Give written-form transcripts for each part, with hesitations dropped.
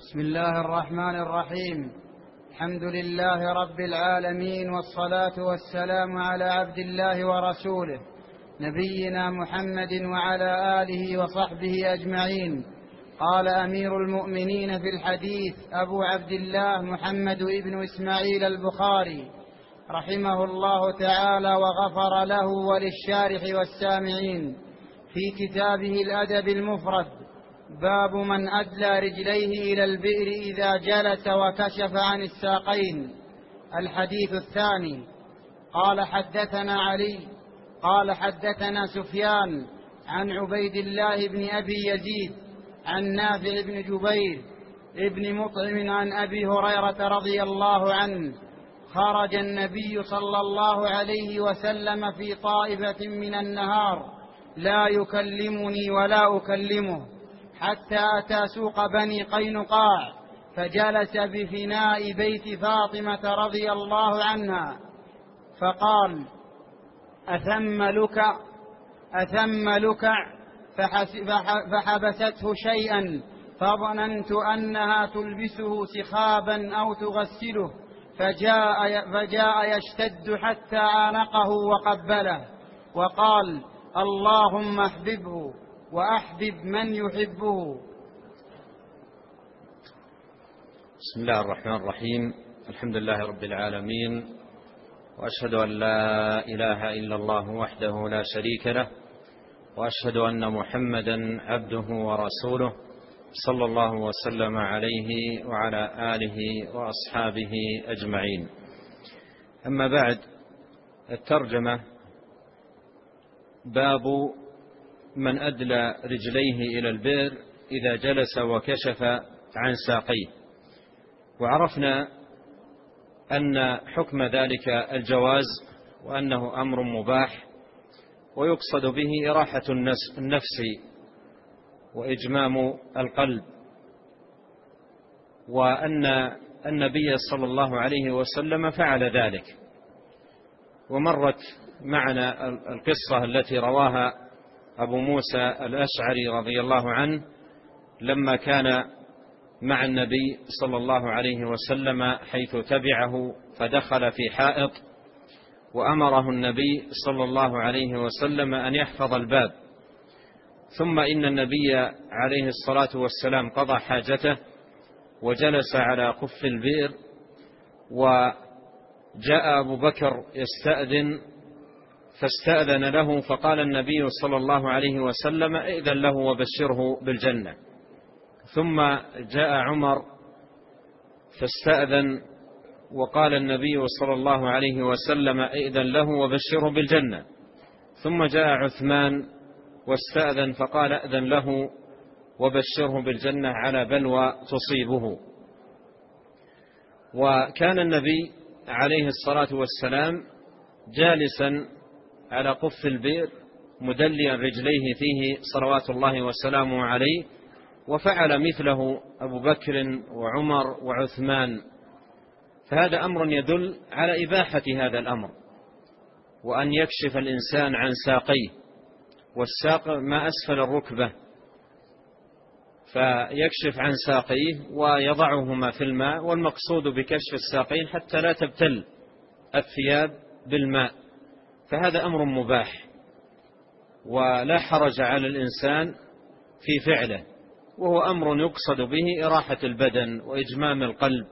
بسم الله الرحمن الرحيم. الحمد لله رب العالمين، والصلاة والسلام على عبد الله ورسوله نبينا محمد وعلى آله وصحبه أجمعين. قال أمير المؤمنين في الحديث أبو عبد الله محمد بن إسماعيل البخاري رحمه الله تعالى وغفر له وللشارح والسامعين في كتابه الأدب المفرد: باب من أدلى رجليه إلى البئر إذا جلس وكشف عن الساقين. الحديث الثاني. قال حدثنا علي قال حدثنا سفيان عن عبيد الله بن أبي يزيد عن نافع بن جبير ابن مطعم عن أبي هريرة رضي الله عنه: خرج النبي صلى الله عليه وسلم في طائفة من النهار لا يكلمني ولا أكلمه، حتى أتى سوق بني قينقاع فجلس بفناء بيت فاطمة رضي الله عنها، فقال: أثم لكع، فحبسته شيئا، فظننت أنها تلبسه سخابا أو تغسله، فجاء يشتد حتى عانقه وقبله، وقال: اللهم احببه وأحبب من يحبه. بسم الله الرحمن الرحيم. الحمد لله رب العالمين، وأشهد أن لا إله إلا الله وحده لا شريك له، وأشهد أن محمدا عبده ورسوله، صلى الله وسلم عليه وعلى آله وأصحابه أجمعين. أما بعد، الترجمة: باب من أدلى رجليه إلى البئر إذا جلس وكشف عن ساقيه. وعرفنا أن حكم ذلك الجواز، وأنه أمر مباح، ويقصد به إراحة النفس وإجمام القلب، وأن النبي صلى الله عليه وسلم فعل ذلك. ومرت معنا القصة التي رواها أبو موسى الأشعري رضي الله عنه لما كان مع النبي صلى الله عليه وسلم، حيث تبعه فدخل في حائط، وأمره النبي صلى الله عليه وسلم أن يحفظ الباب، ثم إن النبي عليه الصلاة والسلام قضى حاجته وجلس على قف البئر، وجاء أبو بكر يستأذن فاستأذن له، فقال النبي صلى الله عليه وسلم: ائذن له وبشره بالجنة. ثم جاء عمر فاستأذن، وقال النبي صلى الله عليه وسلم: ائذن له وبشره بالجنة. ثم جاء عثمان واستأذن، فقال: ائذن له وبشره بالجنة على بلوى تصيبه. وكان النبي عليه الصلاة والسلام جالسا على قف البئر مدليا رجليه فيه صلوات الله وسلامه عليه، وفعل مثله أبو بكر وعمر وعثمان. فهذا أمر يدل على إباحة هذا الأمر، وأن يكشف الإنسان عن ساقيه، والساق ما أسفل الركبة، فيكشف عن ساقيه ويضعهما في الماء، والمقصود بكشف الساقين حتى لا تبتل الثياب بالماء. فهذا أمر مباح ولا حرج على الإنسان في فعله، وهو أمر يقصد به إراحة البدن وإجمام القلب.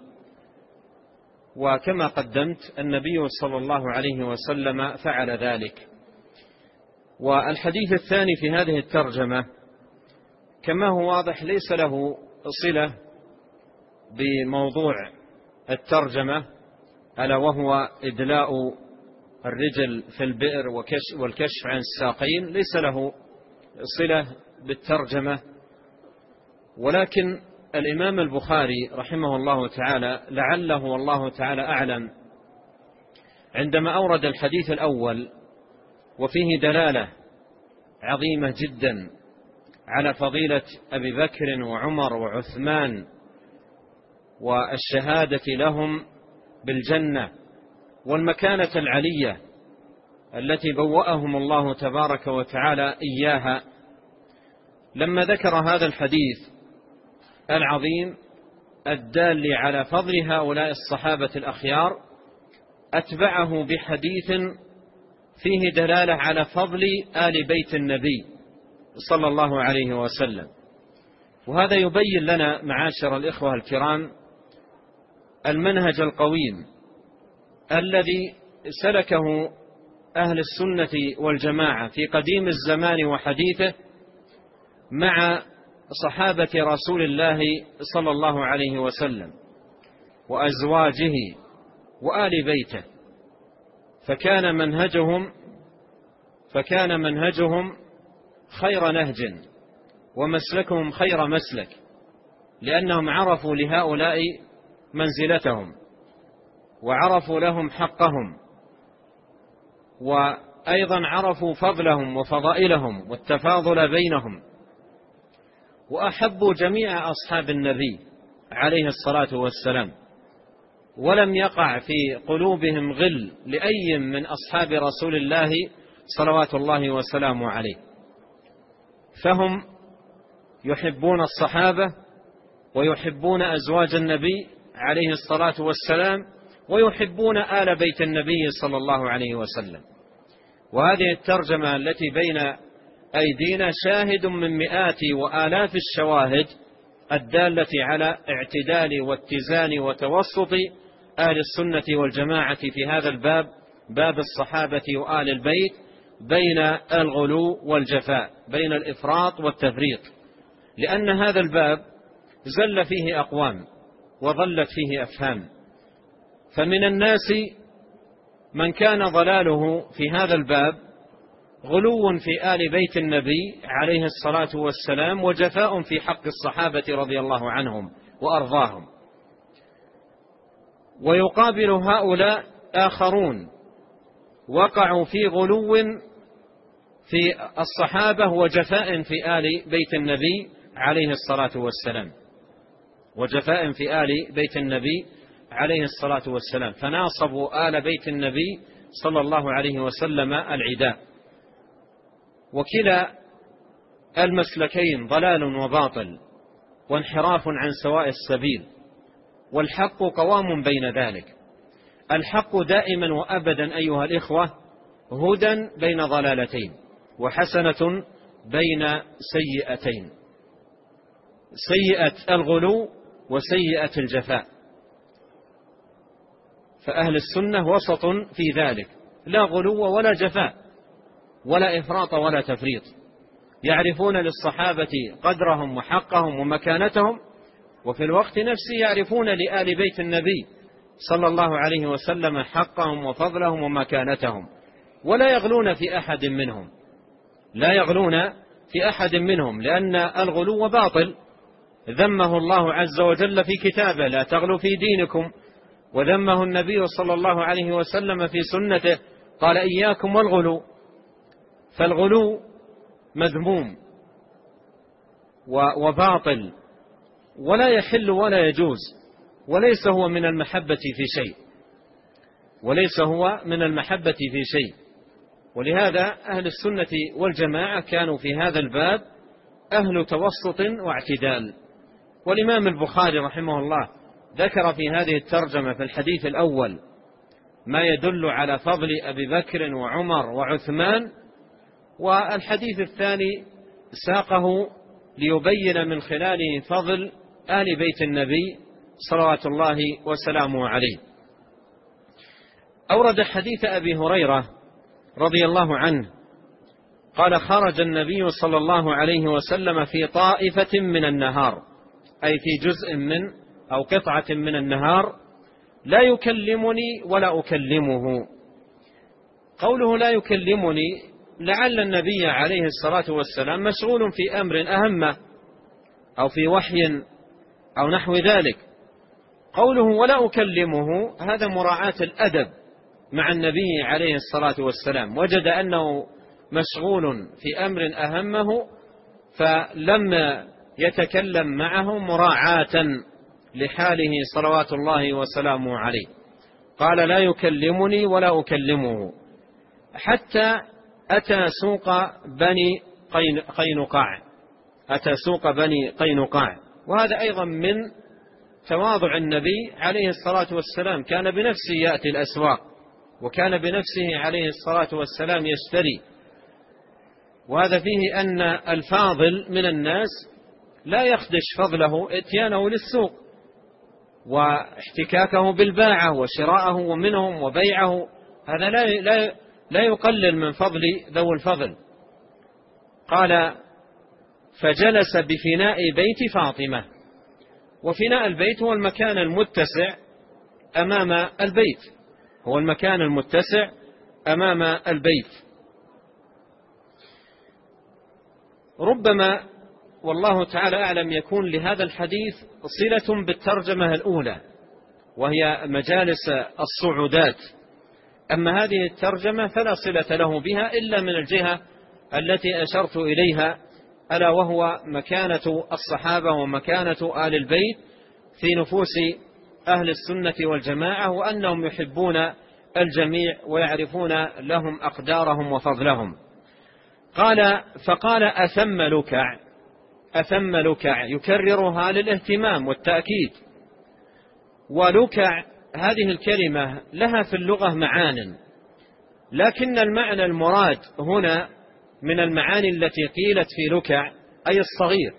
وكما قدمت، النبي صلى الله عليه وسلم فعل ذلك. والحديث الثاني في هذه الترجمة كما هو واضح ليس له صلة بموضوع الترجمة، ألا وهو إدلاء الرجل في البئر والكشف عن الساقين، ليس له صلة بالترجمة. ولكن الإمام البخاري رحمه الله تعالى لعله والله تعالى أعلم عندما أورد الحديث الأول وفيه دلالة عظيمة جدا على فضيلة أبي بكر وعمر وعثمان والشهادة لهم بالجنة والمكانة العلية التي بوأهم الله تبارك وتعالى إياها، لما ذكر هذا الحديث العظيم الدال على فضل هؤلاء الصحابة الأخيار أتبعه بحديث فيه دلالة على فضل آل بيت النبي صلى الله عليه وسلم. وهذا يبين لنا معاشر الإخوة الكرام المنهج القويم الذي سلكه أهل السنة والجماعة في قديم الزمان وحديثه مع صحابة رسول الله صلى الله عليه وسلم وأزواجه وآل بيته، فكان منهجهم خير نهج ومسلكهم خير مسلك، لأنهم عرفوا لهؤلاء منزلتهم وعرفوا لهم حقهم، وأيضا عرفوا فضلهم وفضائلهم والتفاضل بينهم، وأحبوا جميع أصحاب النبي عليه الصلاة والسلام، ولم يقع في قلوبهم غل لأي من أصحاب رسول الله صلوات الله وسلامه عليه. فهم يحبون الصحابة ويحبون أزواج النبي عليه الصلاة والسلام ويحبون آل بيت النبي صلى الله عليه وسلم. وهذه الترجمة التي بين أيدينا شاهد من مئات وآلاف الشواهد الدالة على اعتدال واتزان وتوسط أهل السنة والجماعة في هذا الباب، باب الصحابة وآل البيت، بين الغلو والجفاء، بين الإفراط والتفريط، لأن هذا الباب زل فيه أقوام وضلت فيه أفهام. فمن الناس من كان ضلاله في هذا الباب غلو في آل بيت النبي عليه الصلاة والسلام وجفاء في حق الصحابة رضي الله عنهم وأرضاهم، ويقابل هؤلاء آخرون وقعوا في غلو في الصحابة وجفاء في آل بيت النبي عليه الصلاة والسلام، وجفاء في آل بيت النبي عليه الصلاة والسلام، فناصبوا آل بيت النبي صلى الله عليه وسلم العداء. وكلا المسلكين ضلال وباطل وانحراف عن سواء السبيل، والحق قوام بين ذلك. الحق دائما وأبدا أيها الإخوة هدى بين ضلالتين وحسنة بين سيئتين، سيئة الغلو وسيئة الجفاء. فأهل السنة وسط في ذلك، لا غلو ولا جفاء ولا إفراط ولا تفريط، يعرفون للصحابة قدرهم وحقهم ومكانتهم، وفي الوقت نفسه يعرفون لآل بيت النبي صلى الله عليه وسلم حقهم وفضلهم ومكانتهم، ولا يغلون في أحد منهم، لا يغلون في أحد منهم، لأن الغلو باطل ذمه الله عز وجل في كتابه: لا تغلوا في دينكم. وذمه النبي صلى الله عليه وسلم في سنته، قال: إياكم والغلو. فالغلو مذموم وباطل ولا يحل ولا يجوز، وليس هو من المحبة في شيء، وليس هو من المحبة في شيء. ولهذا أهل السنة والجماعة كانوا في هذا الباب أهل توسط واعتدال. والإمام البخاري رحمه الله ذكر في هذه الترجمة في الحديث الأول ما يدل على فضل أبي بكر وعمر وعثمان، والحديث الثاني ساقه ليبين من خلاله فضل آل بيت النبي صلوات الله وسلامه عليه. أورد حديث أبي هريرة رضي الله عنه قال: خرج النبي صلى الله عليه وسلم في طائفة من النهار، أي في جزء من أو قطعة من النهار، لا يكلمني ولا أكلمه. قوله لا يكلمني لعل النبي عليه الصلاة والسلام مشغول في أمر أهم أو في وحي أو نحو ذلك. قوله ولا أكلمه هذا مراعاة الأدب مع النبي عليه الصلاة والسلام، وجد أنه مشغول في أمر أهمه فلم يتكلم معه مراعاة لحاله صلوات الله وسلامه عليه. قال: لا يكلمني ولا أكلمه، حتى أتى سوق بني قينقاع. أتى سوق بني قينقاع، وهذا أيضا من تواضع النبي عليه الصلاة والسلام، كان بنفسه يأتي الأسواق، وكان بنفسه عليه الصلاة والسلام يشتري. وهذا فيه أن الفاضل من الناس لا يخدش فضله اتيانه للسوق واحتكاكه بالباعة وشراءه منهم وبيعه، هذا لا يقلل من فضل ذو الفضل. قال: فجلس بفناء بيت فاطمة. وفناء البيت هو المكان المتسع أمام البيت، هو المكان المتسع أمام البيت. ربما والله تعالى أعلم يكون لهذا الحديث صلة بالترجمة الأولى، وهي مجالس الصعودات. أما هذه الترجمة فلا صلة له بها إلا من الجهة التي أشرت إليها، ألا وهو مكانة الصحابة ومكانة آل البيت في نفوس أهل السنة والجماعة، وأنهم يحبون الجميع ويعرفون لهم أقدارهم وفضلهم. فقال: أثم لكع. أثم لكع يكررها للاهتمام والتأكيد. ولكع هذه الكلمة لها في اللغة معان، لكن المعنى المراد هنا من المعاني التي قيلت في لكع أي الصغير.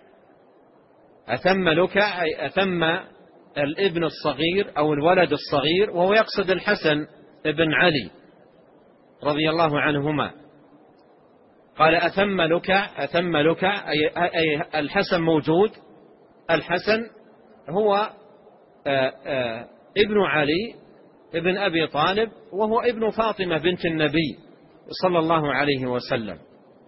أثم لكع أي أثم الابن الصغير أو الولد الصغير، وهو يقصد الحسن ابن علي رضي الله عنهما. قال: أثم لكع. أثم لكع أي الحسن موجود. الحسن هو ابن علي ابن أبي طالب، وهو ابن فاطمة بنت النبي صلى الله عليه وسلم.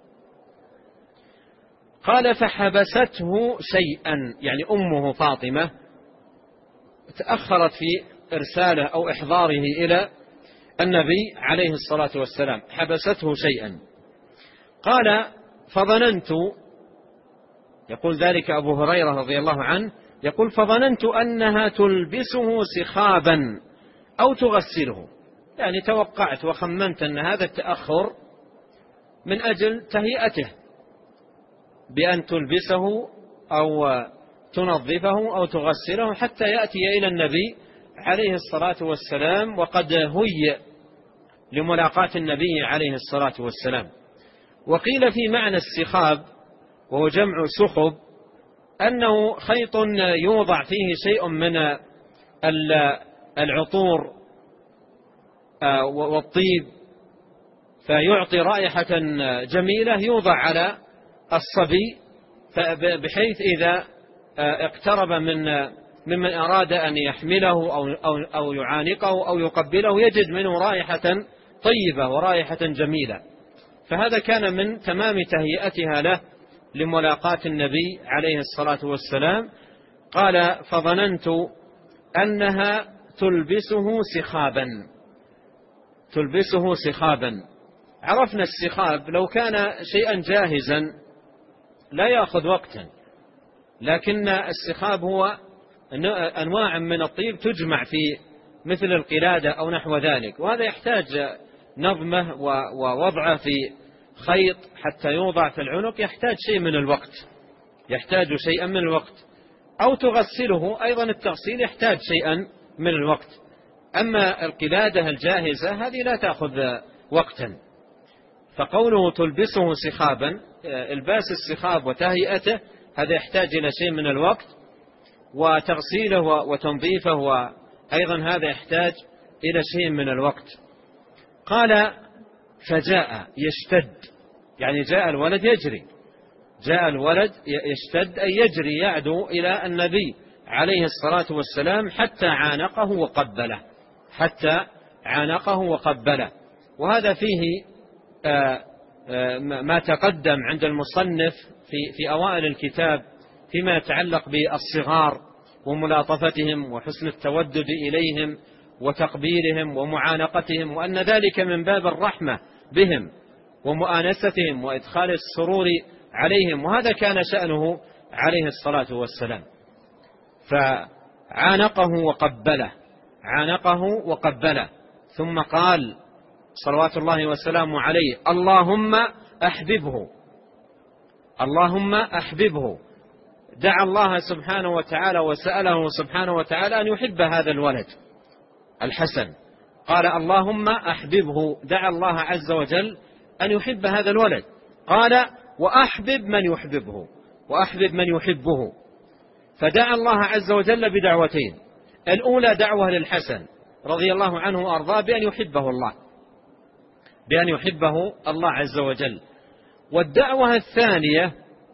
قال: فحبسته شيئا، يعني أمه فاطمة تأخرت في إرساله أو إحضاره إلى النبي عليه الصلاة والسلام، حبسته شيئا. قال: فظننت، يقول ذلك أبو هريرة رضي الله عنه، يقول: فظننت أنها تلبسه سخابا أو تغسله، يعني توقعت وخمنت أن هذا التأخر من أجل تهيئته بأن تلبسه أو تنظفه أو تغسله حتى يأتي إلى النبي عليه الصلاة والسلام وقد هيئ لملاقاة النبي عليه الصلاة والسلام. وقيل في معنى السخاب، وهو جمع سخب، أنه خيط يوضع فيه شيء من العطور والطيب فيعطي رائحة جميلة، يوضع على الصبي بحيث إذا اقترب ممن أراد أن يحمله أو يعانقه أو يقبله يجد منه رائحة طيبة ورائحة جميلة. فهذا كان من تمام تهيئتها له لملاقاة النبي عليه الصلاة والسلام. قال: فظننت أنها تلبسه سخابا. تلبسه سخابا، عرفنا السخاب لو كان شيئا جاهزا لا يأخذ وقتا، لكن السخاب هو أنواع من الطيب تجمع في مثل القلادة أو نحو ذلك، وهذا يحتاج نظمه ووضعه في خيط حتى يوضع في العنق، يحتاج شيء من الوقت، يحتاج شيئا من الوقت. أو تغسله، أيضا التغسيل يحتاج شيئا من الوقت. أما القلادة الجاهزة هذه لا تأخذ وقتا. فقوله تلبسه سخابا، الباس السخاب وتهيئته هذا يحتاج إلى شيء من الوقت، وتغسيله وتنظيفه وأيضا هذا يحتاج إلى شيء من الوقت. قال: فجاء يشتد، يعني جاء الولد يجري، جاء الولد يشتد أي يجري يعدو إلى النبي عليه الصلاة والسلام حتى عانقه وقبله، حتى عانقه وقبله. وهذا فيه ما تقدم عند المصنف في أوائل الكتاب فيما يتعلق بالصغار وملاطفتهم وحسن التودد إليهم وتقبيلهم ومعانقتهم، وأن ذلك من باب الرحمة بهم ومؤانستهم وإدخال السرور عليهم، وهذا كان شأنه عليه الصلاة والسلام. فعانقه وقبله، عانقه وقبله، ثم قال صلوات الله وسلامه عليه: اللهم أحببه، اللهم أحببه. دعا الله سبحانه وتعالى وسأله سبحانه وتعالى أن يحب هذا الولد الحسن، قال اللهم أحببه، دعا الله عز وجل أن يحب هذا الولد، قال وأحبب من يحببه وأحبب من يحبه. فدعا الله عز وجل بدعوتين، الأولى دعوة للحسن رضي الله عنه وأرضاه بأن يحبه الله، بأن يحبه الله عز وجل. والدعوة الثانية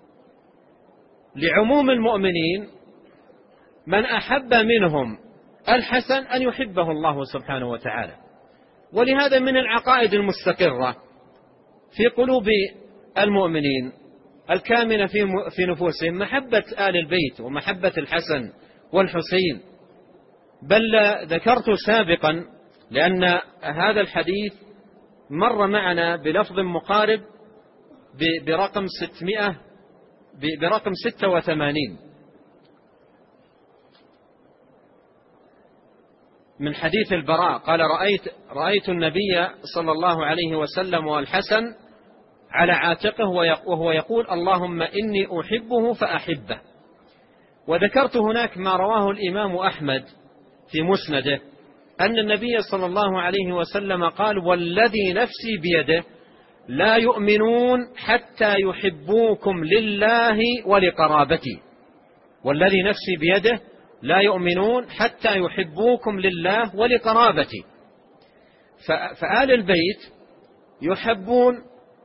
لعموم المؤمنين من أحب منهم الحسن أن يحبه الله سبحانه وتعالى. ولهذا من العقائد المستقرة في قلوب المؤمنين الكامنة في نفوسهم محبة آل البيت ومحبة الحسن والحسين. بل ذكرت سابقا لأن هذا الحديث مر معنا بلفظ مقارب برقم 86 من حديث البراء قال رأيت النبي صلى الله عليه وسلم والحسن على عاتقه وهو يقول اللهم إني أحبه فأحبه. وذكرت هناك ما رواه الإمام أحمد في مسنده أن النبي صلى الله عليه وسلم قال والذي نفسي بيده لا يؤمنون حتى يحبوكم لله ولقرابتي، والذي نفسي بيده لا يؤمنون حتى يحبوكم لله ولقرابتي. فآل البيت يحبون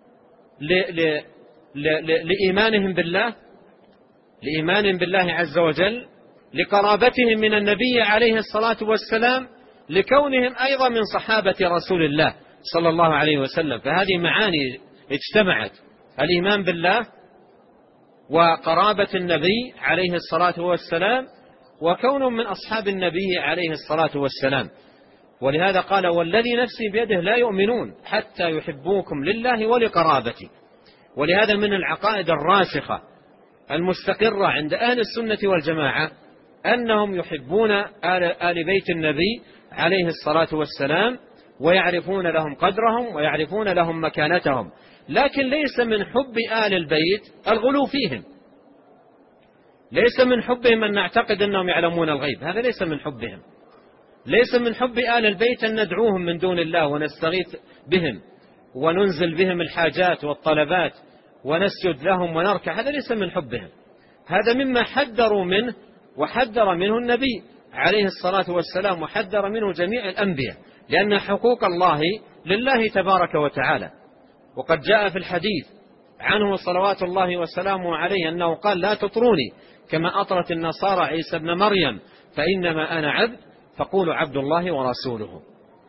لإيمانهم بالله، لإيمانهم بالله عز وجل، لقرابتهم من النبي عليه الصلاة والسلام، لكونهم أيضا من صحابة رسول الله صلى الله عليه وسلم. فهذه معاني اجتمعت، الإيمان بالله وقرابة النبي عليه الصلاة والسلام وكونهم من أصحاب النبي عليه الصلاة والسلام. ولهذا قال والذي نفسي بيده لا يؤمنون حتى يحبوكم لله ولقرابتي. ولهذا من العقائد الراسخة المستقرة عند أهل السنة والجماعة أنهم يحبون آل بيت النبي عليه الصلاة والسلام ويعرفون لهم قدرهم ويعرفون لهم مكانتهم، لكن ليس من حب آل البيت الغلو فيهم، ليس من حبهم أن نعتقد أنهم يعلمون الغيب، هذا ليس من حبهم. ليس من حب آل البيت أن ندعوهم من دون الله ونستغيث بهم وننزل بهم الحاجات والطلبات ونسجد لهم ونركع، هذا ليس من حبهم. هذا مما حذروا منه وحذر منه النبي عليه الصلاة والسلام وحذر منه جميع الأنبياء، لأن حقوق الله لله تبارك وتعالى. وقد جاء في الحديث عنه صلوات الله وسلامه عليه أنه قال لا تطروني كما أطرت النصارى عيسى ابن مريم فإنما أنا عبد فقولوا عبد الله ورسوله.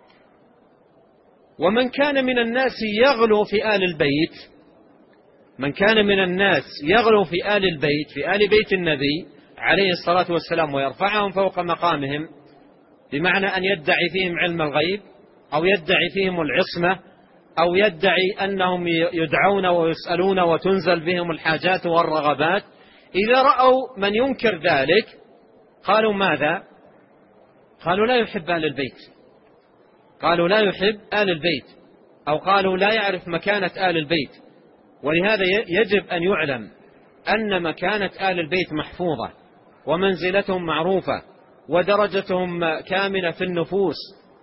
ومن كان من الناس يغلو في آل البيت، من كان من الناس يغلو في آل البيت في آل بيت النبي عليه الصلاة والسلام ويرفعهم فوق مقامهم، بمعنى أن يدعي فيهم علم الغيب أو يدعي فيهم العصمة أو يدعي أنهم يدعون ويسألون وتنزل بهم الحاجات والرغبات، إذا رأوا من ينكر ذلك قالوا ماذا؟ قالوا لا يحب آل البيت، قالوا لا يحب آل البيت، أو قالوا لا يعرف مكانة آل البيت. ولهذا يجب أن يعلم أن مكانة آل البيت محفوظة ومنزلتهم معروفة ودرجتهم كاملة في النفوس،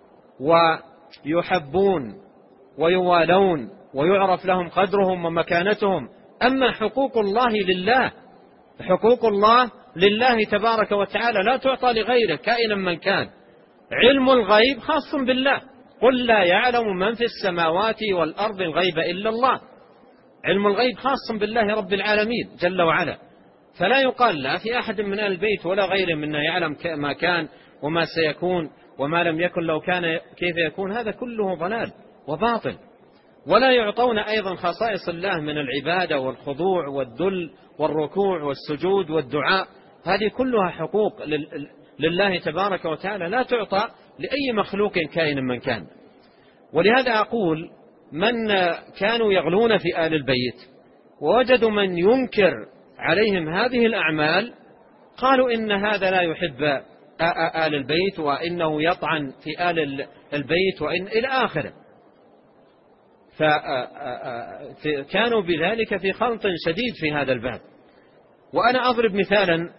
ويحبون ويوالون ويعرف لهم قدرهم ومكانتهم. أما حقوق الله لله، حقوق الله لله تبارك وتعالى لا تعطى لغيره كائنا من كان. علم الغيب خاص بالله، قل لا يعلم من في السماوات والأرض الغيب إلا الله. علم الغيب خاص بالله رب العالمين جل وعلا، فلا يقال لا في أحد من أهل البيت ولا غيره منا يعلم ما كان وما سيكون وما لم يكن لو كان كيف يكون، هذا كله ضلال وباطل. ولا يعطون أيضا خصائص الله من العبادة والخضوع والذل والركوع والسجود والدعاء، هذه كلها حقوق لله تبارك وتعالى لا تعطى لأي مخلوق كائن من كان. ولهذا أقول من كانوا يغلون في آل البيت ووجدوا من ينكر عليهم هذه الأعمال قالوا إن هذا لا يحب آل البيت وإنه يطعن في آل البيت وإن إلى آخره. فكانوا بذلك في خلط شديد في هذا الباب. وأنا أضرب مثالا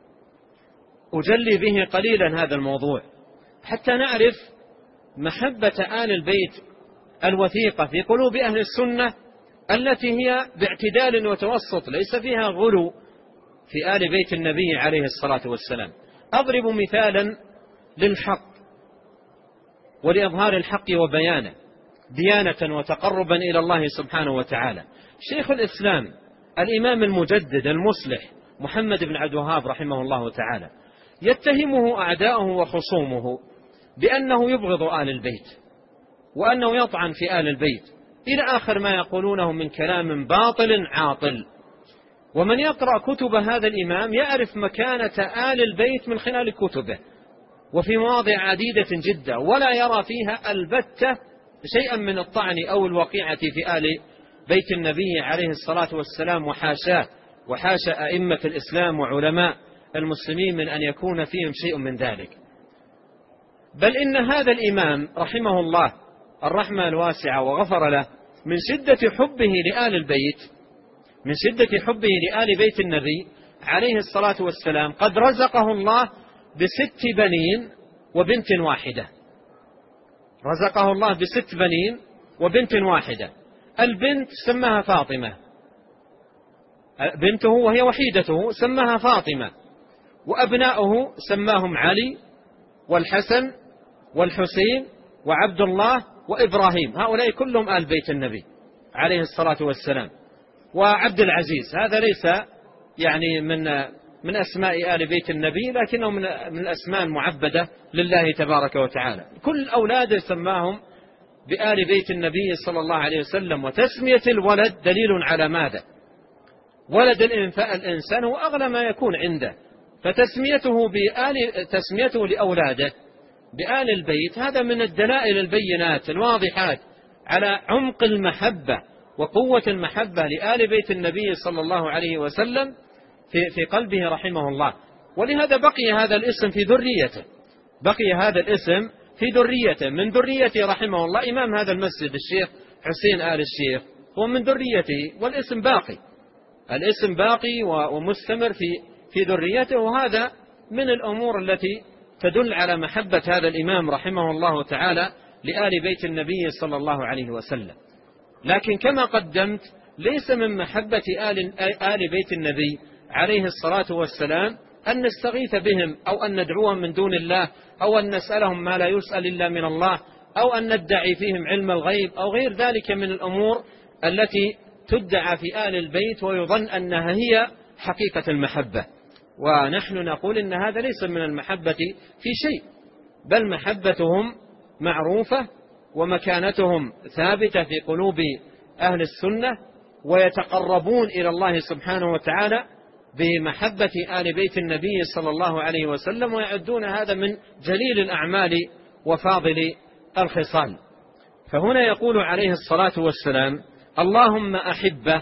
أجلي به قليلا هذا الموضوع حتى نعرف محبة آل البيت الوثيقة في قلوب أهل السنة التي هي باعتدال وتوسط، ليس فيها غلو في آل بيت النبي عليه الصلاة والسلام. أضرب مثالا للحق ولإظهار الحق وبيانه ديانة وتقربا إلى الله سبحانه وتعالى. شيخ الإسلام الإمام المجدد المصلح محمد بن عبد الوهاب رحمه الله تعالى يتهمه أعداؤه وخصومه بأنه يبغض آل البيت وأنه يطعن في آل البيت إلى آخر ما يقولونه من كلام باطل عاطل. ومن يقرأ كتب هذا الإمام يعرف مكانة آل البيت من خلال كتبه وفي مواضع عديدة جدا، ولا يرى فيها البتة شيئا من الطعن أو الوقيعة في آل بيت النبي عليه الصلاة والسلام، وحاشاه وحاشا أئمة الإسلام وعلماء المسلمين من أن يكون فيهم شيء من ذلك. بل إن هذا الإمام رحمه الله الرحمة الواسعة وغفر له من شدة حبه لآل البيت، من شدة حبه لآل بيت النبي عليه الصلاة والسلام، قد رزقه الله ب6 بنين وبنت واحدة. رزقه الله ب6 بنين وبنت واحدة. البنت سماها فاطمة، بنته وهي وحيدته سماها فاطمة، وأبناؤه سماهم علي والحسن والحسين وعبد الله وإبراهيم، هؤلاء كلهم آل بيت النبي عليه الصلاة والسلام. وعبد العزيز هذا ليس يعني من أسماء آل بيت النبي، لكنه من الأسماء المعبدة لله تبارك وتعالى. كل أولاده سماهم بآل بيت النبي صلى الله عليه وسلم. وتسمية الولد دليل على ماذا؟ ولد الإنسان هو أغلى ما يكون عنده، تسميته لأولاده بآل البيت هذا من الدلائل البينات الواضحات على عمق المحبة وقوة المحبة لآل بيت النبي صلى الله عليه وسلم في قلبه رحمه الله. ولهذا بقي هذا الاسم في ذريته، بقي هذا الاسم في ذريته، من ذريته رحمه الله. إمام هذا المسجد الشيخ حسين آل الشيخ هو من ذريته، والاسم باقي، الاسم باقي ومستمر في ذريته. وهذا من الأمور التي تدل على محبة هذا الإمام رحمه الله تعالى لآل بيت النبي صلى الله عليه وسلم. لكن كما قدمت ليس من محبة آل بيت النبي عليه الصلاة والسلام أن نستغيث بهم أو أن ندعوهم من دون الله أو أن نسألهم ما لا يسأل إلا من الله أو أن ندعي فيهم علم الغيب أو غير ذلك من الأمور التي تدعى في آل البيت ويظن أنها هي حقيقة المحبة. ونحن نقول إن هذا ليس من المحبة في شيء، بل محبتهم معروفة ومكانتهم ثابتة في قلوب أهل السنة، ويتقربون إلى الله سبحانه وتعالى بمحبة آل بيت النبي صلى الله عليه وسلم، ويعدون هذا من جليل الأعمال وفاضل الخصال. فهنا يقول عليه الصلاة والسلام: اللهم أحبه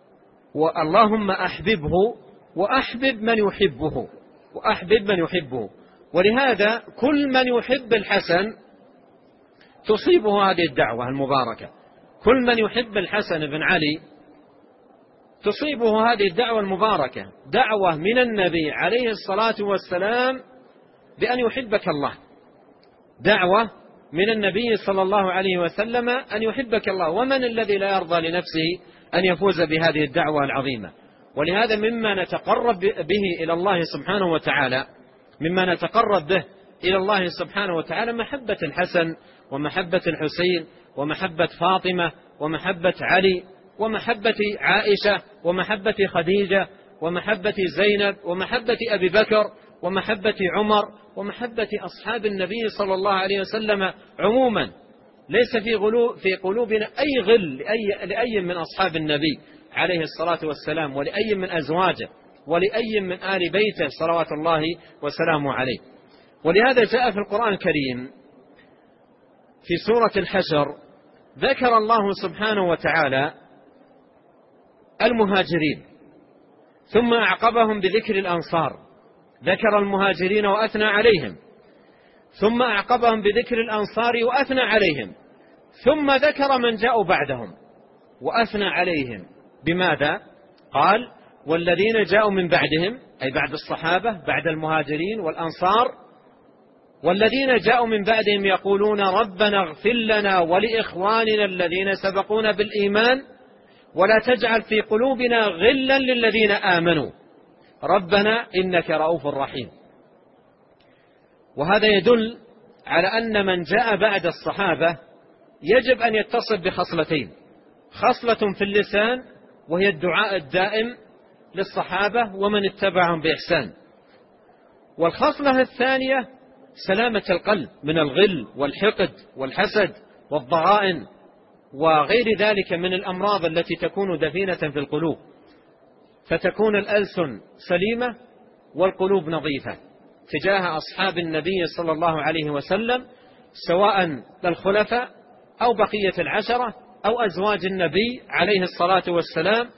واللهم أحببه وأحبب من يحبه وأحبب من يحبه. ولهذا كل من يحب الحسن تصيبه هذه الدعوة المباركة، كل من يحب الحسن بن علي تصيبه هذه الدعوة المباركة، دعوة من النبي عليه الصلاة والسلام بأن يحبك الله، دعوة من النبي صلى الله عليه وسلم أن يحبك الله. ومن الذي لا يرضى لنفسه أن يفوز بهذه الدعوة العظيمة؟ ولهذا مما نتقرب به إلى الله سبحانه وتعالى، مما نتقرب به إلى الله سبحانه وتعالى محبة الحسن ومحبة الحسين ومحبة فاطمة ومحبة علي ومحبة عائشة ومحبة خديجة ومحبة زينب ومحبة أبي بكر ومحبة عمر ومحبة أصحاب النبي صلى الله عليه وسلم عموما. ليس في قلوبنا أي غل لأي من أصحاب النبي عليه الصلاة والسلام ولأي من أزواجه ولأي من آل بيته صلوات الله وسلامه عليه. ولهذا جاء في القرآن الكريم في سورة الحشر ذكر الله سبحانه وتعالى المهاجرين ثم أعقبهم بذكر الأنصار، ذكر المهاجرين وأثنى عليهم، ثم أعقبهم بذكر الأنصار وأثنى عليهم، ثم ذكر من جاءوا بعدهم وأثنى عليهم. بماذا؟ قال: والذين جاءوا من بعدهم، أي بعد الصحابة بعد المهاجرين والأنصار، والذين جاءوا من بعدهم يقولون ربنا اغفر لنا ولإخواننا الذين سبقونا بالإيمان ولا تجعل في قلوبنا غلا للذين آمنوا ربنا إنك رؤوف رحيم. وهذا يدل على أن من جاء بعد الصحابة يجب أن يتصف بخصلتين: خصلة في اللسان وهي الدعاء الدائم للصحابة ومن اتبعهم بإحسان، والخصلة الثانية سلامة القلب من الغل والحقد والحسد والضغائن وغير ذلك من الأمراض التي تكون دفينة في القلوب، فتكون الألسن سليمة والقلوب نظيفة تجاه أصحاب النبي صلى الله عليه وسلم، سواء الخلفاء أو بقية العشرة أو أزواج النبي عليه الصلاة والسلام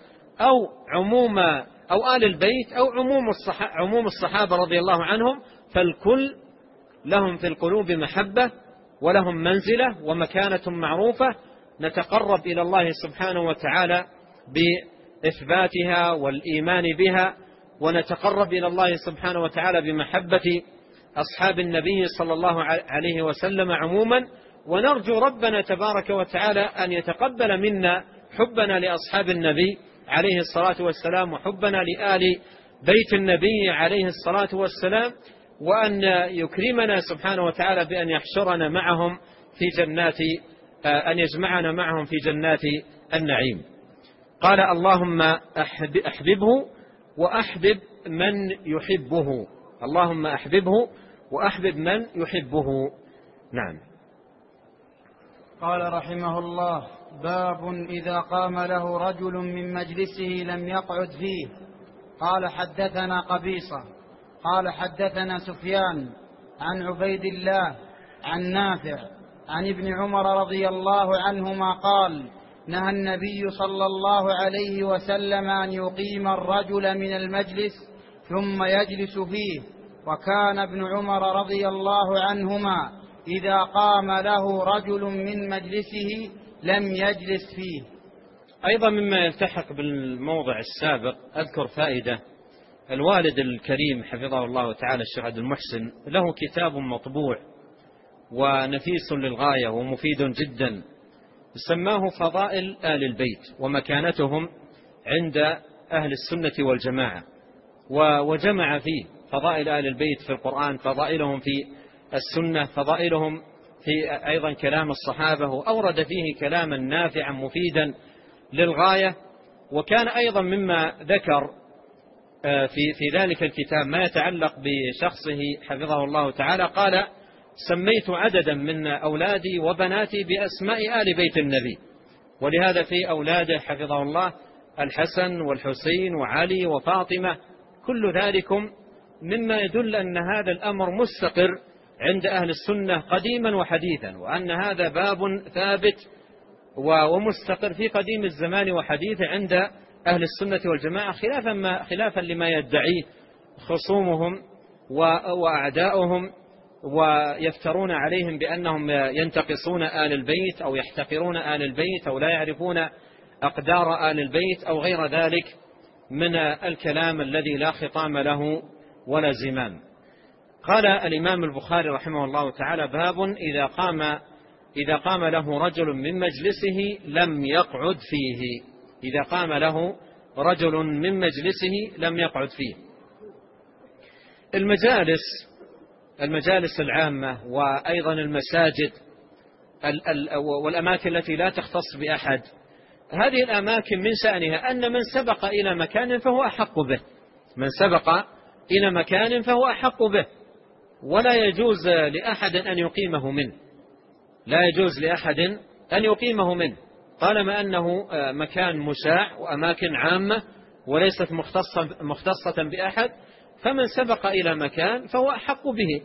أو آل البيت أو عموم الصحابة رضي الله عنهم، فالكل لهم في القلوب محبة ولهم منزلة ومكانة معروفة نتقرب إلى الله سبحانه وتعالى بإثباتها والإيمان بها، ونتقرب إلى الله سبحانه وتعالى بمحبة أصحاب النبي صلى الله عليه وسلم عموما، ونرجو ربنا تبارك وتعالى أن يتقبل منا حبنا لأصحاب النبي عليه الصلاة والسلام وحبنا لآل بيت النبي عليه الصلاة والسلام، وأن يكرمنا سبحانه وتعالى بأن يحشرنا معهم في جنات أن يجمعنا معهم في جنات النعيم. قال اللهم أحببه وأحبب من يحبه، اللهم أحببه وأحبب من يحبه. نعم. قال رحمه الله: باب إذا قام له رجل من مجلسه لم يقعد فيه. قال حدثنا قبيصة قال حدثنا سفيان عن عبيد الله عن نافع عن ابن عمر رضي الله عنهما قال: نهى النبي صلى الله عليه وسلم أن يقيم الرجل من المجلس ثم يجلس فيه، وكان ابن عمر رضي الله عنهما إذا قام له رجل من مجلسه لم يجلس فيه. أيضا مما يلتحق بالموضع السابق أذكر فائدة. الوالد الكريم حفظه الله تعالى الشيخ عبد المحسن له كتاب مطبوع ونفيس للغاية ومفيد جدا، سماه فضائل آل البيت ومكانتهم عند أهل السنة والجماعة، وجمع فيه فضائل آل البيت في القرآن، فضائلهم في السنة، فضائلهم في أيضا كلام الصحابة، وأورد فيه كلاما نافعا مفيدا للغاية. وكان أيضا مما ذكر في ذلك الكتاب ما يتعلق بشخصه حفظه الله تعالى. قال: سميت عددا من أولادي وبناتي بأسماء آل بيت النبي، ولهذا في أولاده حفظه الله الحسن والحسين وعلي وفاطمة، كل ذلكم مما يدل أن هذا الأمر مستقر عند أهل السنة قديما وحديثا، وأن هذا باب ثابت ومستقر في قديم الزمان وحديثه عند أهل السنة والجماعة، خلافا لما يدعيه خصومهم وأعداؤهم، ويفترون عليهم بأنهم ينتقصون آل البيت أو يحتقرون آل البيت أو لا يعرفون أقدار آل البيت أو غير ذلك من الكلام الذي لا خطام له ولا زمام. قال الإمام البخاري رحمه الله تعالى: باب إذا قام له رجل من مجلسه لم يقعد فيه. إذا قام له رجل من مجلسه لم يقعد فيه. المجالس العامة وأيضا المساجد والأماكن التي لا تختص بأحد، هذه الأماكن من شأنها أن من سبق إلى مكان فهو أحق به، من سبق إلى مكان فهو أحق به، ولا يجوز لأحد أن يقيمه منه، لا يجوز لأحد أن يقيمه منه، طالما أنه مكان مشاع وأماكن عامة وليست مختصة بأحد، فمن سبق إلى مكان فهو أحق به.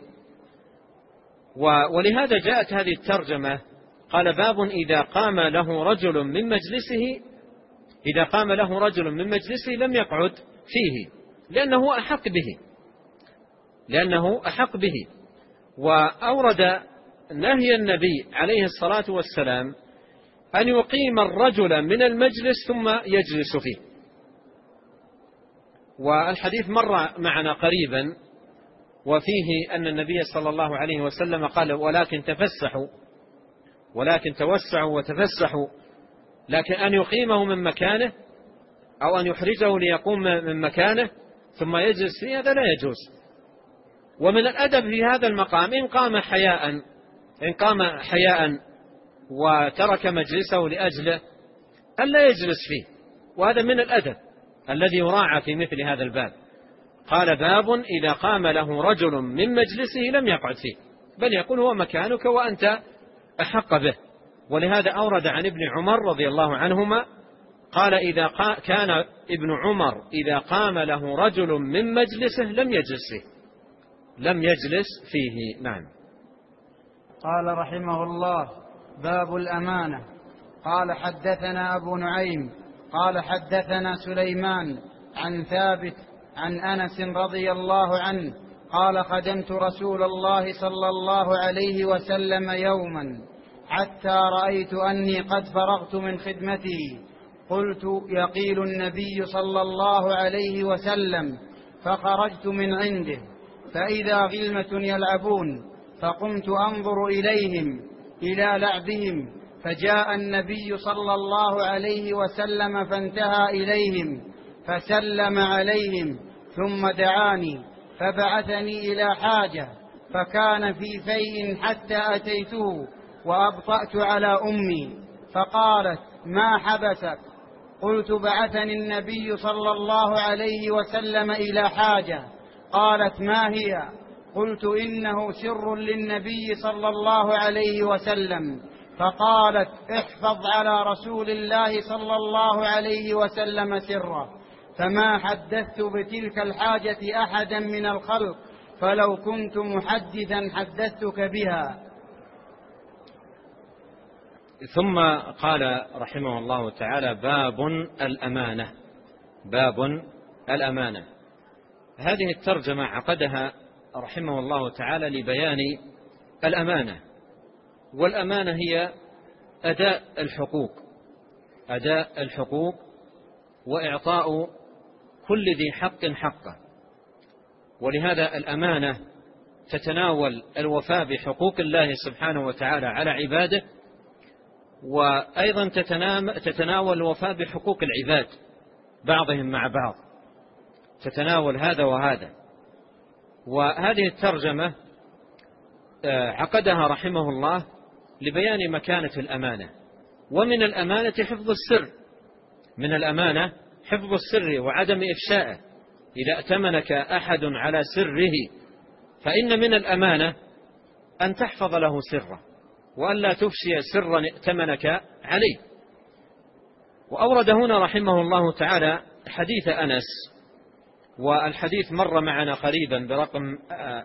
ولهذا جاءت هذه الترجمة، قال: باب إذا قام له رجل من مجلسه، إذا قام له رجل من مجلسه لم يقعد فيه، لأنه أحق به. وأورد نهي النبي عليه الصلاة والسلام أن يقيم الرجل من المجلس ثم يجلس فيه، والحديث مر معنا قريبا، وفيه أن النبي صلى الله عليه وسلم قال: ولكن تفسحوا، ولكن توسعوا وتفسحوا، لكن أن يقيمه من مكانه أو أن يحرجه ليقوم من مكانه ثم يجلس فيه هذا لا يجوز. ومن الأدب في هذا المقام إن قام حياء وترك مجلسه لأجله ألا يجلس فيه، وهذا من الأدب الذي يراعى في مثل هذا الباب. قال: باب إذا قام له رجل من مجلسه لم يقعد فيه، بل يقول هو مكانك وأنت أحق به. ولهذا أورد عن ابن عمر رضي الله عنهما قال: كان ابن عمر إذا قام له رجل من مجلسه لم يجلس فيه. نعم. قال رحمه الله: باب الأمانة. قال: حدثنا أبو نعيم قال: حدثنا سليمان عن ثابت عن أنس رضي الله عنه قال: خدمت رسول الله صلى الله عليه وسلم يوما حتى رأيت أني قد فرغت من خدمته، قلت: يقيل النبي صلى الله عليه وسلم، فخرجت من عنده فإذا غلمة يلعبون، فقمت أنظر إليهم إلى لعبهم، فجاء النبي صلى الله عليه وسلم فانتهى إليهم فسلم عليهم، ثم دعاني فبعثني إلى حاجة، فكان في فيء حتى أتيته وأبطأت على أمي، فقالت: ما حبسك؟ قلت: بعثني النبي صلى الله عليه وسلم إلى حاجة. قالت: ما هي؟ قلت: إنه سر للنبي صلى الله عليه وسلم. فقالت: احفظ على رسول الله صلى الله عليه وسلم سره، فما حدثت بتلك الحاجة أحدا من الخلق، فلو كنت محدثا حدثتك بها. ثم قال رحمه الله تعالى: باب الأمانة. باب الأمانة. هذه الترجمة عقدها رحمه الله تعالى لبيان الأمانة، والأمانة هي أداء الحقوق وإعطاء كل ذي حق حقه. ولهذا الأمانة تتناول الوفاء بحقوق الله سبحانه وتعالى على عباده، وأيضا تتناول الوفاء بحقوق العباد بعضهم مع بعض، تتناول هذا وهذا. وهذه الترجمة عقدها رحمه الله لبيان مكانة الأمانة. ومن الأمانة حفظ السر، من الأمانة حفظ السر وعدم إفشائه. إذا أتمنك أحد على سره فإن من الأمانة أن تحفظ له سره، وأن لا تفشي سرا ائتمنك عليه. وأورد هنا رحمه الله تعالى حديث أنس، والحديث مر معنا قريبا برقم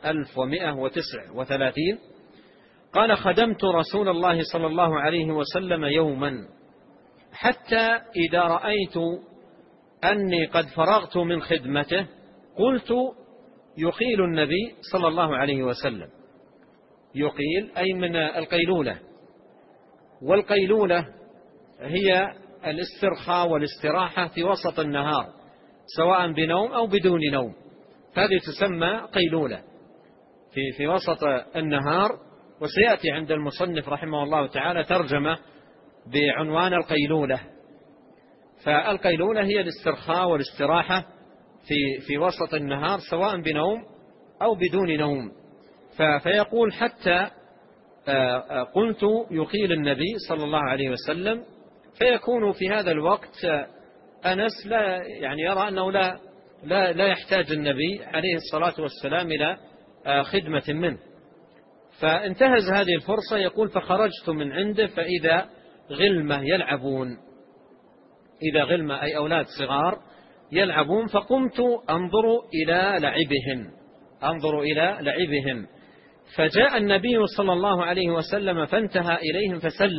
1139. قال: خدمت رسول الله صلى الله عليه وسلم يوما حتى إذا رأيت أني قد فرغت من خدمته قلت: يقيل النبي صلى الله عليه وسلم. يقيل أي من القيلولة، والقيلولة هي الاسترخاء والاستراحة في وسط النهار سواء بنوم أو بدون نوم، هذه تسمى قيلولة في وسط النهار. وسيأتي عند المصنف رحمه الله تعالى ترجمة بعنوان القيلولة. فالقيلولة هي الاسترخاء والاستراحة في وسط النهار سواء بنوم أو بدون نوم. فيقول: حتى قلت يقيل النبي صلى الله عليه وسلم، فيكون في هذا الوقت أنس لا يرى أنه لا يحتاج النبي عليه الصلاة والسلام إلى خدمة منه. فانتهز هذه الفرصة، يقول: فخرجت من عنده فإذا غلمة يلعبون، إذا غلمة أي أولاد صغار يلعبون، فقمت أنظر إلى لعبهم، فجاء النبي صلى الله عليه وسلم فانتهى إليهم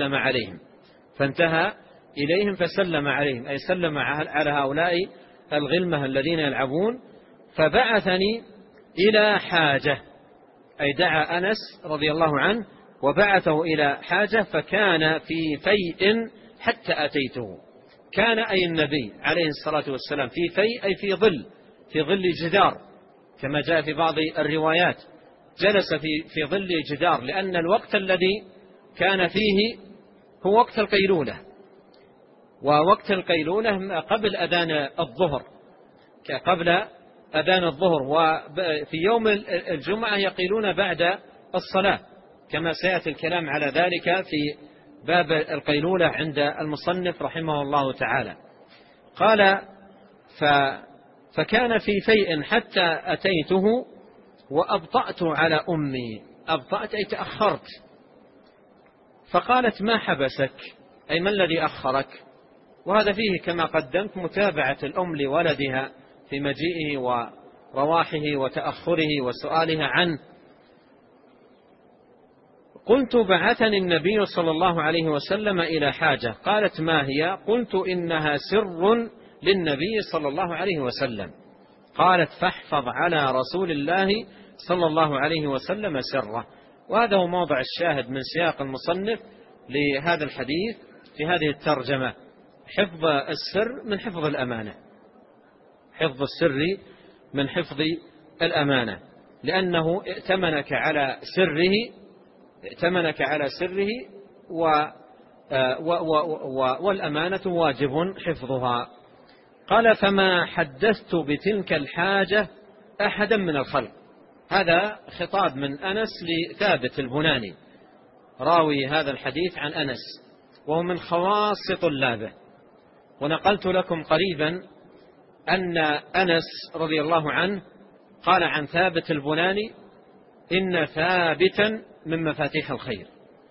فسلم عليهم أي سلم على هؤلاء الغلمة الذين يلعبون. فبعثني إلى حاجة، أي دعا أنس رضي الله عنه وبعثه إلى حاجة، فكان في فيء حتى أتيته. كان أي النبي عليه الصلاة والسلام في فيء أي في ظل جدار كما جاء في بعض الروايات، جلس في ظل جدار، لأن الوقت الذي كان فيه هو وقت القيلولة، ووقت القيلولة قبل أذان الظهر، قبل أذان الظهر، وفي يوم الجمعة يقيلون بعد الصلاة كما سيأتي الكلام على ذلك في باب القيلولة عند المصنف رحمه الله تعالى. قال فكان في فيء حتى أتيته وأبطأت على أمي. أبطأت أي تأخرت. فقالت ما حبسك، أي ما الذي أخرك؟ وهذا فيه كما قدمت متابعة الأم لولدها في مجيئه ورواحه وتأخره وسؤالها عنه. قلت بعثني النبي صلى الله عليه وسلم إلى حاجة. قالت ما هي؟ قلت إنها سر للنبي صلى الله عليه وسلم. قالت فاحفظ على رسول الله صلى الله عليه وسلم سره. وهذا هو موضع الشاهد من سياق المصنف لهذا الحديث في هذه الترجمة. حفظ السر من حفظ الأمانة، حفظ السر من حفظ الأمانة، لأنه ائتمنك على سره والأمانة واجب حفظها. قال فما حدثت بتلك الحاجة أحدا من الخلق. هذا خطاب من أنس لثابت البناني راوي هذا الحديث عن أنس، وهو من خواص طلابه. ونقلت لكم قريبا أن أنس رضي الله عنه قال عن ثابت البناني إن ثابتا من مفاتيح الخير،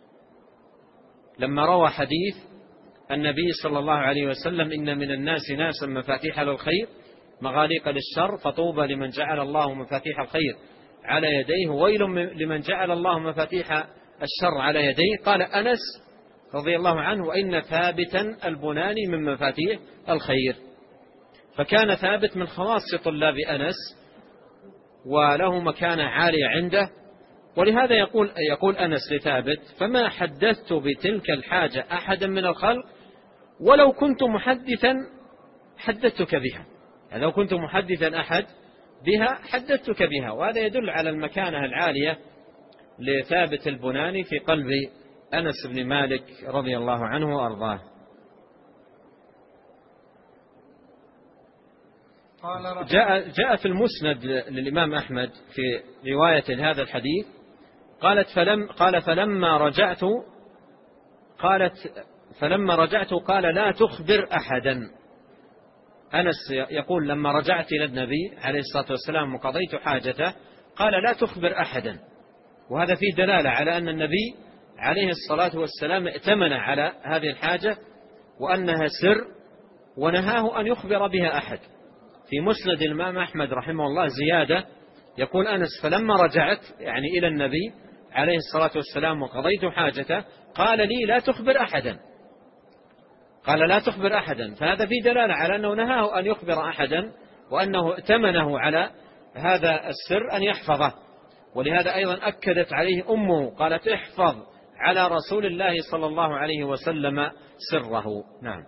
لما روى حديث النبي صلى الله عليه وسلم إن من الناس ناسا مفاتيح للخير مغاليق للشر فطوبى لمن جعل الله مفاتيح الخير على يديه ويل لمن جعل الله مفاتيح الشر على يديه. قال أنس رضي الله عنه وإن ثابتا البناني من مفاتيح الخير. فكان ثابت من خواص طلاب أنس وله مكانة عالية عنده، ولهذا يقول أنس لثابت فما حدثت بتلك الحاجة أحدا من الخلق ولو كنت محدثا حدثتك بها. يعني لو كنت محدثا أحد بها حدثتك بها. وهذا يدل على المكانة العالية لثابت البناني في قلب أنس بن مالك رضي الله عنه وأرضاه. جاء في المسند للإمام أحمد في رواية هذا الحديث فلما رجعت قال لا تخبر أحدا. أنس يقول لما رجعت إلى النبي عليه الصلاة والسلام وقضيت حاجته قال لا تخبر أحدا. وهذا فيه دلالة على أن النبي عليه الصلاة والسلام ائتمن على هذه الحاجة وأنها سر، ونهاه أن يخبر بها أحد. في مسند الإمام أحمد رحمه الله زيادة يقول أنس فلما رجعت يعني إلى النبي عليه الصلاة والسلام وقضيت حاجته قال لي لا تخبر أحدا، قال لا تخبر أحدا. فهذا في دلالة على أنه نهاه أن يخبر أحدا وأنه ائتمنه على هذا السر أن يحفظه. ولهذا أيضا أكدت عليه أمه قالت احفظ على رسول الله صلى الله عليه وسلم سره. نعم.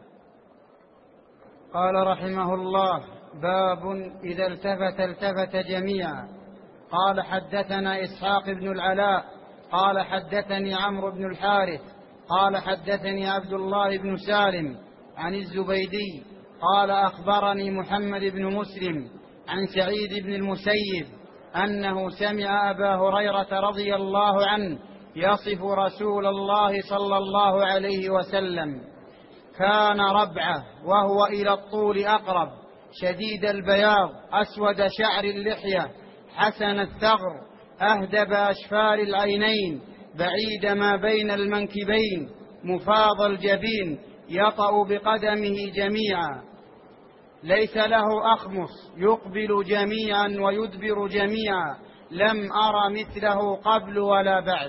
قال رحمه الله باب إذا التفت جميعا. قال حدثنا إسحاق بن العلاء قال حدثني عمرو بن الحارث قال حدثني عبد الله بن سالم عن الزبيدي قال أخبرني محمد بن مسلم عن سعيد بن المسيب أنه سمع أبا هريرة رضي الله عنه يصف رسول الله صلى الله عليه وسلم كان ربعه وهو إلى الطول أقرب شديد البياض أسود شعر اللحية حسن الثغر أهدب أشفار العينين بعيد ما بين المنكبين مفاض الجبين يطأ بقدمه جميعا ليس له أخمص يقبل جميعا ويدبر جميعا لم أر مثله قبل ولا بعد.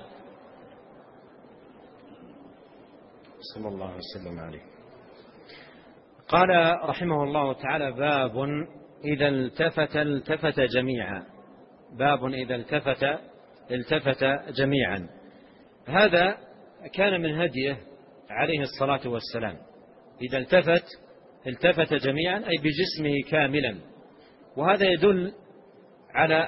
صلى الله عليه وسلم عليه. قال رحمه الله تعالى باب إذا التفت جميعا. باب إذا التفت جميعا. هذا كان من هديه عليه الصلاة والسلام. إذا التفت جميعا أي بجسمه كاملا وهذا يدل على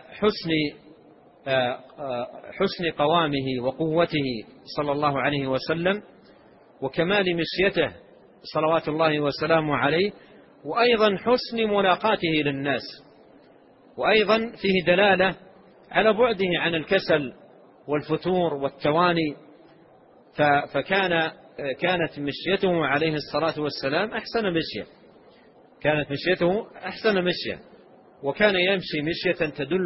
حسن قوامه وقوته صلى الله عليه وسلم، وكمال مشيته صلوات الله وسلامه عليه، وأيضا حسن ملاقاته للناس، وأيضا فيه دلالة على بعده عن الكسل والفتور والتواني. كانت مشيته عليه الصلاة والسلام أحسن مشية، وكان يمشي مشية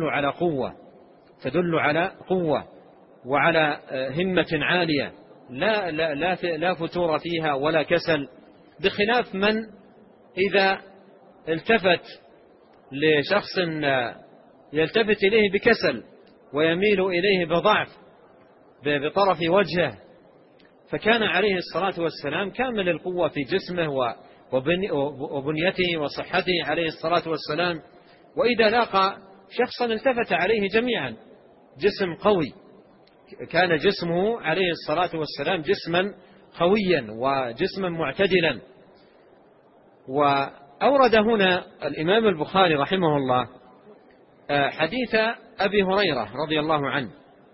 تدل على قوة وعلى همة عالية لا فتور فيها ولا كسل، بخلاف من إذا التفت لشخص يلتفت إليه بكسل ويميل إليه بضعف بطرف وجهه. فكان عليه الصلاة والسلام كامل القوة في جسمه وبنيته وصحته عليه الصلاة والسلام، وإذا لاقى شخصا التفت عليه جميعا، جسم قوي، كان جسمه عليه الصلاة والسلام جسما قويا وجسما معتدلا. وأورد هنا الإمام البخاري رحمه الله حديث أبي هريرة رضي الله عنه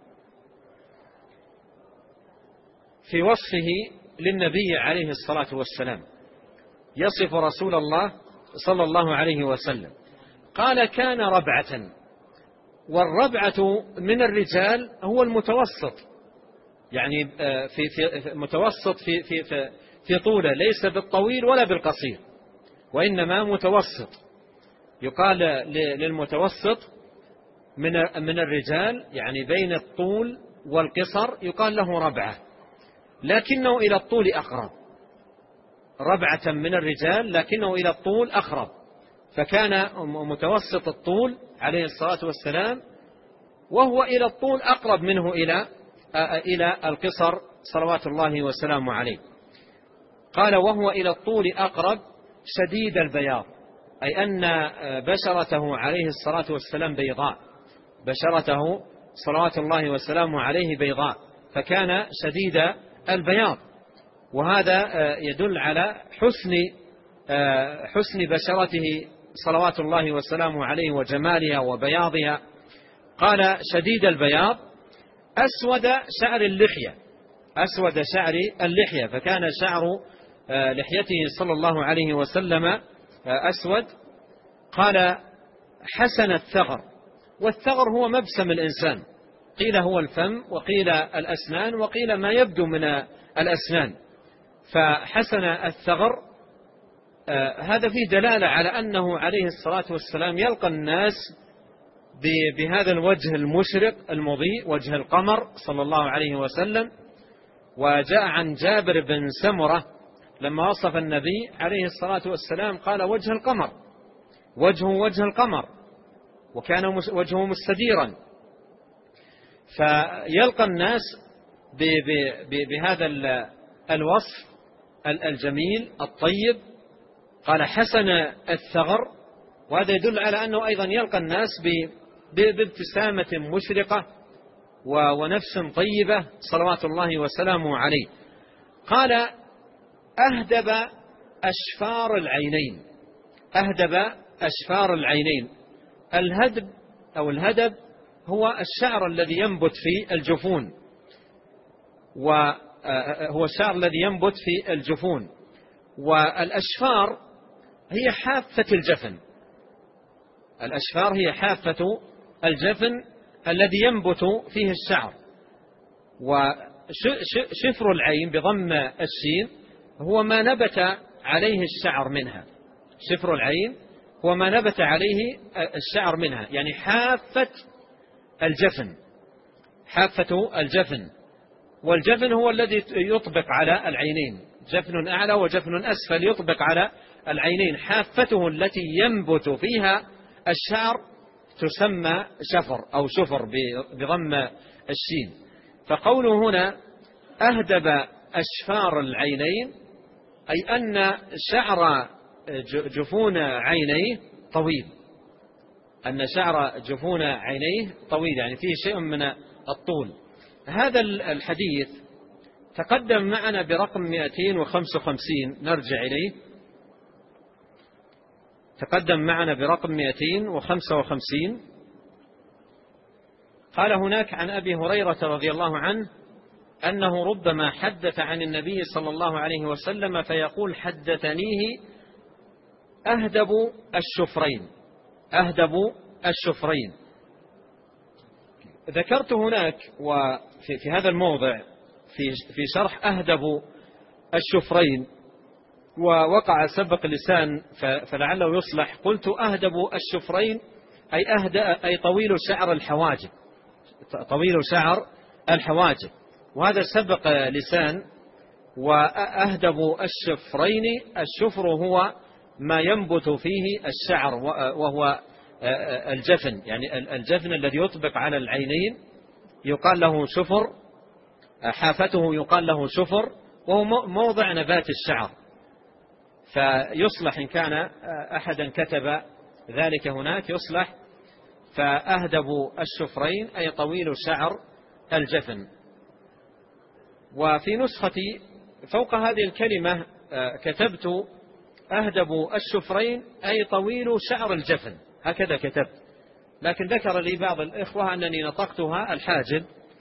في وصفه للنبي عليه الصلاة والسلام، يصف رسول الله صلى الله عليه وسلم، قال: كان ربعة. والربعة من الرجال هو المتوسط، يعني في متوسط في طوله، ليس بالطويل ولا بالقصير، وإنما متوسط. يقال للمتوسط من الرجال، يعني بين الطول والقصر، يقال له ربعة، لكنه إلى الطول أقرب. ربعة من الرجال لكنه إلى الطول أقرب، فكان متوسط الطول عليه الصلاة والسلام، وهو إلى الطول أقرب منه إلى القصر صلوات الله وسلامه عليه. قال: وهو إلى الطول أقرب شديد البياض، أي أن بشرته عليه الصلاة والسلام بيضاء، بشرته صلوات الله وسلامه عليه بيضاء، فكان شديد البياض. وهذا يدل على حسن بشرته صلوات الله وسلامه عليه وجمالها وبياضها. قال: شديد البياض أسود شعر اللحية، فكان شعر لحيته صلى الله عليه وسلم أسود. قال: حسن الثغر، والثغر هو مبسم الإنسان، قيل هو الفم، وقيل الأسنان، وقيل ما يبدو من الأسنان. فحسن الثغر هذا فيه دلالة على أنه عليه الصلاة والسلام يلقى الناس بهذا الوجه المشرق المضيء، وجه القمر صلى الله عليه وسلم. وجاء عن جابر بن سمرة لما وصف النبي عليه الصلاة والسلام قال: وجه القمر، وجه القمر، وكان وجهه مستديرا. فيلقى الناس بهذا الوصف الجميل الطيب. قال: حسن الثغر، وهذا يدل على أنه أيضا يلقى الناس بابتسامة مشرقة ونفس طيبة صلوات الله وسلامه عليه. قال: أهدب أشفار العينين. الهدب أو الهدب هو الشعر الذي ينبت في الجفون، وهو الشعر الذي ينبت في الجفون. والأشفار هي حافة الجفن، الأشفار هي حافة الجفن الذي ينبت فيه الشعر. وشفر العين بضم الشين هو ما نبت عليه الشعر منها، شفر العين هو ما نبت عليه الشعر منها، يعني حافة الجفن. والجفن هو الذي يطبق على العينين، جفن أعلى وجفن أسفل يطبق على العينين. حافته التي ينبت فيها الشعر تسمى شفر أو شفر بضم الشين. فقوله هنا أهدب أشفار العينين، أي أن شعر جفون عينيه طويل، يعني فيه شيء من الطول. هذا الحديث تقدم معنا برقم 255، نرجع إليه. تقدم معنا برقم 255. قال هناك عن أبي هريرة رضي الله عنه أنه ربما حدث عن النبي صلى الله عليه وسلم فيقول: حدثنيه أهدب الشفرين. أهدب الشفرين. ذكرت هناك وفي هذا الموضع في شرح أهدب الشفرين، ووقع سبق لسان فلعله يصلح. قلت أهدب الشفرين أي طويل شعر الحواجب، طويل شعر الحواجب، وهذا سبق لسان. وأهدب الشفرين، الشفر هو ما ينبت فيه الشعر، وهو الجفن، يعني الجفن الذي يطبق على العينين يقال له شفر، حافته يقال له شفر، وهو موضع نبات الشعر. فيصلح إن كان أحدا كتب ذلك هناك يصلح: فأهدب الشفرين أي طويل شعر الجفن. وفي نسختي فوق هذه الكلمة كتبت: أهدب الشفرين أي طويل شعر الجفن، هكذا كتبت. لكن ذكر لي بعض الإخوة أنني نطقتها الحاجب،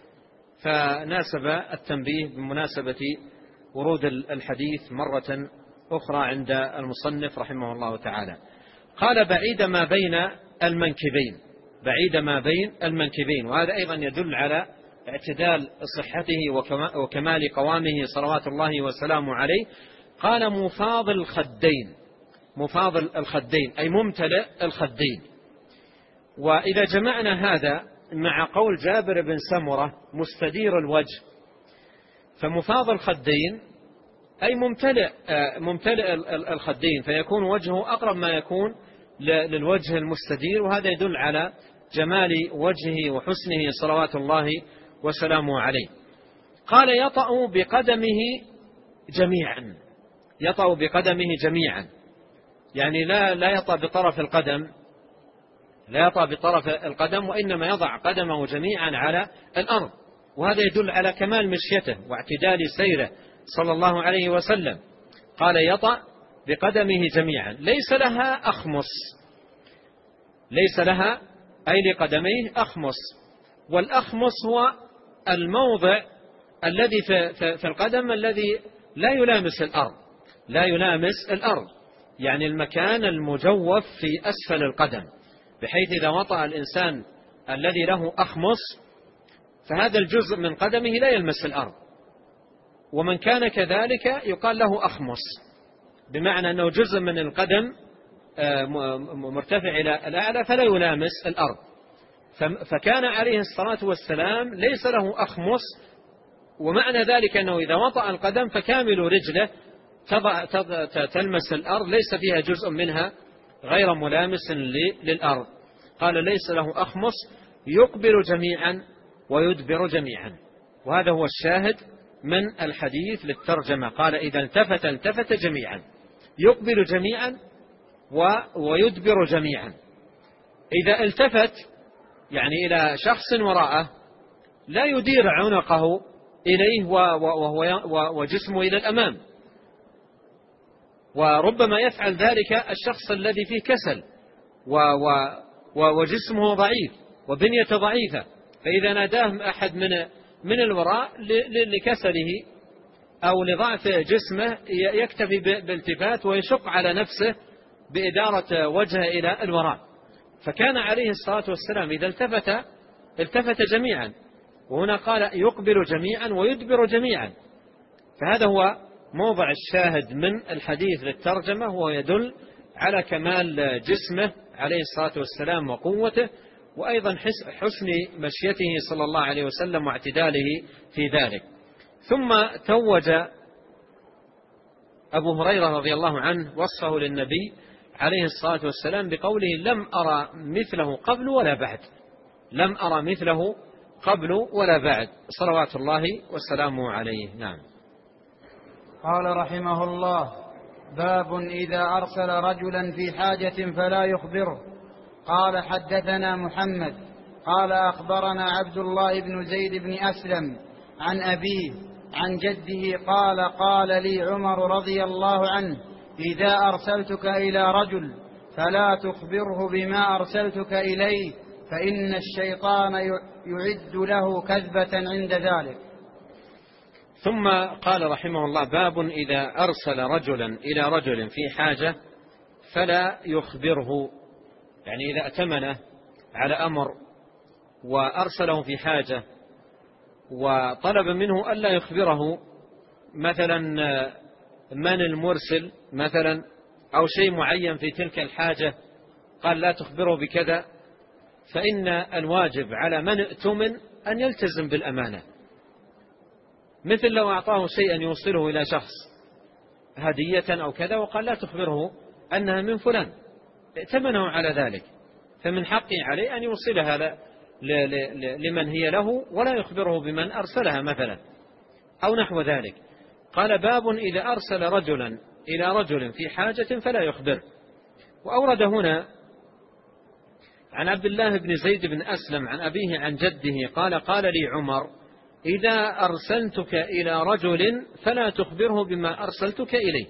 فناسب التنبيه بمناسبة ورود الحديث مرة أخرى عند المصنف رحمه الله تعالى. قال: بعيد ما بين المنكبين، بعيد ما بين المنكبين، وهذا أيضا يدل على اعتدال صحته وكمال قوامه صلوات الله وسلامه عليه. قال: مفاض الخدين، مفاض الخدين أي ممتلئ الخدين. وإذا جمعنا هذا مع قول جابر بن سمرة مستدير الوجه، فمفاض الخدين أي ممتلئ الخدين، فيكون وجهه أقرب ما يكون للوجه المستدير، وهذا يدل على جمال وجهه وحسنه صلوات الله وسلامه عليه. قال: يطأ بقدمه جميعا، يطأ بقدمه جميعا، يعني لا يطأ بطرف القدم، لا يطأ بطرف القدم، وإنما يضع قدمه جميعا على الأرض، وهذا يدل على كمال مشيته واعتدال سيره صلى الله عليه وسلم. قال: يطأ بقدمه جميعا، ليس لها أخمص، ليس لها أي لقدميه أخمص. والأخمص هو الموضع الذي في القدم الذي لا يلامس الأرض، لا يلامس الأرض، يعني المكان المجوف في أسفل القدم، بحيث إذا وطأ الإنسان الذي له أخمص فهذا الجزء من قدمه لا يلمس الأرض. ومن كان كذلك يقال له أخمص، بمعنى أنه جزء من القدم مرتفع إلى الأعلى فلا يلامس الأرض. فكان عليه الصلاة والسلام ليس له أخمص، ومعنى ذلك أنه إذا وطأ القدم فكامل رجله تلمس الأرض، ليس فيها جزء منها غير ملامس للأرض. قال: ليس له أخمص، يقبل جميعا ويدبر جميعا، وهذا هو الشاهد من الحديث للترجمة. قال: إذا التفت جميعا، يقبل جميعا ويدبر جميعا. إذا التفت يعني إلى شخص وراءه لا يدير عنقه إليه وجسمه إلى الأمام، وربما يفعل ذلك الشخص الذي فيه كسل وجسمه ضعيف وبنيته ضعيفة، فإذا ناداه أحد من الوراء لكسله أو لضعف جسمه يكتفي بالالتفات ويشق على نفسه بإدارة وجهه إلى الوراء. فكان عليه الصلاة والسلام إذا التفت جميعا، وهنا قال: يقبل جميعا ويدبر جميعا. فهذا هو موضع الشاهد من الحديث للترجمة، وهو يدل على كمال جسمه عليه الصلاة والسلام وقوته، وأيضا حسن مشيته صلى الله عليه وسلم واعتداله في ذلك. ثم توج أبو هريرة رضي الله عنه وصفه للنبي عليه الصلاة والسلام بقوله: لم أرى مثله قبل ولا بعد، لم أرى مثله قبل ولا بعد، صلوات الله وسلامه عليه. نعم. قال رحمه الله: باب إذا أرسل رجلا في حاجة فلا يخبره. قال: حدثنا محمد قال: أخبرنا عبد الله بن زيد بن أسلم عن أبيه عن جده قال: قال لي عمر رضي الله عنه: إذا أرسلتك إلى رجل فلا تخبره بما أرسلتك إليه فإن الشيطان يعد له كذبة عند ذلك. ثم قال رحمه الله: باب إذا أرسل رجلا إلى رجل في حاجة فلا يخبره، يعني إذا ائتمنه على أمر وأرسله في حاجة وطلب منه ألا يخبره مثلا من المرسل مثلا أو شيء معين في تلك الحاجة، قال لا تخبره بكذا، فإن الواجب على من ائتمن أن يلتزم بالأمانة. مثل لو أعطاه شيئا يوصله إلى شخص هدية أو كذا وقال لا تخبره أنها من فلان، ائتمنه على ذلك، فمن حقه عليه أن يوصلها لمن هي له ولا يخبره بمن أرسلها مثلا أو نحو ذلك. قال: باب إذا أرسل رجلا إلى رجل في حاجة فلا يخبر. وأورد هنا عن عبد الله بن زيد بن أسلم عن أبيه عن جده قال: قال لي عمر: إذا أرسلتك إلى رجل فلا تخبره بما أرسلتك إليه،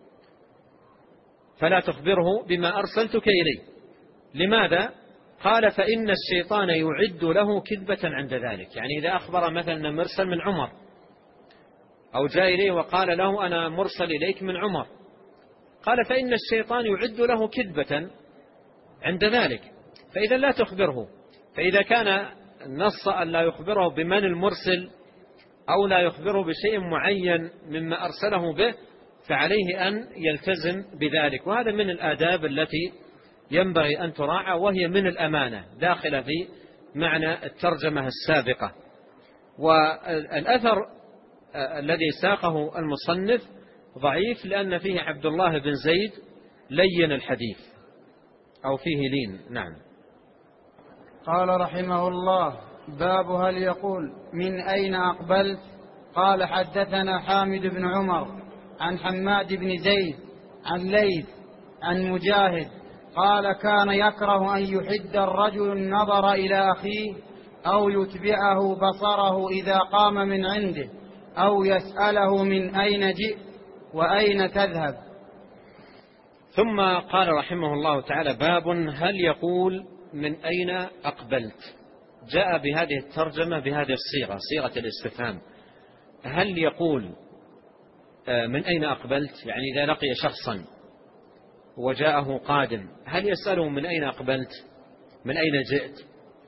فلا تخبره بما أرسلتك إليه. لماذا؟ قال: فإن الشيطان يعد له كذبة عند ذلك. يعني إذا أخبر مثلا مرسل من عمر أو جاء إليه وقال له أنا مرسل إليك من عمر، قال: فإن الشيطان يعد له كذبة عند ذلك، فإذا لا تخبره. فإذا كان نص أن لا يخبره بمن المرسل أو لا يخبره بشيء معين مما أرسله به، فعليه أن يلتزم بذلك. وهذا من الآداب التي ينبغي أن تراعى، وهي من الأمانة داخلة في معنى الترجمة السابقة. والأثر الذي ساقه المصنف ضعيف لأن فيه عبد الله بن زيد لين الحديث أو فيه لين. نعم. قال رحمه الله: باب هل يقول من أين أقبلت؟ قال: حدثنا حامد بن عمر عن حماد بن زيد عن ليث عن مجاهد قال: كان يكره أن يحد الرجل النظر إلى أخيه أو يتبعه بصره إذا قام من عنده أو يسأله من أين جئت وأين تذهب. ثم قال رحمه الله تعالى: باب هل يقول من أين أقبلت. جاء بهذه الترجمة بهذه الصيغة، صيغة الاستفهام. هل يقول من أين أقبلت؟ يعني إذا لقي شخصا وجاءه قادم هل يسأله من أين أقبلت، من أين جئت؟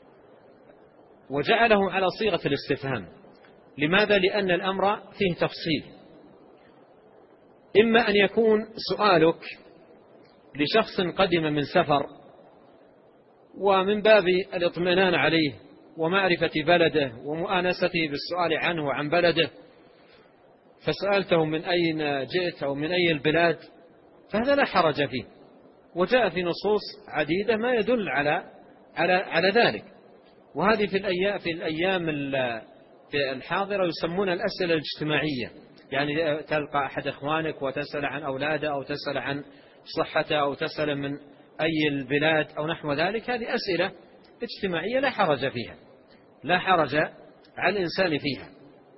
وجعله على صيغة الاستفهام. لماذا؟ لأن الأمر فيه تفصيل. إما أن يكون سؤالك لشخص قدم من سفر ومن باب الاطمئنان عليه ومعرفة بلده ومؤانسته بالسؤال عنه وعن بلده، فسألته من أين جئت أو من أي البلاد، فهذا لا حرج فيه، وجاء في نصوص عديدة ما يدل على ذلك. وهذه في الأيام الحاضرة يسمون الأسئلة الاجتماعية، يعني تلقى أحد إخوانك وتسأل عن أولاده أو تسأل عن صحته أو تسأل من أي البلاد أو نحو ذلك. هذه أسئلة اجتماعية لا حرج فيها، لا حرج على الإنسان فيها.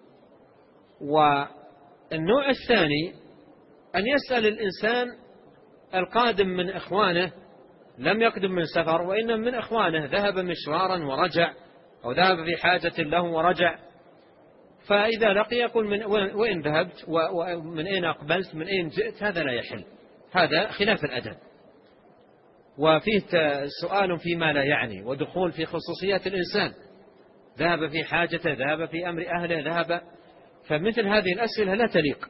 والنوع الثاني أن يسأل الإنسان القادم من إخوانه، لم يقدم من سفر وإنما من إخوانه، ذهب مشوارا ورجع أو ذهب في حاجة له ورجع، فإذا لقي يقول من وين ذهبت ومن أين أقبلت من أين جئت، هذا لا يحل، هذا خلاف الأدب، وفيه سؤال فيما لا يعني ودخول في خصوصيات الإنسان، ذهب في حاجته، ذهب في أمر أهله، ذهب، فمثل هذه الأسئلة لا تليق.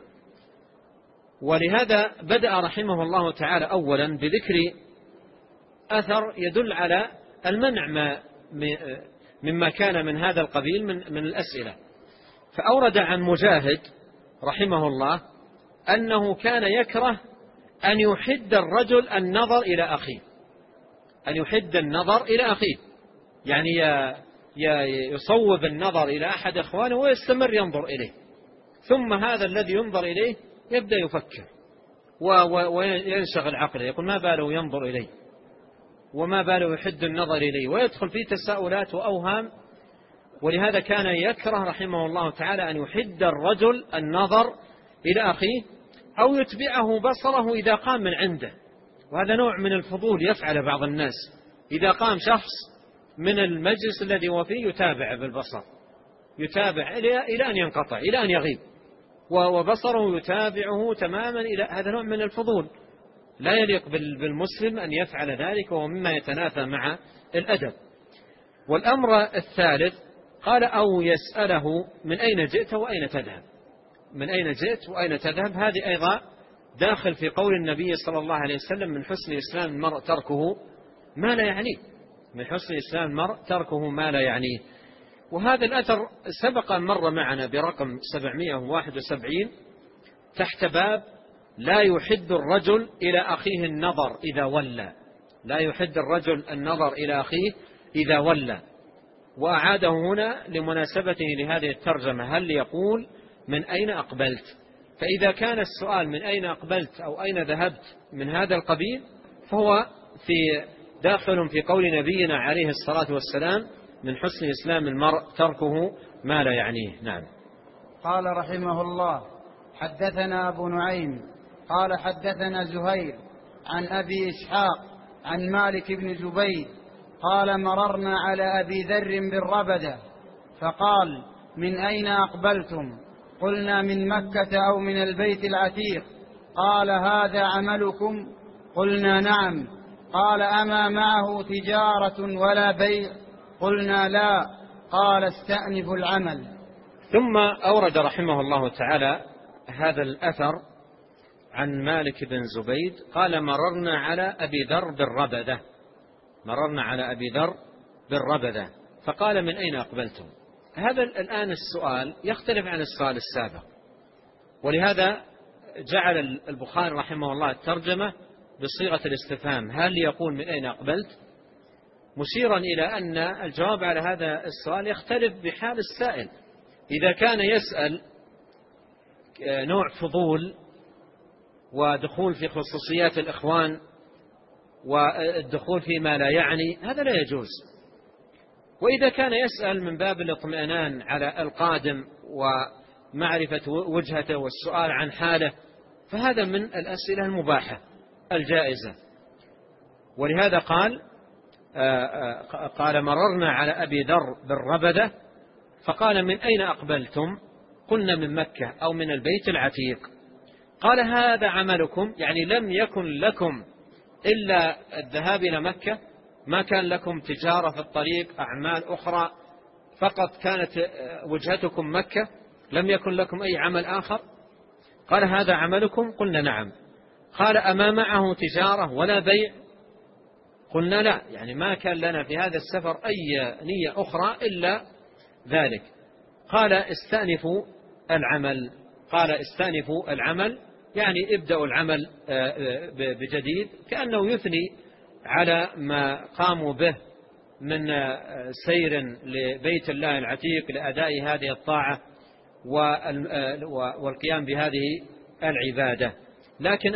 ولهذا بدأ رحمه الله تعالى أولا بذكر أثر يدل على المنع مما كان من هذا القبيل من الأسئلة. فأورد عن مجاهد رحمه الله أنه كان يكره أن يحد الرجل النظر إلى أخيه، أن يحد النظر إلى أخيه، يعني يصوب النظر إلى أحد إخوانه ويستمر ينظر إليه، ثم هذا الذي ينظر إليه يبدأ يفكر وينشغل عقله، يقول ما باله ينظر إليه وما باله يحد النظر إليه، ويدخل في تساؤلات وأوهام. ولهذا كان يكره رحمه الله تعالى أن يحد الرجل النظر إلى أخيه أو يتبعه بصره إذا قام من عنده، وهذا نوع من الفضول يفعل بعض الناس. إذا قام شخص من المجلس الذي هو فيه يتابع بالبصر، يتابع إلى أن ينقطع، إلى أن يغيب، وبصره يتابعه تماما، إلى هذا نوع من الفضول لا يليق بالمسلم أن يفعل ذلك، وهو مما يتنافى مع الأدب. والأمر الثالث قال أو يسأله من أين جئت وأين تذهب. من أين جئت وأين تذهب هذه أيضا داخل في قول النبي صلى الله عليه وسلم من حسن إسلام المرء تركه ما لا يعنيه. من حسن إسلام المرء تركه ما لا يعنيه. وهذا الأثر سبق أن مر معنا برقم 771 تحت باب لا يحد الرجل إلى أخيه النظر إذا ولى. لا يحد الرجل النظر إلى أخيه إذا ولى. وأعاده هنا لمناسبته لهذه الترجمة، هل يقول من أين أقبلت؟ فإذا كان السؤال من أين أقبلت أو أين ذهبت من هذا القبيل فهو داخل في قول نبينا عليه الصلاة والسلام من حسن إسلام المرء تركه ما لا يعنيه. نعم. قال رحمه الله حدثنا أبو نعيم قال حدثنا زهير عن أبي إسحاق عن مالك بن زبيد قال مررنا على أبي ذر بالربدة فقال من أين أقبلتم؟ قلنا من مكة أو من البيت العتيق. قال هذا عملكم؟ قلنا نعم. قال أما معه تجارة ولا بيع؟ قلنا لا. قال استأنف العمل. ثم أورد رحمه الله تعالى هذا الأثر عن مالك بن زبيد قال مررنا على أبي ذر بالربدة. مررنا على أبي ذر بالربدة فقال من أين أقبلتم؟ هذا الآن السؤال يختلف عن السؤال السابق، ولهذا جعل البخاري رحمه الله الترجمة بصيغة الاستفهام هل يقول من أين أقبلت، مشيرا إلى أن الجواب على هذا السؤال يختلف بحال السائل. إذا كان يسأل نوع فضول ودخول في خصوصيات الإخوان والدخول فيما لا يعني هذا لا يجوز. وإذا كان يسأل من باب الاطمئنان على القادم ومعرفة وجهته والسؤال عن حاله فهذا من الأسئلة المباحة الجائزة. ولهذا قال مررنا على أبي ذر بالربدة فقال من أين أقبلتم؟ قلنا من مكة أو من البيت العتيق. قال هذا عملكم؟ يعني لم يكن لكم إلا الذهاب إلى مكة؟ ما كان لكم تجارة في الطريق، أعمال أخرى، فقط كانت وجهتكم مكة، لم يكن لكم أي عمل آخر؟ قال هذا عملكم؟ قلنا نعم. قال أما معه تجارة ولا بيع؟ قلنا لا، يعني ما كان لنا في هذا السفر أي نية أخرى إلا ذلك. قال استأنفوا العمل. قال استأنفوا العمل يعني ابدأوا العمل بجديد، كأنه يثني على ما قاموا به من سير لبيت الله العتيق لأداء هذه الطاعة والقيام بهذه العبادة. لكن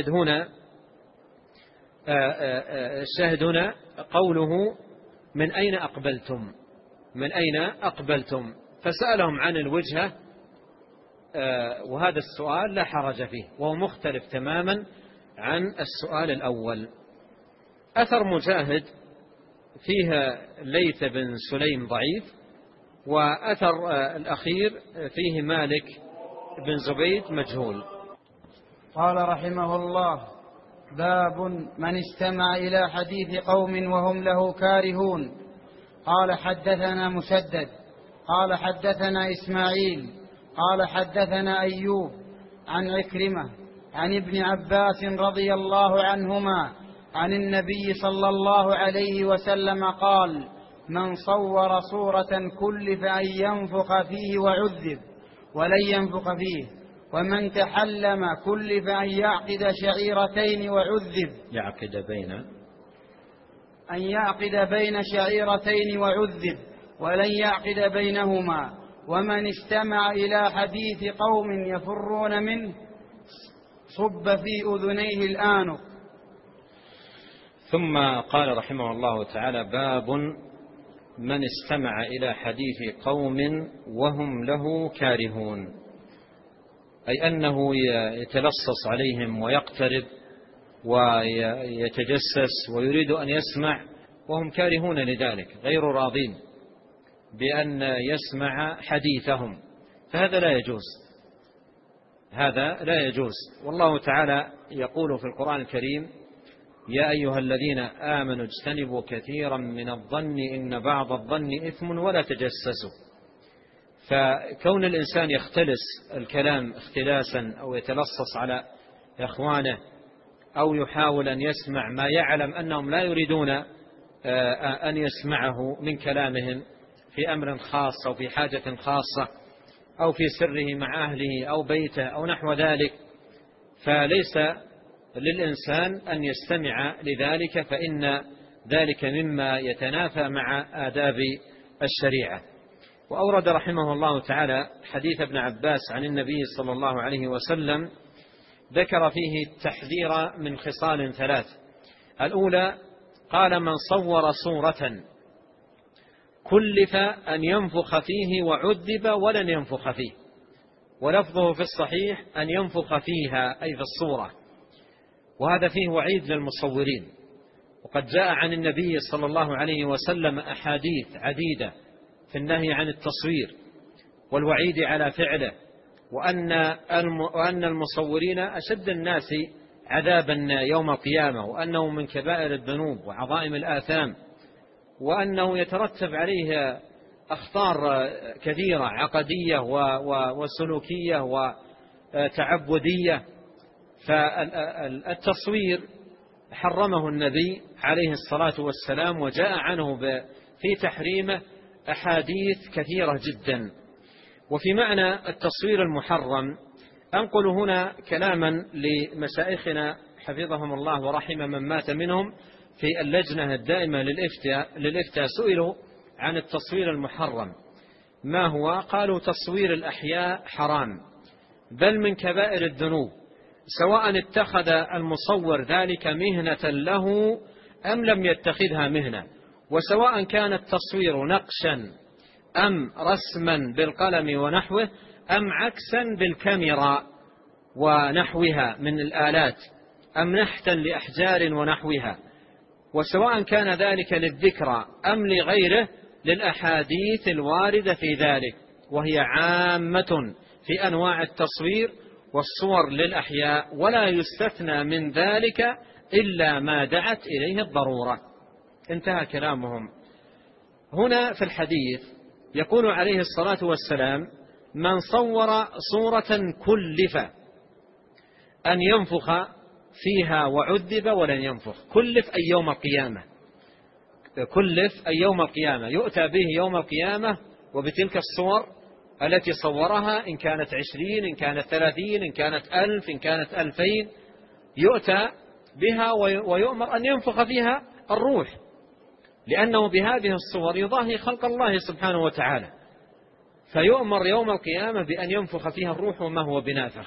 الشاهد هنا قوله من أين أقبلتم؟ من أين أقبلتم؟ فسألهم عن الوجهة، وهذا السؤال لا حرج فيه وهو مختلف تماما عن السؤال الأول. أثر مجاهد فيها ليث بن سليم ضعيف، وأثر الأخير فيه مالك بن زبيد مجهول. قال رحمه الله باب من استمع إلى حديث قوم وهم له كارهون. قال حدثنا مسدد قال حدثنا إسماعيل قال حدثنا أيوب عن عكرمة عن ابن عباس رضي الله عنهما عن النبي صلى الله عليه وسلم قال من صور صورة كلف أن ينفخ فيه وعذب ولن ينفخ فيه، ومن تحلم كلف أن يعقد شعيرتين وعذب يعقد بين شعيرتين وعذب ولن يعقد بينهما، ومن استمع إلى حديث قوم يفرون منه صب في أذنيه الآنق. ثم قال رحمه الله تعالى باب من استمع إلى حديث قوم وهم له كارهون، أي أنه يتلصص عليهم ويقترب ويتجسس ويريد أن يسمع وهم كارهون لذلك غير راضين بأن يسمع حديثهم، فهذا لا يجوز، هذا لا يجوز. والله تعالى يقول في القرآن الكريم: يا أيها الذين آمنوا اجتنبوا كثيرا من الظن إن بعض الظن إثم ولا تجسسوا. فكون الإنسان يختلس الكلام اختلاسا أو يتلصص على إخوانه أو يحاول أن يسمع ما يعلم أنهم لا يريدون أن يسمعه من كلامهم في أمر خاص أو في حاجة خاصة أو في سره مع أهله أو بيته أو نحو ذلك، فليس للإنسان أن يستمع لذلك، فإن ذلك مما يتنافى مع آداب الشريعة. وأورد رحمه الله تعالى حديث ابن عباس عن النبي صلى الله عليه وسلم ذكر فيه التحذير من خصال ثلاث. الأولى قال: من صور صورة كلف أن ينفخ فيه وعذب ولن ينفخ فيه، ولفظه في الصحيح أن ينفخ فيها أي في الصورة، وهذا فيه وعيد للمصورين. وقد جاء عن النبي صلى الله عليه وسلم أحاديث عديدة في النهي عن التصوير والوعيد على فعله، وأن المصورين أشد الناس عذابا يوم القيامة، وأنه من كبائر الذنوب وعظائم الآثام، وأنه يترتب عليه أخطار كثيرة عقدية وسلوكية وتعبدية. فالتصوير حرمه النبي عليه الصلاة والسلام، وجاء عنه في تحريمه أحاديث كثيرة جدا. وفي معنى التصوير المحرم أنقل هنا كلاما لمشايخنا حفظهم الله ورحم من مات منهم في اللجنة الدائمة للإفتاء، سئلوا عن التصوير المحرم ما هو؟ قالوا: تصوير الأحياء حرام، بل من كبائر الذنوب، سواء اتخذ المصور ذلك مهنة له أم لم يتخذها مهنة، وسواء كان التصوير نقشا أم رسما بالقلم ونحوه أم عكسا بالكاميرا ونحوها من الآلات أم نحتا لأحجار ونحوها، وسواء كان ذلك للذكرى أم لغيره، للأحاديث الواردة في ذلك، وهي عامة في أنواع التصوير والصور للأحياء، ولا يستثنى من ذلك إلا ما دعت إليه الضرورة. انتهى كلامهم. هنا في الحديث يقول عليه الصلاة والسلام: من صور صورة كلف أن ينفخ فيها وعذب ولن ينفخ. كلف أي يوم القيامة، كلف أي يوم القيامة، يؤتى به يوم القيامة وبتلك الصور التي صورها، إن كانت 20 إن كانت 30 إن كانت 1000 إن كانت 2000، يؤتى بها ويؤمر أن ينفخ فيها الروح، لأنه بهذه الصور يضاهي خلق الله سبحانه وتعالى، فيؤمر يوم القيامة بأن ينفخ فيها الروح وما هو بنافخ،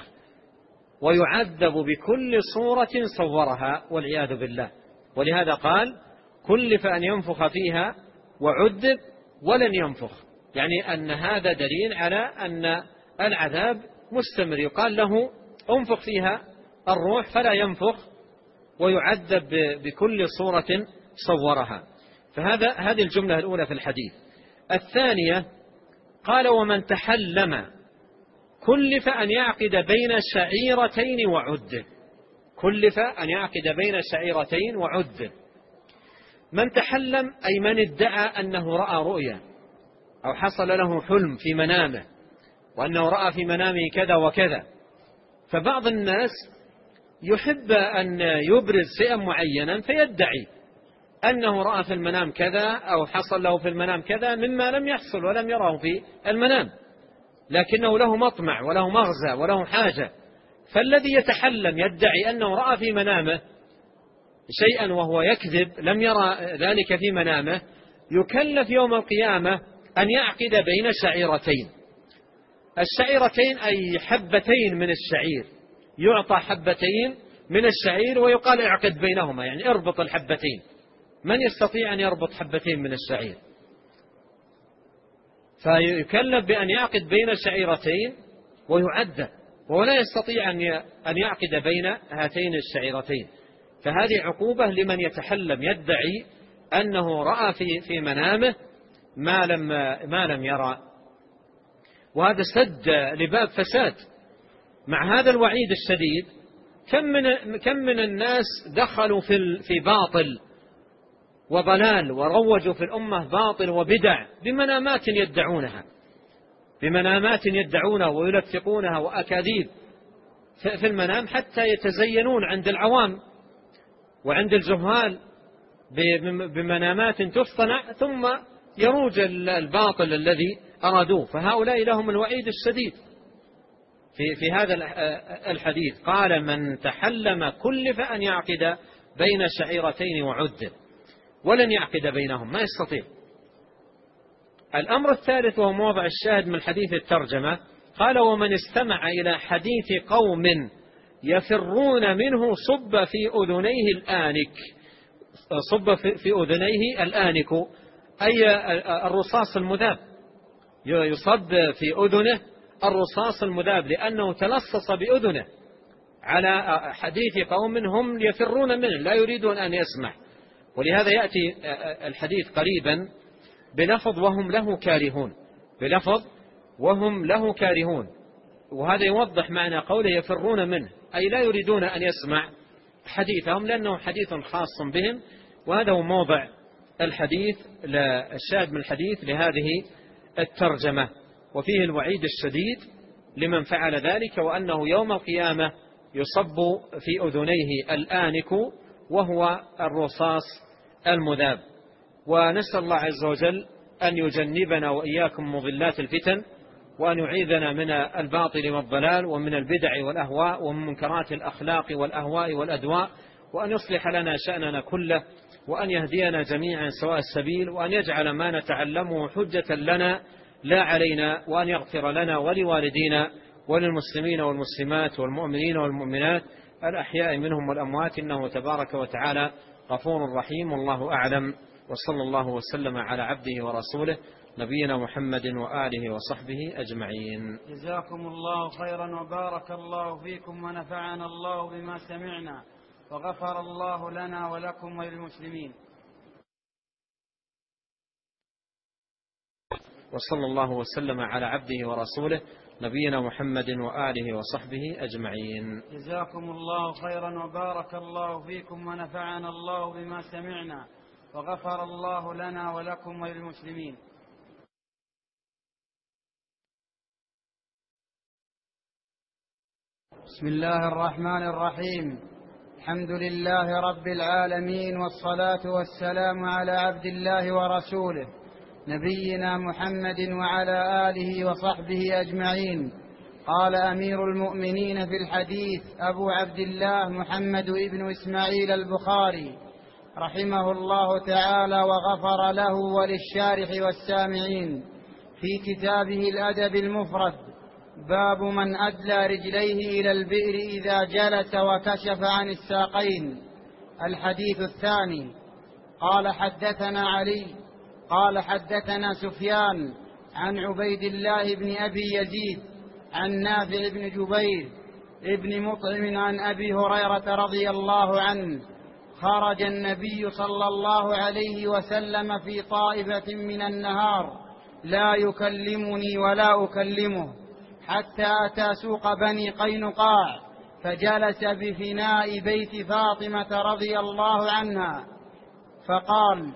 ويعذب بكل صورة صورها والعياذ بالله. ولهذا قال: كلف أن ينفخ فيها وعذب ولن ينفخ، يعني أن هذا دليل على أن العذاب مستمر، يقال له: انفخ فيها الروح فلا ينفخ، ويعذب بكل صورة صورها. هذه الجملة الأولى في الحديث. الثانية قال: ومن تحلم كلف أن يعقد بين شعيرتين وعذب. كلف أن يعقد بين شعيرتين وعذب. من تحلم أي من ادعى أنه رأى رؤيا أو حصل له حلم في منامه وأنه رأى في منامه كذا وكذا. فبعض الناس يحب أن يبرز شيئا معينا فيدعي أنه رأى في المنام كذا أو حصل له في المنام كذا مما لم يحصل ولم يراه في المنام، لكنه له مطمع وله مغزى وله حاجة. فالذي يتحلم يدعي أنه رأى في منامه شيئا وهو يكذب، لم يرى ذلك في منامه، يكلف يوم القيامة أن يعقد بين شعيرتين. الشعيرتين أي حبتين من الشعير، يعطى حبتين من الشعير ويقال: اعقد بينهما، يعني اربط الحبتين. من يستطيع أن يربط حبتين من الشعير؟ فيكلف بأن يعقد بين الشعيرتين ويعد، ولا يستطيع أن يعقد بين هاتين الشعيرتين، فهذه عقوبة لمن يتحلم يدعي أنه رأى في منامه ما لم يرى، وهذا سد لباب فساد. مع هذا الوعيد الشديد كم من الناس دخلوا في باطل وضلال وروجوا في الأمة باطل وبدع بمنامات يدعونها ويلفقونها وأكاذيب في المنام، حتى يتزينون عند العوام وعند الجهال بمنامات تصطنع، ثم يروج الباطل الذي أرادوه. فهؤلاء لهم الوعيد الشديد. في هذا الحديث قال: من تحلم كلف أن يعقد بين شعيرتين وعد، ولن يعقد بينهم، ما يستطيع. الأمر الثالث وهو موضع الشاهد من حديث الترجمة، قال: ومن استمع إلى حديث قوم يفرون منه صب في أذنيه الآنك، أي الرصاص المذاب، يصب في أذنه الرصاص المذاب، لأنه تلصص بأذنه على حديث قوم هم يفرون منه، لا يريدون أن يسمع. ولهذا يأتي الحديث قريبا بلفظ وهم له كارهون، وهذا يوضح معنى قوله يفرون منه، أي لا يريدون أن يسمع حديثهم لأنه حديث خاص بهم. وهذا هو موضع الشاهد من الحديث لهذه الترجمة، وفيه الوعيد الشديد لمن فعل ذلك، وأنه يوم القيامة يصب في أذنيه الآنك وهو الرصاص المذاب. ونسأل الله عز وجل أن يجنبنا وإياكم مضلات الفتن، وأن يعيذنا من الباطل والضلال ومن البدع والأهواء ومن منكرات الأخلاق والأهواء والأدواء، وأن يصلح لنا شأننا كله، وأن يهدينا جميعا سواء السبيل، وأن يجعل ما نتعلمه حجة لنا لا علينا، وأن يغفر لنا ولوالدينا وللمسلمين والمسلمات والمؤمنين والمؤمنات الأحياء منهم والأموات، إنه تبارك وتعالى غفور رحيم. والله أعلم، وصلى الله وسلم على عبده ورسوله نبينا محمد وآله وصحبه أجمعين. جزاكم الله خيرا وبارك الله فيكم ونفعنا الله بما سمعنا، وغفر الله لنا ولكم وللمسلمين. وصلى الله وسلم على عبده ورسوله نبينا محمد وآله وصحبه أجمعين. جزاكم الله خيرا وبارك الله فيكم ونفعنا الله بما سمعنا، وغفر الله لنا ولكم وللمسلمين. بسم الله الرحمن الرحيم. الحمد لله رب العالمين، والصلاة والسلام على عبد الله ورسوله نبينا محمد وعلى آله وصحبه أجمعين. قال أمير المؤمنين في الحديث أبو عبد الله محمد بن إسماعيل البخاري رحمه الله تعالى وغفر له وللشارح والسامعين في كتابه الأدب المفرد: باب من أدلى رجليه إلى البئر إذا جلس وكشف عن الساقين. الحديث الثاني. قال حدثنا علي قال حدثنا سفيان عن عبيد الله بن أبي يزيد عن نافع بن جبير ابن مطعم عن أبي هريرة رضي الله عنه: خرج النبي صلى الله عليه وسلم في طائفة من النهار لا يكلمني ولا أكلمه، حتى أتى سوق بني قينقاع، فجلس بفناء بيت فاطمة رضي الله عنها، فقال: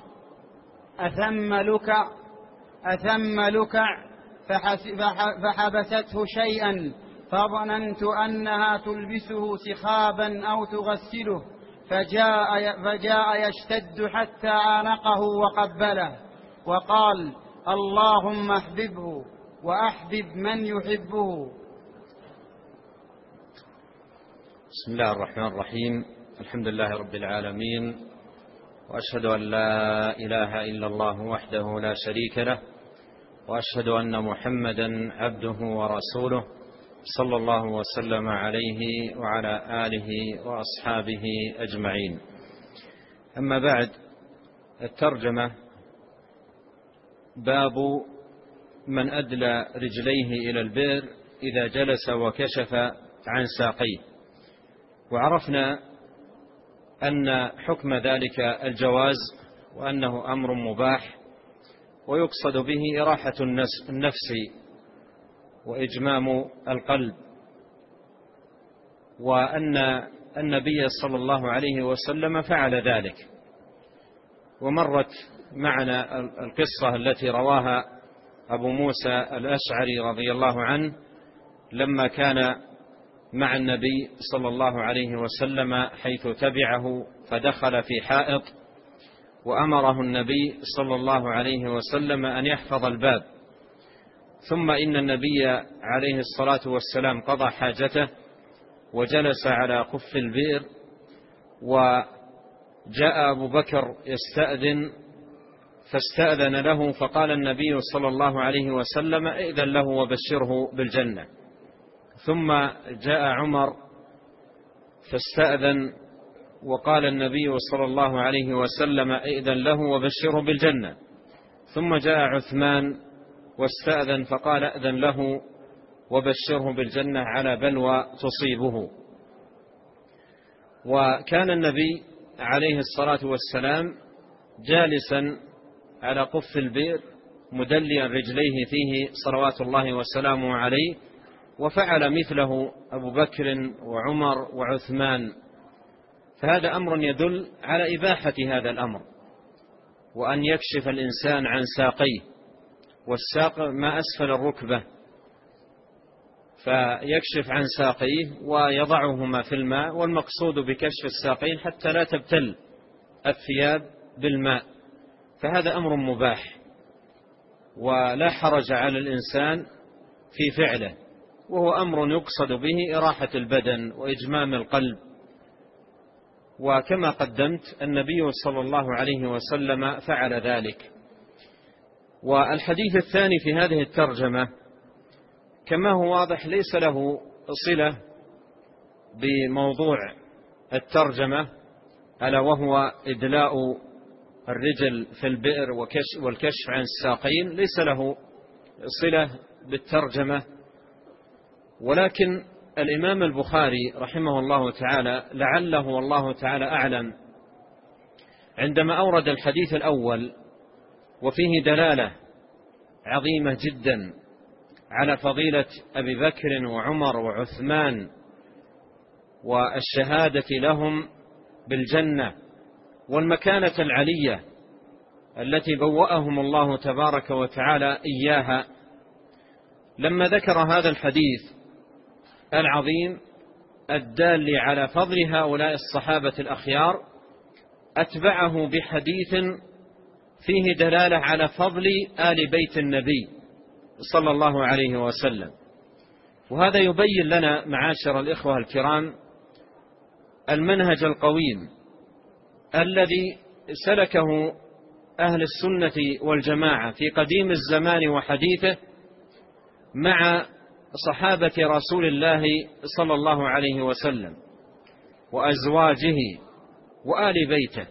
أثم لكع، فحبسته شيئا، فظننت أنها تلبسه سخابا أو تغسله، فجاء يشتد حتى عانقه وقبله، وقال: اللهم احببه وأحبب من يحبه. بسم الله الرحمن الرحيم. الحمد لله رب العالمين، وأشهد أن لا إله إلا الله وحده لا شريك له، وأشهد أن محمدا عبده ورسوله صلى الله وسلم عليه وعلى آله وأصحابه أجمعين. أما بعد، الترجمة: باب من أدلى رجليه إلى البئر إذا جلس وكشف عن ساقيه. وعرفنا أن حكم ذلك الجواز وأنه أمر مباح، ويقصد به إراحة النفس وإجمام القلب، وأن النبي صلى الله عليه وسلم فعل ذلك. ومرت معنا القصة التي رواها أبو موسى الأشعري رضي الله عنه لما كان مع النبي صلى الله عليه وسلم حيث تبعه فدخل في حائط، وأمره النبي صلى الله عليه وسلم أن يحفظ الباب، ثم إن النبي عليه الصلاة والسلام قضى حاجته وجلس على قف البئر، وجاء أبو بكر يستأذن فاستأذن له، فقال النبي صلى الله عليه وسلم ائذن له وبشره بالجنة. ثم جاء عمر فاستأذن وقال النبي صلى الله عليه وسلم ائذن له وبشره بالجنة. ثم جاء عثمان واستأذن فقال ائذن له وبشره بالجنة على بلوى تصيبه. وكان النبي عليه الصلاة والسلام جالسا على قف البئر مدليا رجليه فيه صلوات الله وسلامه عليه، وفعل مثله أبو بكر وعمر وعثمان. فهذا أمر يدل على إباحة هذا الأمر، وأن يكشف الإنسان عن ساقيه، والساق ما أسفل الركبة، فيكشف عن ساقيه ويضعهما في الماء، والمقصود بكشف الساقين حتى لا تبتل الثياب بالماء. فهذا أمر مباح ولا حرج على الإنسان في فعله، وهو أمر يقصد به إراحة البدن وإجمام القلب. وكما قدمت النبي صلى الله عليه وسلم فعل ذلك. والحديث الثاني في هذه الترجمة كما هو واضح ليس له صلة بموضوع الترجمة، ألا وهو إدلاء الرجل في البئر والكشف عن الساقين، ليس له صلة بالترجمة. ولكن الإمام البخاري رحمه الله تعالى لعله والله تعالى أعلم عندما أورد الحديث الأول وفيه دلالة عظيمة جدا على فضيلة أبي بكر وعمر وعثمان والشهادة لهم بالجنة والمكانة العلية التي بوأهم الله تبارك وتعالى إياها، لما ذكر هذا الحديث العظيم الدال على فضل هؤلاء الصحابة الأخيار أتبعه بحديث فيه دلالة على فضل آل بيت النبي صلى الله عليه وسلم. وهذا يبين لنا معاشر الإخوة الكرام المنهج القويم الذي سلكه أهل السنة والجماعة في قديم الزمان وحديثه مع صحابة رسول الله صلى الله عليه وسلم وأزواجه وآل بيته،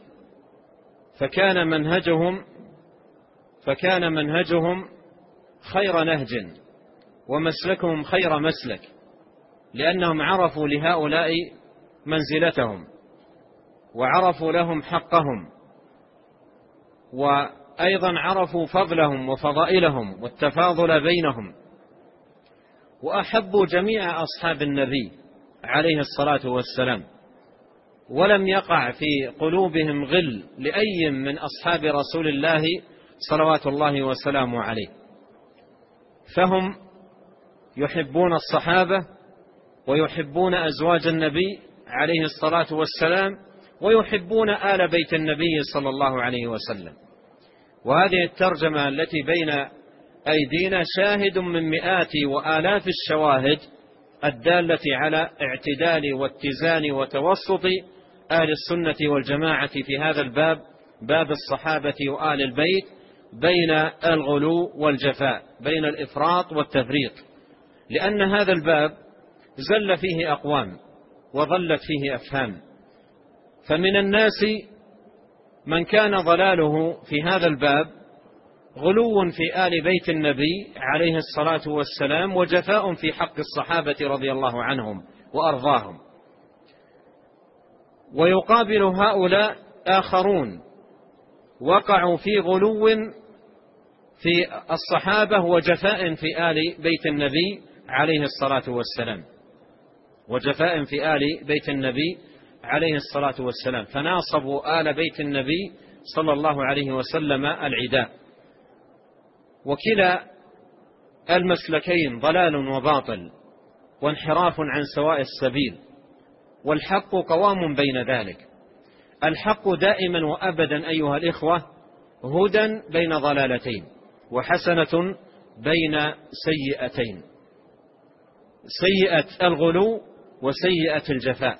فكان منهجهم خير نهج ومسلكهم خير مسلك، لأنهم عرفوا لهؤلاء منزلتهم وعرفوا لهم حقهم، وأيضا عرفوا فضلهم وفضائلهم والتفاضل بينهم، وأحبوا جميع أصحاب النبي عليه الصلاة والسلام، ولم يقع في قلوبهم غل لأي من أصحاب رسول الله صلوات الله وسلامه عليه. فهم يحبون الصحابة ويحبون أزواج النبي عليه الصلاة والسلام ويحبون آل بيت النبي صلى الله عليه وسلم. وهذه الترجمة التي بين أيدينا شاهد من مئات وآلاف الشواهد الدالة على اعتدال واتزان وتوسط أهل السنة والجماعة في هذا الباب، باب الصحابة وآل البيت، بين الغلو والجفاء، بين الإفراط والتفريط، لأن هذا الباب زل فيه أقوام وضلت فيه أفهام. فمن الناس من كان ضلاله في هذا الباب غلو في آل بيت النبي عليه الصلاة والسلام وجفاء في حق الصحابة رضي الله عنهم وأرضاهم. ويقابل هؤلاء آخرون وقعوا في غلو في الصحابة وجفاء في آل بيت النبي عليه الصلاة والسلام، وجفاء في آل بيت النبي عليه الصلاة والسلام، فناصبوا آل بيت النبي صلى الله عليه وسلم العداء. وكلا المسلكين ضلال وباطل وانحراف عن سواء السبيل، والحق قوام بين ذلك. الحق دائما وأبدا أيها الإخوة هدى بين ضلالتين وحسنة بين سيئتين، سيئة الغلو وسيئة الجفاء.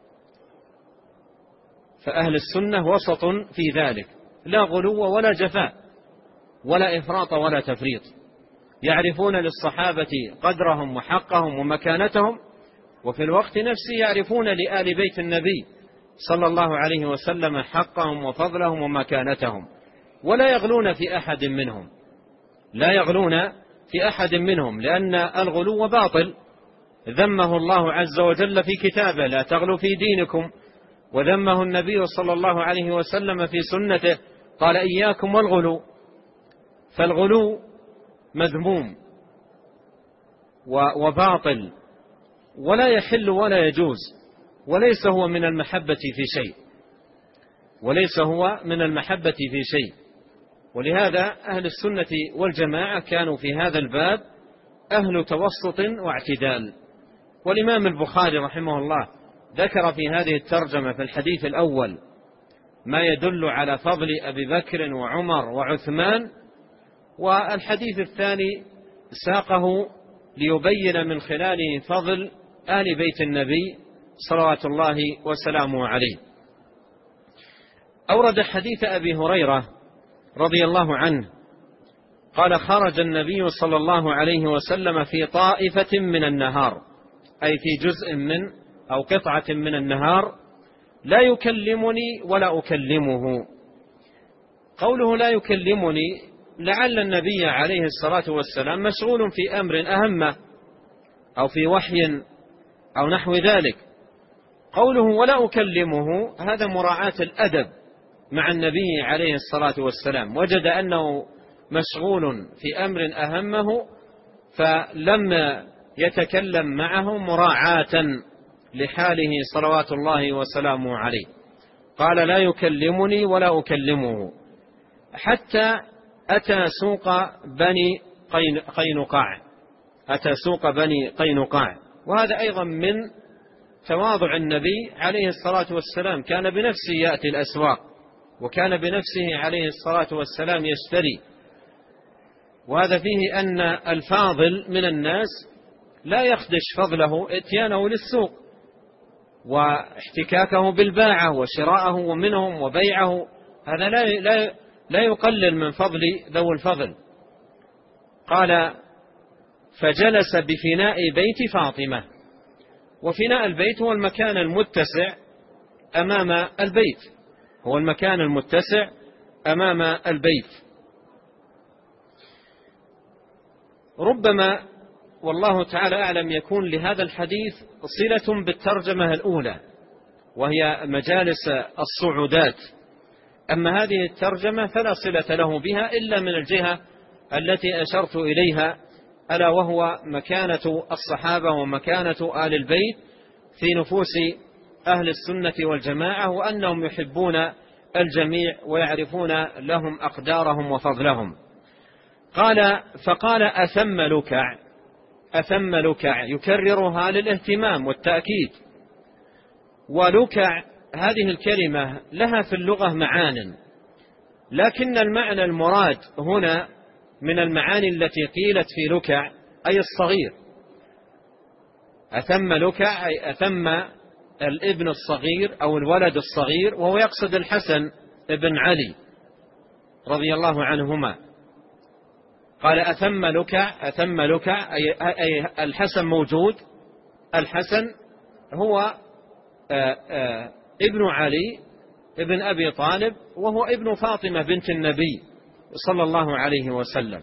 فأهل السنة وسط في ذلك، لا غلو ولا جفاء ولا إفراط ولا تفريط، يعرفون للصحابة قدرهم وحقهم ومكانتهم، وفي الوقت نفسه يعرفون لآل بيت النبي صلى الله عليه وسلم حقهم وفضلهم ومكانتهم، ولا يغلون في أحد منهم، لا يغلون في أحد منهم، لأن الغلو باطل ذمه الله عز وجل في كتابه: لا تغلوا في دينكم. وذمه النبي صلى الله عليه وسلم في سنته، قال: إياكم والغلو. فالغلو مذموم وباطل ولا يحل ولا يجوز، وليس هو من المحبة في شيء، وليس هو من المحبة في شيء. ولهذا أهل السنة والجماعة كانوا في هذا الباب أهل توسط واعتدال. والإمام البخاري رحمه الله ذكر في هذه الترجمة في الحديث الأول ما يدل على فضل أبي بكر وعمر وعثمان، والحديث الثاني ساقه ليبين من خلاله فضل آل بيت النبي صلوات الله وسلامه عليه. أورد حديث أبي هريرة رضي الله عنه قال: خرج النبي صلى الله عليه وسلم في طائفة من النهار، أي في جزء من أو قطعة من النهار، لا يكلمني ولا أكلمه. قوله لا يكلمني لعل النبي عليه الصلاة والسلام مشغول في أمر أهم أو في وحي أو نحو ذلك. قوله ولا أكلمه هذا مراعاة الأدب مع النبي عليه الصلاة والسلام، وجد أنه مشغول في أمر أهمه فلم يتكلم معه مراعاة لحاله صلوات الله وسلامه عليه. قال: لا يكلمني ولا أكلمه، حتى أتى سوق بني قينقاع، أتى سوق بني قينقاع. وهذا أيضا من تواضع النبي عليه الصلاة والسلام، كان بنفسه يأتي الأسواق، وكان بنفسه عليه الصلاة والسلام يشتري. وهذا فيه أن الفاضل من الناس لا يخدش فضله اتيانه للسوق واحتكاكه بالباعة وشراءه منهم وبيعه، هذا لا يقلل من فضل ذو الفضل. قال: فجلس بفناء بيت فاطمة. وفناء البيت هو المكان المتسع أمام البيت، هو المكان المتسع أمام البيت. ربما والله تعالى أعلم يكون لهذا الحديث صلة بالترجمة الأولى وهي مجالس الصعودات، أما هذه الترجمة فلا صلة له بها إلا من الجهة التي أشرت إليها، ألا وهو مكانة الصحابة ومكانة آل البيت في نفوس أهل السنة والجماعة، وأنهم يحبون الجميع ويعرفون لهم أقدارهم وفضلهم. قال: فقال: أثم لكع. أثم لكع يكررها للاهتمام والتأكيد. ولكع هذه الكلمة لها في اللغة معان، لكن المعنى المراد هنا من المعاني التي قيلت في لكع أي الصغير. أثم لكع أي أثم الابن الصغير أو الولد الصغير، وهو يقصد الحسن ابن علي رضي الله عنهما. قال: أثم لكع. أثم لكع أي الحسن موجود. الحسن هو ابن علي ابن أبي طالب، وهو ابن فاطمة بنت النبي صلى الله عليه وسلم.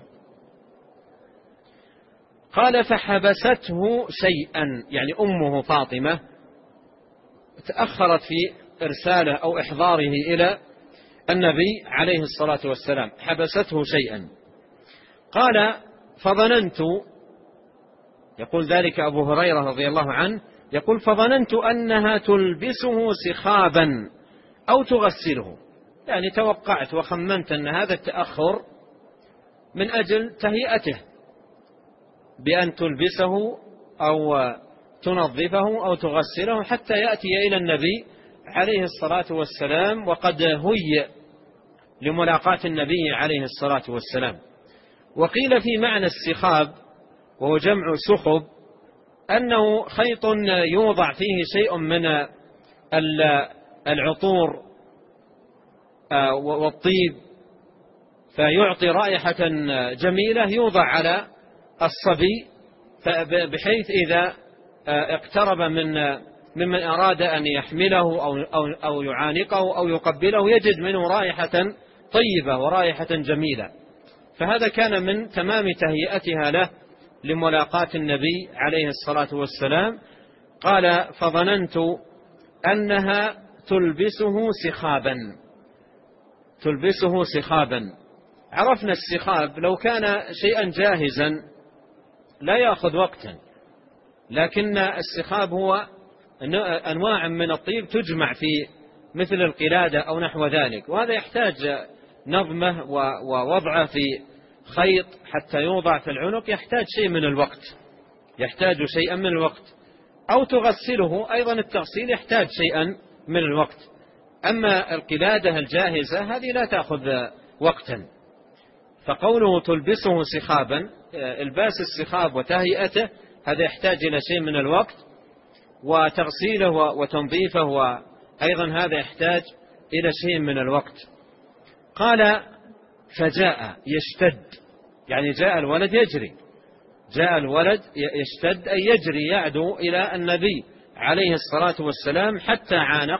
قال: فحبسته شيئا، يعني أمه فاطمة تأخرت في إرساله أو إحضاره إلى النبي عليه الصلاة والسلام، حبسته شيئا. قال فظننت، يقول ذلك أبو هريرة رضي الله عنه، يقول فظننت أنها تلبسه سخابا أو تغسله، يعني توقعت وخمنت أن هذا التأخر من أجل تهيئته بأن تلبسه أو تنظفه أو تغسله حتى يأتي إلى النبي عليه الصلاة والسلام وقد هيئ لملاقاة النبي عليه الصلاة والسلام. وقيل في معنى السخاب وهو جمع سخب أنه خيط يوضع فيه شيء من العطور والطيب فيعطي رائحة جميلة، يوضع على الصبي بحيث إذا اقترب ممن أراد أن يحمله أو يعانقه أو يقبله يجد منه رائحة طيبة ورائحة جميلة. فهذا كان من تمام تهيئتها له لملاقاة النبي عليه الصلاة والسلام. قال فظننت أنها تلبسه سخابا. عرفنا السخاب لو كان شيئا جاهزا لا يأخذ وقتا، لكن السخاب هو أنواع من الطيب تجمع في مثل القلادة أو نحو ذلك، وهذا يحتاج نظمه ووضعه في خيط حتى يوضع في العنق، يحتاج شيء من الوقت، أو تغسله أيضا، التغسيل يحتاج شيئا من الوقت. أما القلادة الجاهزة هذه لا تأخذ وقتا. فقوله تلبسه سخابا، الباس السخاب وتهيئته هذا يحتاج إلى شيء من الوقت، وتغسيله وتنظيفه وأيضا هذا يحتاج إلى شيء من الوقت. قال فجاء يشتد، يعني جاء الولد يشتد أي يجري يعدو إلى النبي عليه الصلاة والسلام حتى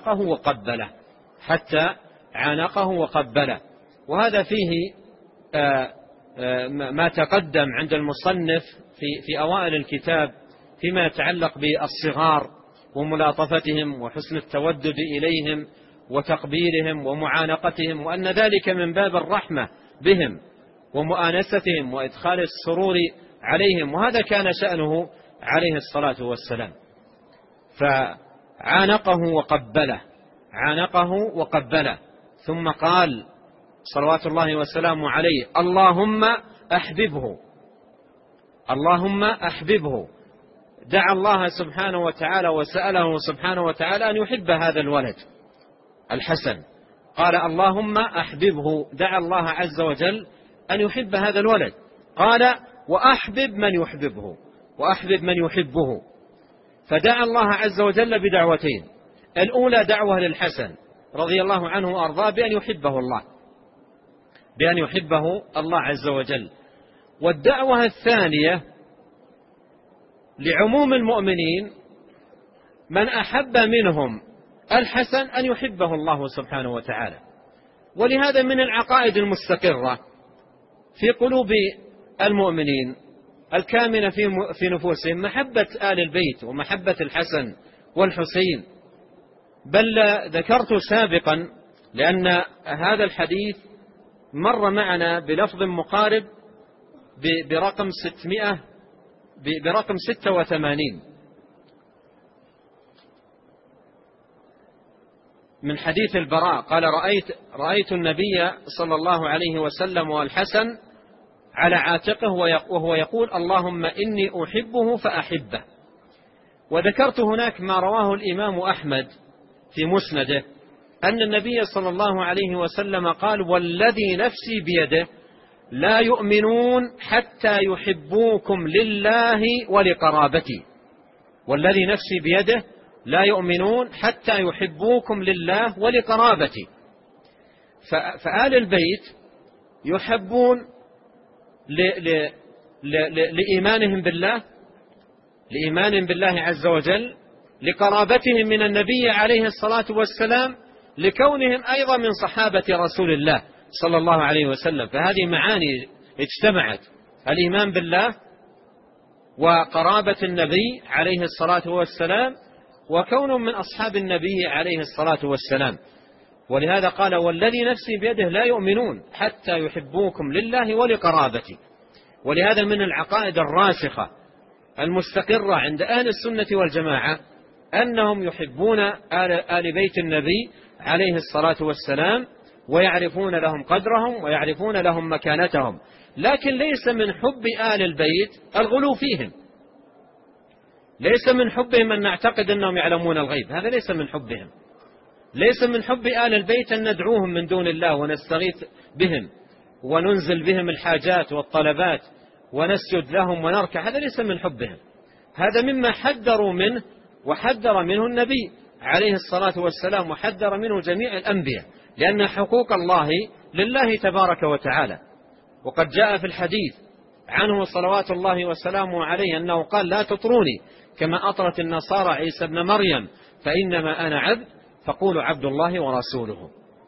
عانقه وقبله. وهذا فيه ما تقدم عند المصنف في أوائل الكتاب فيما يتعلق بالصغار وملاطفتهم وحسن التودد إليهم وتقبيلهم ومعانقتهم، وأن ذلك من باب الرحمة بهم ومؤانستهم وإدخال السرور عليهم، وهذا كان شأنه عليه الصلاة والسلام. فعانقه وقبله ثم قال صلوات الله وسلامه عليه اللهم أحببه. دعا الله سبحانه وتعالى وسأله سبحانه وتعالى أن يحب هذا الولد الحسن. قال اللهم أحببه، دعا الله عز وجل أن يحب هذا الولد. قال وأحبب من يحبه. فدعا الله عز وجل بدعوتين، الأولى دعوة للحسن رضي الله عنه وأرضاه بأن يحبه الله عز وجل. والدعوة الثانية لعموم المؤمنين من أحب منهم الحسن أن يحبه الله سبحانه وتعالى. ولهذا من العقائد المستقرة في قلوب المؤمنين الكامنة في نفوسهم محبة آل البيت ومحبة الحسن والحسين. بل ذكرت سابقا لأن هذا الحديث مر معنا بلفظ مقارب برقم 86 من حديث البراء قال رأيت النبي صلى الله عليه وسلم والحسن على عاتقه وهو يقول اللهم إني أحبه فأحبه. وذكرت هناك ما رواه الإمام أحمد في مسنده أن النبي صلى الله عليه وسلم قال والذي نفسي بيده لا يؤمنون حتى يحبوكم لله ولقرابتي. والذي نفسي بيده لا يؤمنون حتى يحبوكم لله ولقرابتي. فآل البيت يحبون لإيمانهم بالله عز وجل، لقرابتهم من النبي عليه الصلاة والسلام، لكونهم أيضا من صحابة رسول الله صلى الله عليه وسلم. فهذه معاني اجتمعت، الإيمان بالله وقرابة النبي عليه الصلاة والسلام وكونهم من أصحاب النبي عليه الصلاة والسلام. ولهذا قال: والذي نفسي بيده لا يؤمنون حتى يحبوكم لله ولقرابتي. ولهذا من العقائد الراسخة المستقرة عند أهل السنة والجماعة أنهم يحبون آل بيت النبي عليه الصلاة والسلام، ويعرفون لهم قدرهم ويعرفون لهم مكانتهم، لكن ليس من حب آل البيت الغلو فيهم، ليس من حبهم أن نعتقد أنهم يعلمون الغيب، هذا ليس من حبهم. ليس من حب آل البيت أن ندعوهم من دون الله ونستغيث بهم وننزل بهم الحاجات والطلبات ونسجد لهم ونركع، هذا ليس من حبهم. هذا مما حذروا منه وحذر منه النبي عليه الصلاة والسلام، وحذر منه جميع الأنبياء، لأن حقوق الله لله تبارك وتعالى. وقد جاء في الحديث عنه صلوات الله وسلامه عليه أنه قال: لا تطروني كما أطرت النصارى عيسى ابن مريم، فإنما أنا عبد فقولوا عبد الله ورسوله.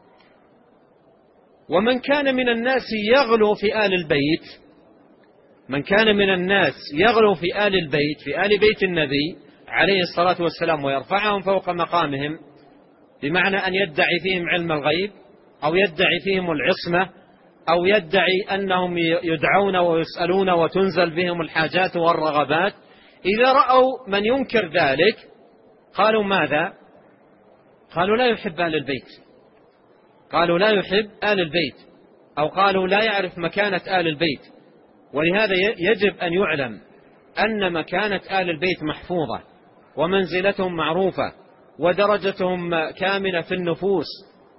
ومن كان من الناس يغلو في آل البيت، من كان من الناس يغلو في آل البيت، في آل بيت النبي عليه الصلاة والسلام، ويرفعهم فوق مقامهم، بمعنى أن يدعي فيهم علم الغيب، أو يدعي فيهم العصمة، أو يدعي أنهم يدعون ويسألون وتنزل بهم الحاجات والرغبات، إذا رأوا من ينكر ذلك قالوا ماذا؟ قالوا لا يحب آل البيت، قالوا لا يحب آل البيت، أو قالوا لا يعرف مكانة آل البيت. ولهذا يجب أن يعلم أن مكانة آل البيت محفوظة، ومنزلتهم معروفة، ودرجتهم كاملة في النفوس،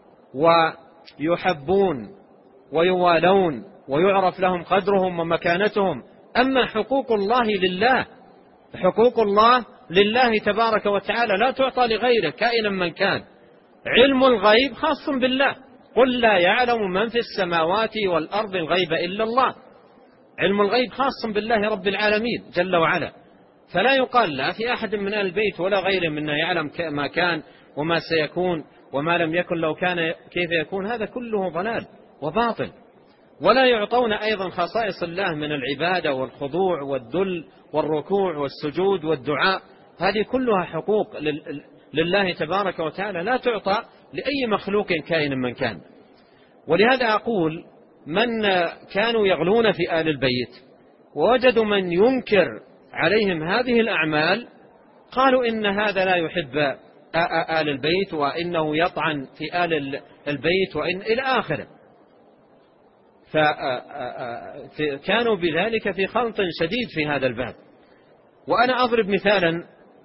ويحبون ويوالون ويعرف لهم قدرهم ومكانتهم. أما حقوق الله لله، حقوق الله لله تبارك وتعالى لا تعطى لغيره كائنا من كان. علم الغيب خاص بالله، قل لا يعلم من في السماوات والأرض الغيب إلا الله. علم الغيب خاص بالله رب العالمين جل وعلا، فلا يقال لا في أحد من أهل البيت ولا غيره منا يعلم ما كان وما سيكون وما لم يكن لو كان كيف يكون، هذا كله ضلال وباطل. ولا يعطون أيضا خصائص الله من العبادة والخضوع والذل والركوع والسجود والدعاء، هذه كلها حقوق لله تبارك وتعالى لا تعطى لأي مخلوق كائن من كان. ولهذا أقول: من كانوا يغلون في آل البيت ووجدوا من ينكر عليهم هذه الأعمال، قالوا إن هذا لا يحب آل البيت، وإنه يطعن في آل البيت، وإن إلى آخره. فكانوا بذلك في خلط شديد في هذا الباب. وأنا أضرب مثالا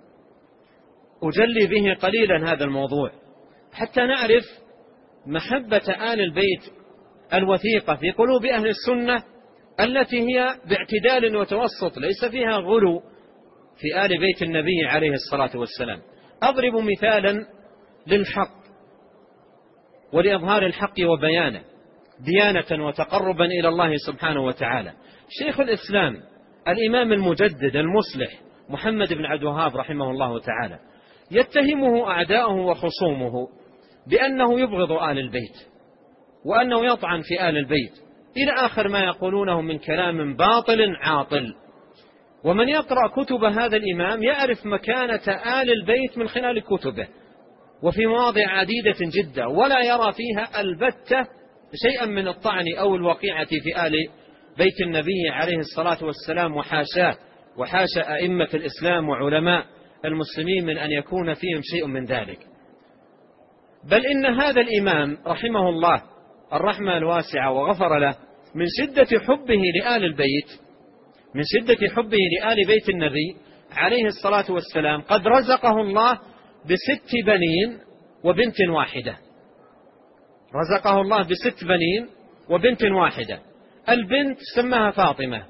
أجلي به قليلا هذا الموضوع حتى نعرف محبة آل البيت الوثيقة في قلوب أهل السنة، التي هي باعتدال وتوسط، ليس فيها غلو في آل بيت النبي عليه الصلاة والسلام. أضرب مثالا للحق ولإظهار الحق وبيانه ديانة وتقربا إلى الله سبحانه وتعالى. شيخ الإسلام الإمام المجدد المصلح محمد بن عبد الوهاب رحمه الله تعالى يتهمه أعداؤه وخصومه بأنه يبغض آل البيت، وأنه يطعن في آل البيت، إلى آخر ما يقولونه من كلام باطل عاطل. ومن يقرأ كتب هذا الإمام يعرف مكانة آل البيت من خلال كتبه، وفي مواضع عديدة جدا، ولا يرى فيها البتة شيئا من الطعن أو الوقيعة في آل بيت النبي عليه الصلاة والسلام، وحاشاه وحاشا أئمة الإسلام وعلماء المسلمين من أن يكون فيهم شيء من ذلك. بل إن هذا الإمام رحمه الله الرحمة الواسعة وغفر له، من شدة حبه لآل البيت، من شدة حبه لآل بيت النبي عليه الصلاة والسلام، قد رزقه الله ب6 بنين وبنت واحدة. رزقه الله ب6 بنين وبنت واحدة. البنت سماها فاطمة،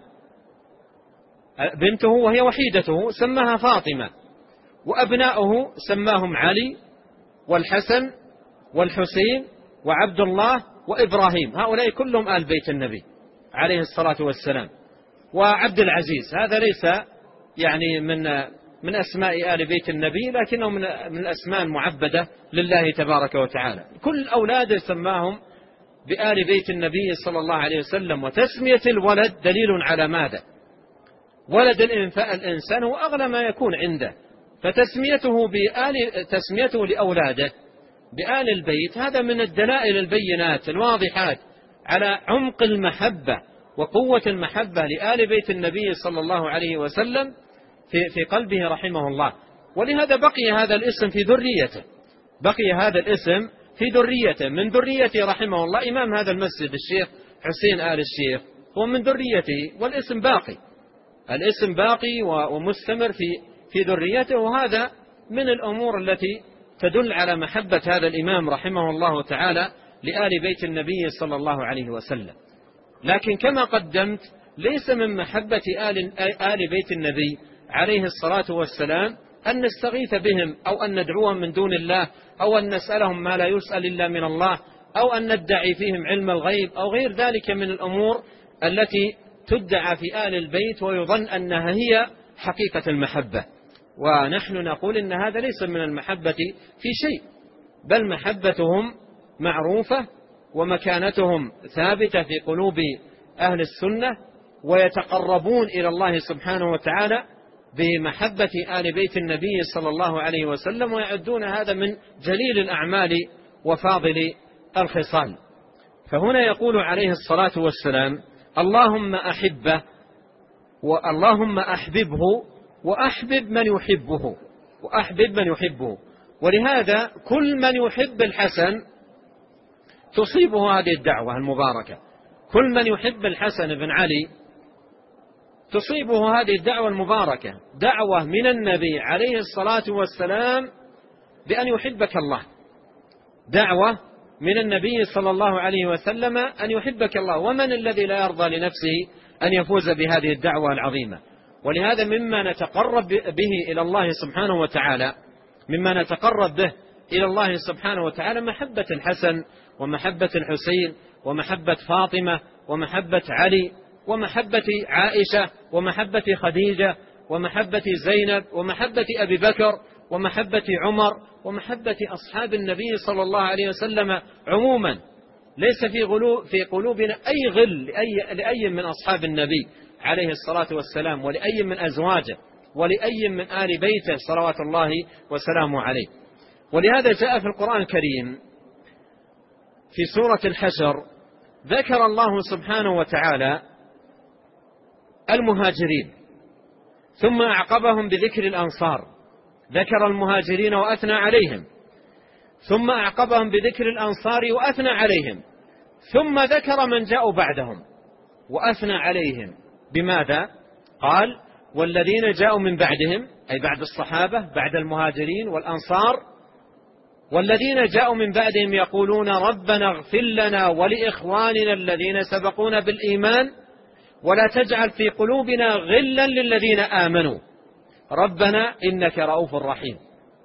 بنته وهي وحيدته سماها فاطمة، وأبناؤه سماهم علي والحسن والحسين وعبد الله وإبراهيم، هؤلاء كلهم آل بيت النبي عليه الصلاة والسلام. وعبد العزيز هذا ليس يعني من أسماء آل بيت النبي، لكنه من الأسماء المعبدة لله تبارك وتعالى. كل أولاده سماهم بآل بيت النبي صلى الله عليه وسلم. وتسمية الولد دليل على ماذا؟ ولد الإنسان هو أغلى ما يكون عنده، تسميته لأولاده بآل البيت هذا من الدلائل البينات الواضحات على عمق المحبة وقوة المحبة لآل بيت النبي صلى الله عليه وسلم في قلبه رحمه الله. ولهذا بقي هذا الاسم في ذريته، من ذريته رحمه الله. إمام هذا المسجد الشيخ حسين آل الشيخ هو من ذريته، والاسم باقي ومستمر في ذريته. وهذا من الأمور التي تدل على محبة هذا الإمام رحمه الله تعالى لآل بيت النبي صلى الله عليه وسلم. لكن كما قدمت ليس من محبة آل بيت النبي عليه الصلاة والسلام أن نستغيث بهم أو أن ندعوهم من دون الله أو أن نسألهم ما لا يسأل إلا من الله أو أن ندعي فيهم علم الغيب أو غير ذلك من الأمور التي تدعى في آل البيت ويظن أنها هي حقيقة المحبة. ونحن نقول إن هذا ليس من المحبة في شيء، بل محبتهم معروفة ومكانتهم ثابتة في قلوب أهل السنة، ويتقربون إلى الله سبحانه وتعالى بمحبة آل بيت النبي صلى الله عليه وسلم، ويعدون هذا من جليل الأعمال وفاضل الخصال. فهنا يقول عليه الصلاة والسلام: اللهم أحبه اللهم أحببه وأحبب من يحبه. ولهذا كل من يحب الحسن تصيبه هذه الدعوة المباركة، كل من يحب الحسن بن علي تصيبه هذه الدعوة المباركة، دعوة من النبي عليه الصلاة والسلام بأن يحبك الله، دعوة من النبي صلى الله عليه وسلم أن يحبك الله. ومن الذي لا يرضى لنفسه أن يفوز بهذه الدعوة العظيمة؟ ولهذا مما نتقرب به إلى الله سبحانه وتعالى محبة الحسن ومحبة الحسين ومحبة فاطمة ومحبة علي ومحبة عائشة ومحبة خديجة ومحبة زينب ومحبة أبي بكر ومحبة عمر ومحبة أصحاب النبي صلى الله عليه وسلم عموما. ليس في قلوبنا أي غل لأي من أصحاب النبي عليه الصلاة والسلام ولأي من أزواجه ولأي من آل بيته صلوات الله وسلامه عليه. ولهذا جاء في القرآن الكريم في سورة الحشر ذكر الله سبحانه وتعالى المهاجرين ثم أعقبهم بذكر الأنصار، ذكر المهاجرين وأثنى عليهم، ثم أعقبهم بذكر الأنصار وأثنى عليهم، ثم ذكر من جاءوا بعدهم وأثنى عليهم. بماذا؟ قال: والذين جاءوا من بعدهم، أي بعد الصحابة بعد المهاجرين والأنصار، والذين جاءوا من بعدهم يقولون ربنا اغفر لنا ولإخواننا الذين سبقونا بالإيمان ولا تجعل في قلوبنا غلا للذين آمنوا ربنا إنك رؤوف رحيم.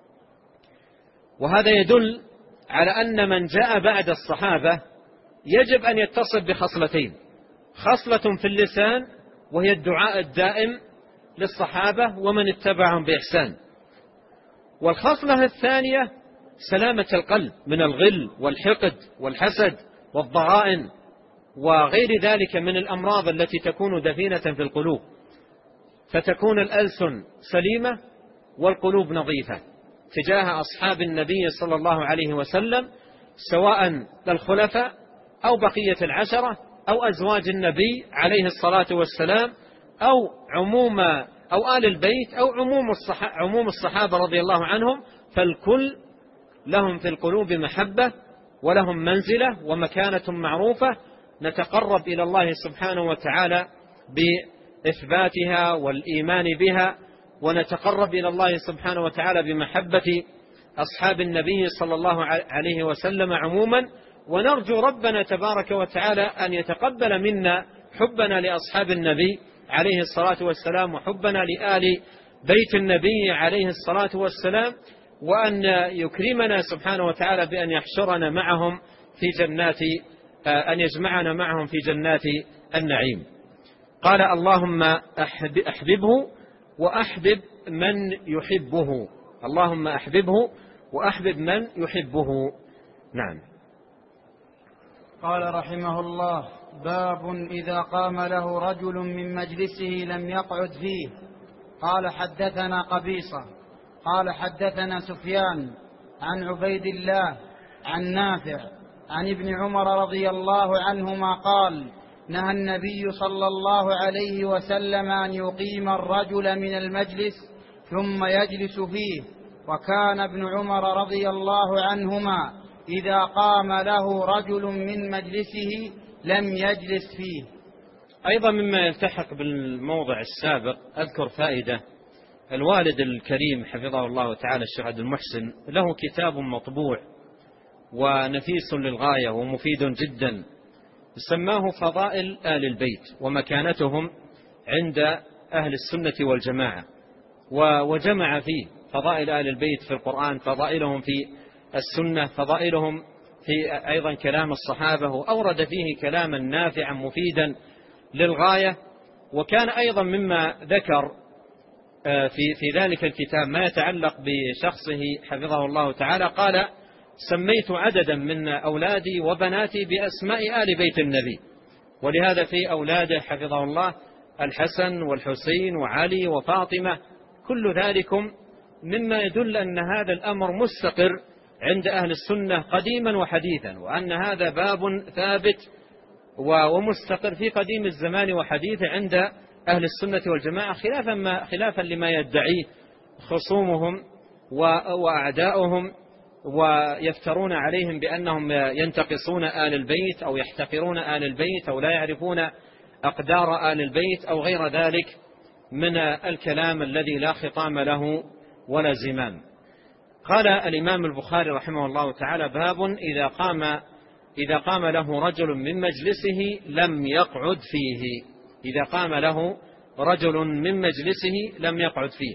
وهذا يدل على أن من جاء بعد الصحابة يجب أن يتصف بخصلتين: خصلة في اللسان وهي الدعاء الدائم للصحابة ومن اتبعهم بإحسان، والخصلة الثانية سلامة القلب من الغل والحقد والحسد والضغائن وغير ذلك من الأمراض التي تكون دفينة في القلوب، فتكون الألسن سليمة والقلوب نظيفة تجاه أصحاب النبي صلى الله عليه وسلم، سواء للخلفاء أو بقية العشرة أو أزواج النبي عليه الصلاة والسلام أو آل البيت أو عموم الصحابة رضي الله عنهم. فالكل لهم في القلوب محبة ولهم منزلة ومكانة معروفة نتقرب إلى الله سبحانه وتعالى بإثباتها والإيمان بها، ونتقرب إلى الله سبحانه وتعالى بمحبة أصحاب النبي صلى الله عليه وسلم عموما، ونرجو ربنا تبارك وتعالى أن يتقبل منا حبنا لأصحاب النبي عليه الصلاة والسلام وحبنا لآل بيت النبي عليه الصلاة والسلام، وأن يكرمنا سبحانه وتعالى بأن يحشرنا معهم في جنات أن يجمعنا معهم في جنات النعيم. قال: اللهم أحببه وأحبب من يحبه. اللهم أحببه وأحبب من يحبه. نعم. قال رحمه الله: باب إذا قام له رجل من مجلسه لم يقعد فيه. قال: حدثنا قبيصة قال حدثنا سفيان عن عبيد الله عن نافع عن ابن عمر رضي الله عنهما قال نهى النبي صلى الله عليه وسلم أن يقيم الرجل من المجلس ثم يجلس فيه، وكان ابن عمر رضي الله عنهما إذا قام له رجل من مجلسه لم يجلس فيه. أيضا مما يلتحق بالموضع السابق أذكر فائدة. الوالد الكريم حفظه الله تعالى الشيخ عبد المحسن له كتاب مطبوع ونفيس للغاية ومفيد جدا، سماه فضائل آل البيت ومكانتهم عند أهل السنة والجماعة، وجمع فيه فضائل آل البيت في القرآن، فضائلهم في السنة، فضائلهم في أيضا كلام الصحابة، وأورد فيه كلاما نافعا مفيدا للغاية. وكان أيضا مما ذكر في ذلك الكتاب ما يتعلق بشخصه حفظه الله تعالى، قال سميت عددا من أولادي وبناتي بأسماء آل بيت النبي، ولهذا في أولاده حفظه الله الحسن والحسين وعلي وفاطمة، كل ذلكم مما يدل أن هذا الأمر مستقر عند أهل السنة قديما وحديثا، وأن هذا باب ثابت ومستقر في قديم الزمان وحديثه عند أهل السنة والجماعة، خلافا لما يدعيه خصومهم وأعداؤهم، ويفترون عليهم بأنهم ينتقصون آل البيت أو يحتقرون آل البيت أو لا يعرفون أقدار آل البيت أو غير ذلك من الكلام الذي لا خطام له ولا زمام. قال الإمام البخاري رحمه الله تعالى باب إذا قام له رجل من مجلسه لم يقعد فيه. إذا قام له رجل من مجلسه لم يقعد فيه.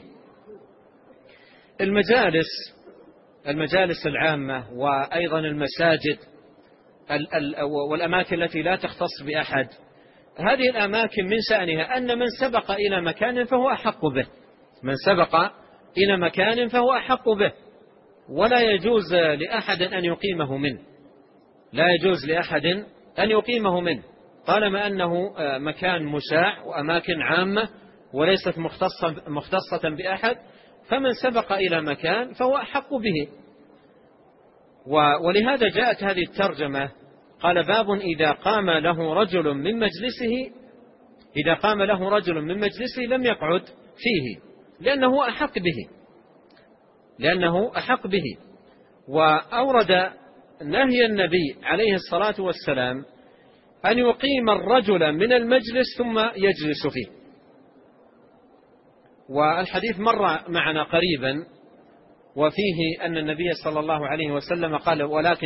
المجالس العامة وأيضا المساجد والأماكن التي لا تختص بأحد، هذه الأماكن من شأنها أن من سبق إلى مكان فهو أحق به، من سبق إلى مكان فهو أحق به، ولا يجوز لأحد أن يقيمه منه، لا يجوز لأحد أن يقيمه منه طالما أنه مكان مشاع وأماكن عامة وليست مختصة بأحد، فمن سبق إلى مكان فهو أحق به. ولهذا جاءت هذه الترجمة، قال باب إذا قام له رجل من مجلسه، إذا قام له رجل من مجلسه لم يقعد فيه، لأنه أحق به. وأورد نهي النبي عليه الصلاة والسلام أن يقيم الرجل من المجلس ثم يجلس فيه، والحديث مر معنا قريبا، وفيه أن النبي صلى الله عليه وسلم قال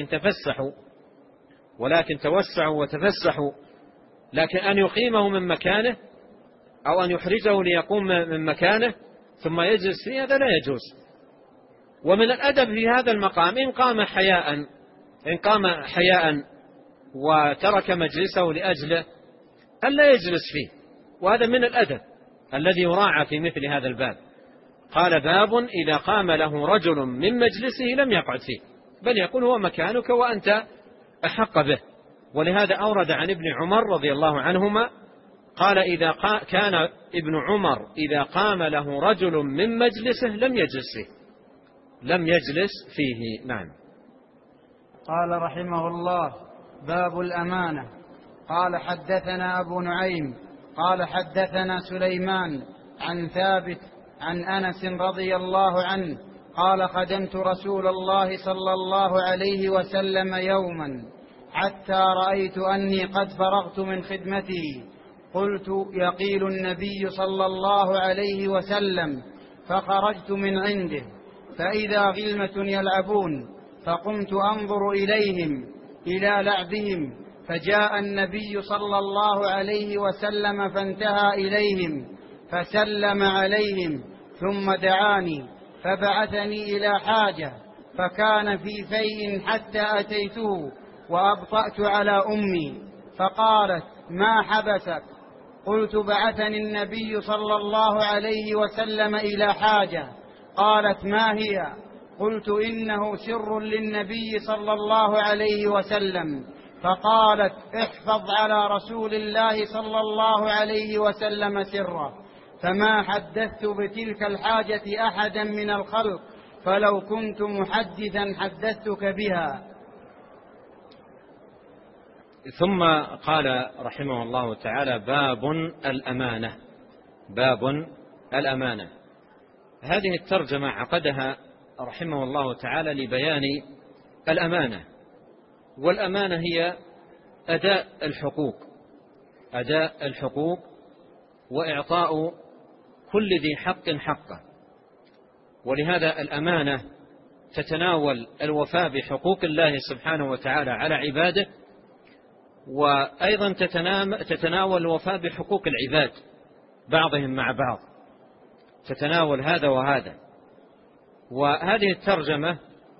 ولكن توسعوا وتفسحوا، لكن أن يقيمه من مكانه أو أن يحرجه ليقوم من مكانه ثم يجلس فيه هذا لا يجوز. ومن الأدب في هذا المقام إن قام حياء وترك مجلسه لأجله ألا يجلس فيه، وهذا من الأدب الذي يراعى في مثل هذا الباب. قال باب إذا قام له رجل من مجلسه لم يقعد فيه، بل يقول هو مكانك وأنت أحق به. ولهذا أورد عن ابن عمر رضي الله عنهما قال كان ابن عمر إذا قام له رجل من مجلسه لم يجلس فيه. نعم. قال رحمه الله باب الأمانة. قال حدثنا أبو نعيم قال حدثنا سليمان عن ثابت عن أنس رضي الله عنه قال خدمت رسول الله صلى الله عليه وسلم يوما حتى رأيت أني قد فرغت من خدمته، قلت يقيل النبي صلى الله عليه وسلم، فخرجت من عنده فإذا غلمة يلعبون، فقمت أنظر إليهم إلى لعبهم، فجاء النبي صلى الله عليه وسلم فانتهى إليهم فسلم عليهم ثم دعاني فبعثني إلى حاجة، فكان في فيء حتى أتيته وأبطأت على أمي، فقالت ما حبسك؟ قلت بعثني النبي صلى الله عليه وسلم إلى حاجة. قالت ما هي؟ قلت إنه سر للنبي صلى الله عليه وسلم. فقالت احفظ على رسول الله صلى الله عليه وسلم سره. فما حدثت بتلك الحاجة أحدا من الخلق، فلو كنت محدثا حدثتك بها. ثم قال رحمه الله تعالى: باب الأمانة. باب الأمانة. هذه الترجمة عقدها رحمه الله تعالى لبيان الأمانة، والأمانة هي أداء الحقوق، أداء الحقوق وإعطاء كل ذي حق حقه. ولهذا الأمانة تتناول الوفاء بحقوق الله سبحانه وتعالى على عباده، وأيضا تتناول الوفاء بحقوق العباد بعضهم مع بعض، تتناول هذا وهذا. وهذه الترجمة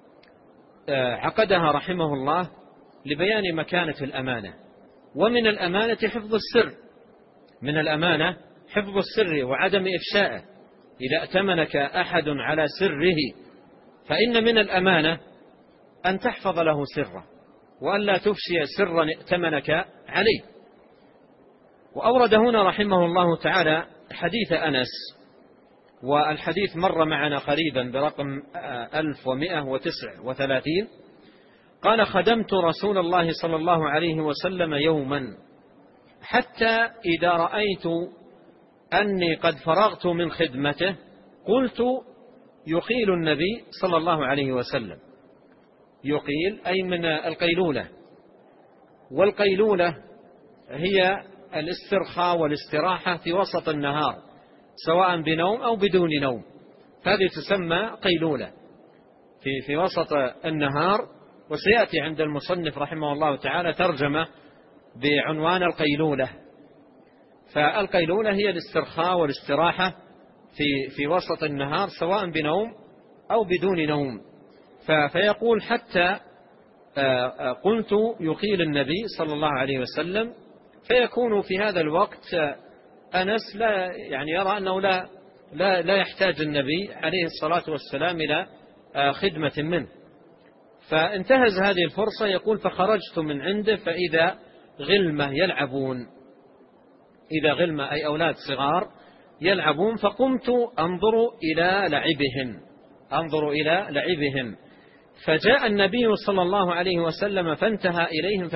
عقدها رحمه الله لبيان مكانة الأمانة. ومن الأمانة حفظ السر، من الأمانة حفظ السر وعدم إفشائه. إذا ائتمنك أحد على سره فإن من الأمانة أن تحفظ له سره، وأن لا تفشي سرا ائتمنك عليه. وأورد هنا رحمه الله تعالى حديث أنس، والحديث مر معنا قريبا برقم 1139. قال: خدمت رسول الله صلى الله عليه وسلم يوما حتى إذا رأيت أني قد فرغت من خدمته قلت: يقيل النبي صلى الله عليه وسلم. يقيل أي من القيلولة، والقيلولة هي الاسترخاء والاستراحة في وسط النهار سواء بنوم أو بدون نوم، هذه تسمى قيلولة في وسط النهار. وسيأتي عند المصنف رحمه الله تعالى ترجمة بعنوان القيلولة. فالقيلولة هي الاسترخاء والاستراحة في وسط النهار سواء بنوم أو بدون نوم. فيقول: حتى قلت يقيل النبي صلى الله عليه وسلم. فيكون في هذا الوقت أنس لا يعني يرى أنه لا يحتاج النبي عليه الصلاة والسلام إلى خدمة منه. فانتهز هذه الفرصة، يقول: فخرجت من عنده فإذا غلمة يلعبون، إذا غلمة أي أولاد صغار يلعبون، فقمت أنظر إلى لعبهم، فجاء النبي صلى الله عليه وسلم فانتهى إليهم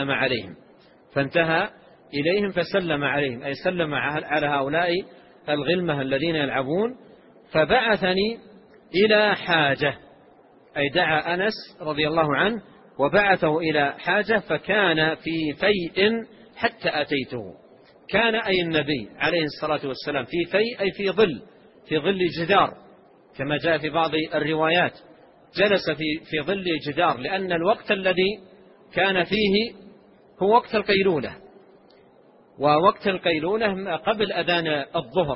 فسلم عليهم أي سلم على هؤلاء الغلمة الذين يلعبون. فبعثني إلى حاجة، أي دعا أنس رضي الله عنه وبعثه إلى حاجة، فكان في فيء حتى أتيته. كان أي النبي عليه الصلاة والسلام في فيء أي في ظل جدار، كما جاء في بعض الروايات جلس في ظل جدار، لأن الوقت الذي كان فيه هو وقت القيلولة، ووقت القيلولة قبل أذان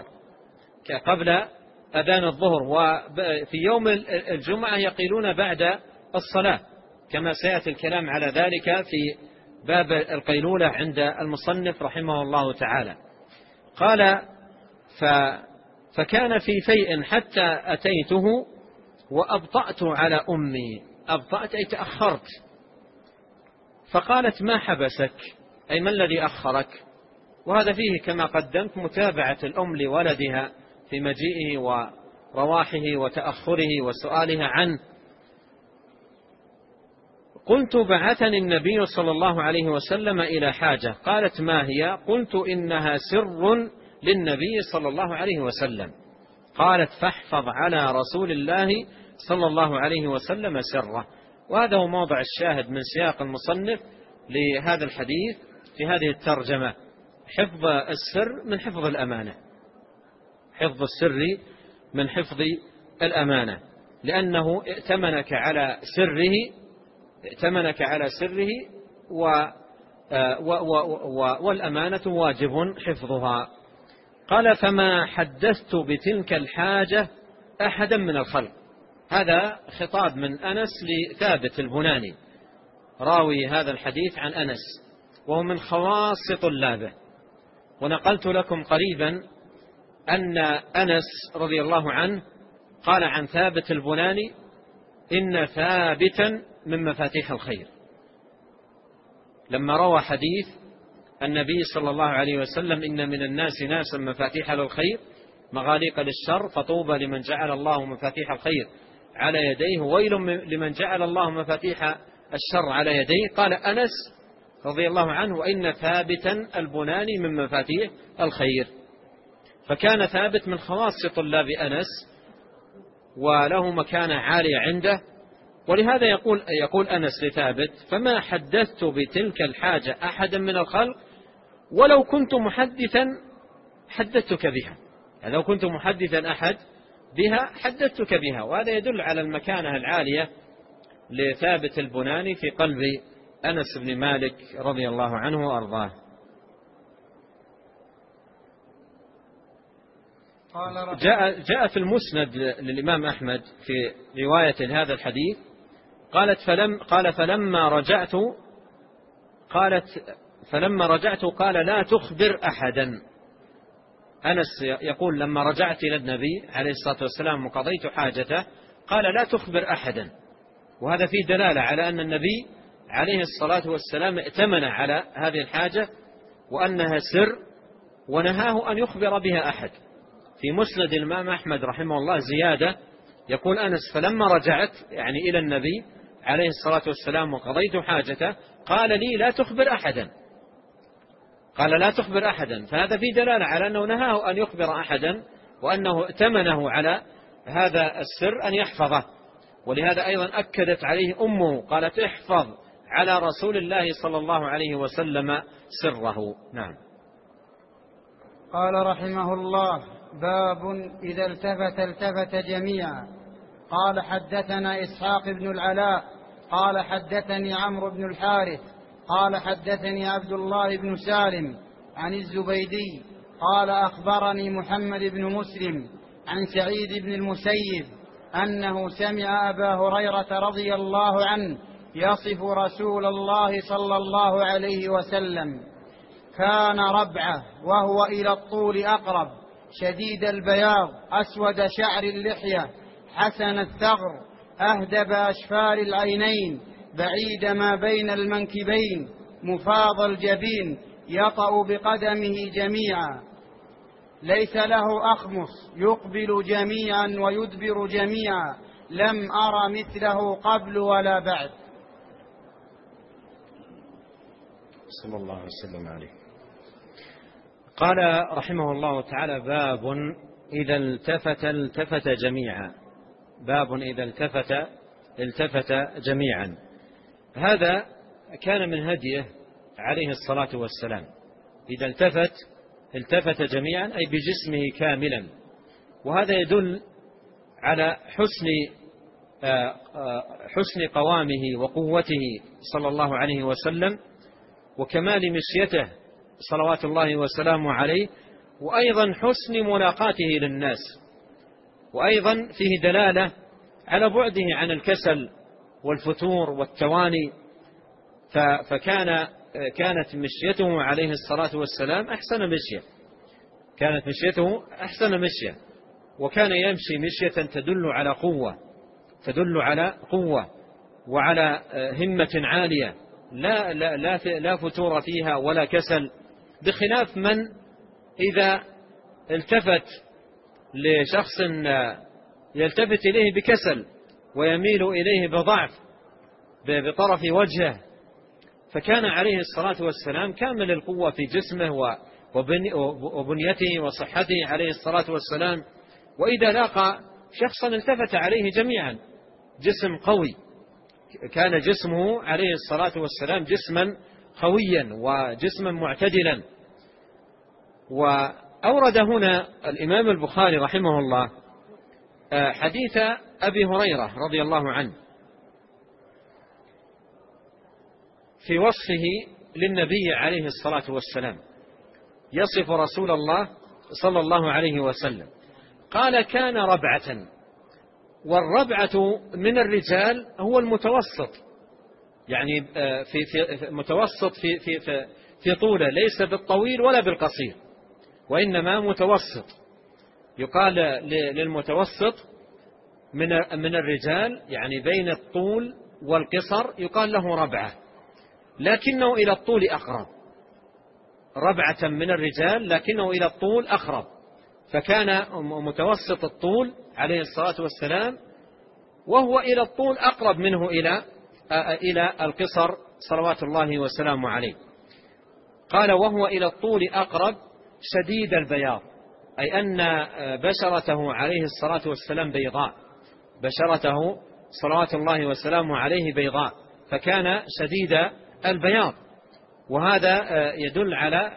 الظهر، وفي يوم الجمعة يقيلون بعد الصلاة، كما سيأتي الكلام على ذلك في باب القيلولة عند المصنف رحمه الله تعالى. قال: فكان في فيء حتى أتيته وأبطأت على أمي. أبطأت أي تأخرت. فقالت: ما حبسك، أي ما الذي أخرك؟ وهذا فيه كما قدمت متابعة الأم لولدها في مجيئه ورواحه وتأخره وسؤالها عنه. قلت: بعثني النبي صلى الله عليه وسلم إلى حاجة. قالت: ما هي؟ قلت: إنها سر للنبي صلى الله عليه وسلم. قالت: فاحفظ على رسول الله صلى الله عليه وسلم سره. وهذا هو موضع الشاهد من سياق المصنف لهذا الحديث في هذه الترجمة: حفظ السر من حفظ الأمانة، حفظ السر من حفظ الأمانة، لأنه ائتمنك على سره والأمانة واجب حفظها. قال: فما حدثت بتلك الحاجة أحدا من الخلق. هذا خطاب من أنس لثابت البناني راوي هذا الحديث عن أنس، وهو من خواص طلابه. ونقلت لكم قريبا أن أنس رضي الله عنه قال عن ثابت البناني: إن ثابتا من مفاتيح الخير. لما روى حديث النبي صلى الله عليه وسلم: إن من الناس ناسا مفاتيح للخير، مغاليق للشر، فطوبى لمن جعل الله مفاتيح الخير على يديه، ويل لمن جعل الله مفاتيح الشر على يديه. قال أنس رضي الله عنه: وإن ثابتا البناني من مفاتيح الخير. فكان ثابت من خواص طلاب أنس وله مكانة عالية عنده، ولهذا يقول أنس لثابت: فما حدثت بتلك الحاجة أحدا من الخلق ولو كنت محدثا حدثتك بها. يعني لو كنت محدثا أحد بها حدثتك بها. وهذا يدل على المكانة العالية لثابت البناني في قلب أنس بن مالك رضي الله عنه وأرضاه. جاء في المسند للإمام أحمد في رواية هذا الحديث فلما رجعت قال لا تخبر أحدا. أنس يقول: لما رجعت إلى النبي عليه الصلاة والسلام وقضيت حاجته قال لا تخبر أحدا. وهذا فيه دلالة على أن النبي عليه الصلاة والسلام ائتمن على هذه الحاجة وأنها سر، ونهاه أن يخبر بها أحد. في مسند الإمام أحمد رحمه الله زيادة، يقول أنس: فلما رجعت يعني إلى النبي عليه الصلاة والسلام وقضيت حاجته قال لي لا تخبر أحدا. قال لا تخبر أحدا، فهذا في دلالة على أنه نهاه أن يخبر أحدا، وأنه ائتمنه على هذا السر أن يحفظه. ولهذا أيضا أكدت عليه أمه، قالت: احفظ على رسول الله صلى الله عليه وسلم سره. نعم. قال رحمه الله: باب إذا التفت جميعا. قال: حدثنا إسحاق بن العلاء قال: حدثني عمرو بن الحارث قال: حدثني عبد الله بن سالم عن الزبيدي قال: أخبرني محمد بن مسلم عن سعيد بن المسيب أنه سمع أبا هريرة رضي الله عنه يصف رسول الله صلى الله عليه وسلم: كان ربعة وهو إلى الطول أقرب، شديد البياض، أسود شعر اللحية، حسن الثغر، أهدب أشفار العينين، بعيد ما بين المنكبين، مفاض الجبين، يطأ بقدمه جميعا، ليس له أخمص، يقبل جميعا ويدبر جميعا، لم أر مثله قبل ولا بعد. صلى الله عليه وسلم عليه. قال رحمه الله تعالى: باب إذا التفت جميعا. باب إذا التفت جميعا. هذا كان من هديه عليه الصلاة والسلام. إذا التفت جميعا أي بجسمه كاملا. وهذا يدل على حسن قوامه وقوته صلى الله عليه وسلم، وكمال مشيته صلوات الله وسلامه عليه، وأيضا حسن ملاقاته للناس، وأيضا فيه دلالة على بعده عن الكسل والفتور والتواني. كانت مشيته عليه الصلاة والسلام أحسن مشية، وكان يمشي مشية تدل على قوة وعلى همة عالية، لا فتور فيها ولا كسل، بخلاف من إذا التفت لشخص يلتفت إليه بكسل ويميل إليه بضعف بطرف وجهه. فكان عليه الصلاة والسلام كامل القوة في جسمه وبنيته وصحته عليه الصلاة والسلام. وإذا لاقى شخصا التفت عليه جميعا، جسم قوي، كان جسمه عليه الصلاة والسلام جسما قويا وجسما معتدلا. وأورد هنا الإمام البخاري رحمه الله حديث أبي هريرة رضي الله عنه في وصفه للنبي عليه الصلاة والسلام، يصف رسول الله صلى الله عليه وسلم. قال: كان ربعة. والربعة من الرجال هو المتوسط، يعني في متوسط في طوله، ليس بالطويل ولا بالقصير، وإنما متوسط. يقال للمتوسط من الرجال، يعني بين الطول والقصر، يقال له ربعة، لكنه إلى الطول أقرب. ربعة من الرجال لكنه إلى الطول أقرب. فكان متوسط الطول عليه الصلاة والسلام، وهو إلى الطول أقرب منه إلى القصر صلوات الله وسلامه عليه. قال وهو إلى الطول أقرب شديد البياض، أي أن بشرته عليه الصلاة والسلام بيضاء، بشرته صلوات الله وسلامه عليه بيضاء، فكان شديد البياض. وهذا يدل على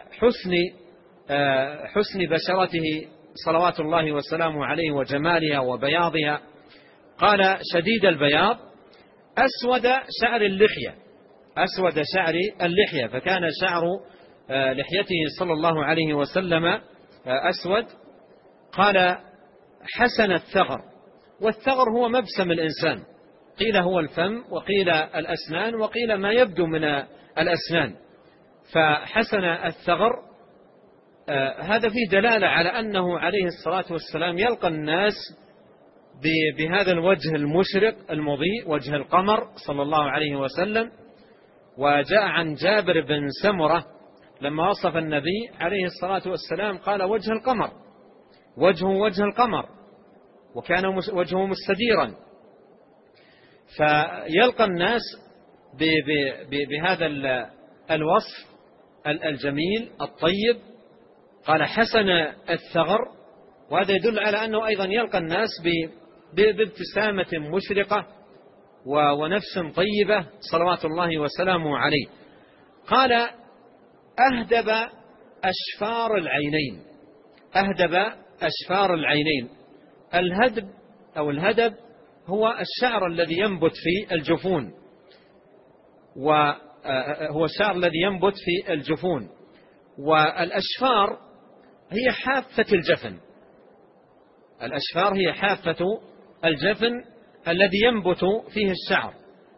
حسن بشرته صلوات الله وسلامه عليه وجمالها وبياضها. قال شديد البياض أسود شعر اللحية، أسود شعر اللحية، فكان شعر لحيته صلى الله عليه وسلم أسود. قال حسن الثغر، والثغر هو مبسم الإنسان، قيل هو الفم وقيل الأسنان وقيل ما يبدو من الأسنان. فحسن الثغر هذا فيه دلالة على أنه عليه الصلاة والسلام يلقى الناس بهذا الوجه المشرق المضيء، وجه القمر صلى الله عليه وسلم. وجاء عن جابر بن سمرة لما وصف النبي عليه الصلاة والسلام قال وجه القمر، وجهه وجه القمر، وكان وجهه مستديرا. فيلقى الناس بهذا الوصف الجميل الطيب. قال حسن الثغر، وهذا يدل على أنه أيضا يلقى الناس بابتسامة مشرقة ونفس طيبة صلوات الله وسلامه عليه. قال أهدب أشفار العينين، أهدب أشفار العينين. الهدب أو الهدب هو الشعر الذي ينبت في الجفون، وهو الشعر الذي ينبت في الجفون. والأشفار هي حافة الجفن، الأشفار هي حافة الجفن الذي ينبت فيه الشعر.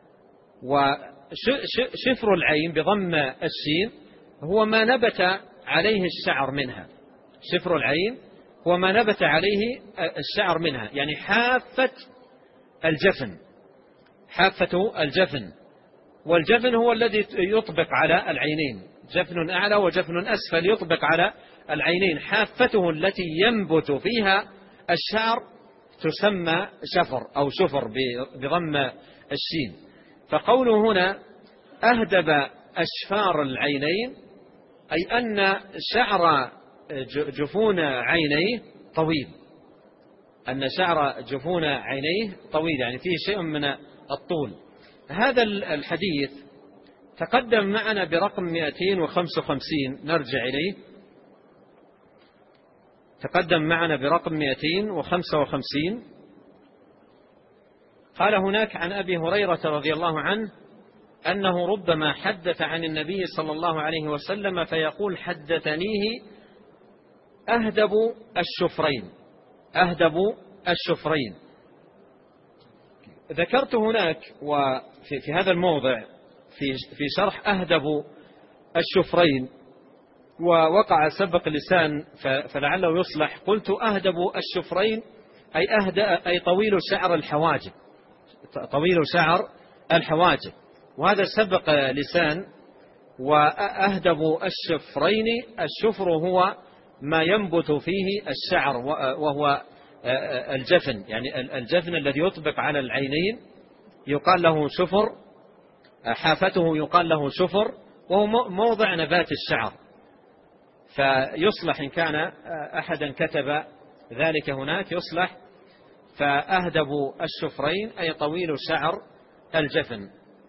وشفر العين بضم الشين هو ما نبت عليه الشعر منها، شفر العين هو ما نبت عليه الشعر منها، يعني حافة الجفن، حافة الجفن. والجفن هو الذي يطبق على العينين، جفن أعلى وجفن أسفل يطبق على العينين. حافته التي ينبت فيها الشعر تسمى شفر أو شفر بضم الشين. فقوله هنا أهدب أشفار العينين أي أن شعر جفون عينيه طويل، أن شعر جفون عينيه طويل، يعني فيه شيء من الطول. هذا الحديث تقدم معنا برقم 255، نرجع إليه. تقدم معنا برقم 255. قال هناك عن أبي هريرة رضي الله عنه أنه ربما حدث عن النبي صلى الله عليه وسلم فيقول حدثنيه أهدب الشفرين، أهدب الشفرين. ذكرت هناك وفي هذا الموضع في شرح أهدب الشفرين ووقع سبق لسان فلعله يصلح، قلت أهدب الشفرين أي طويل شعر الحواجب، طويل شعر الحواجب، وهذا سبق لسان. وأهدب الشفرين الشفر هو ما ينبت فيه الشعر وهو الجفن، يعني الجفن الذي يطبق على العينين يقال له شفر، حافته يقال له شفر، وهو موضع نبات الشعر. فيصلح إن كان أحدا كتب ذلك هناك يصلح فأهدب الشفرين أي طويل شعر الجفن.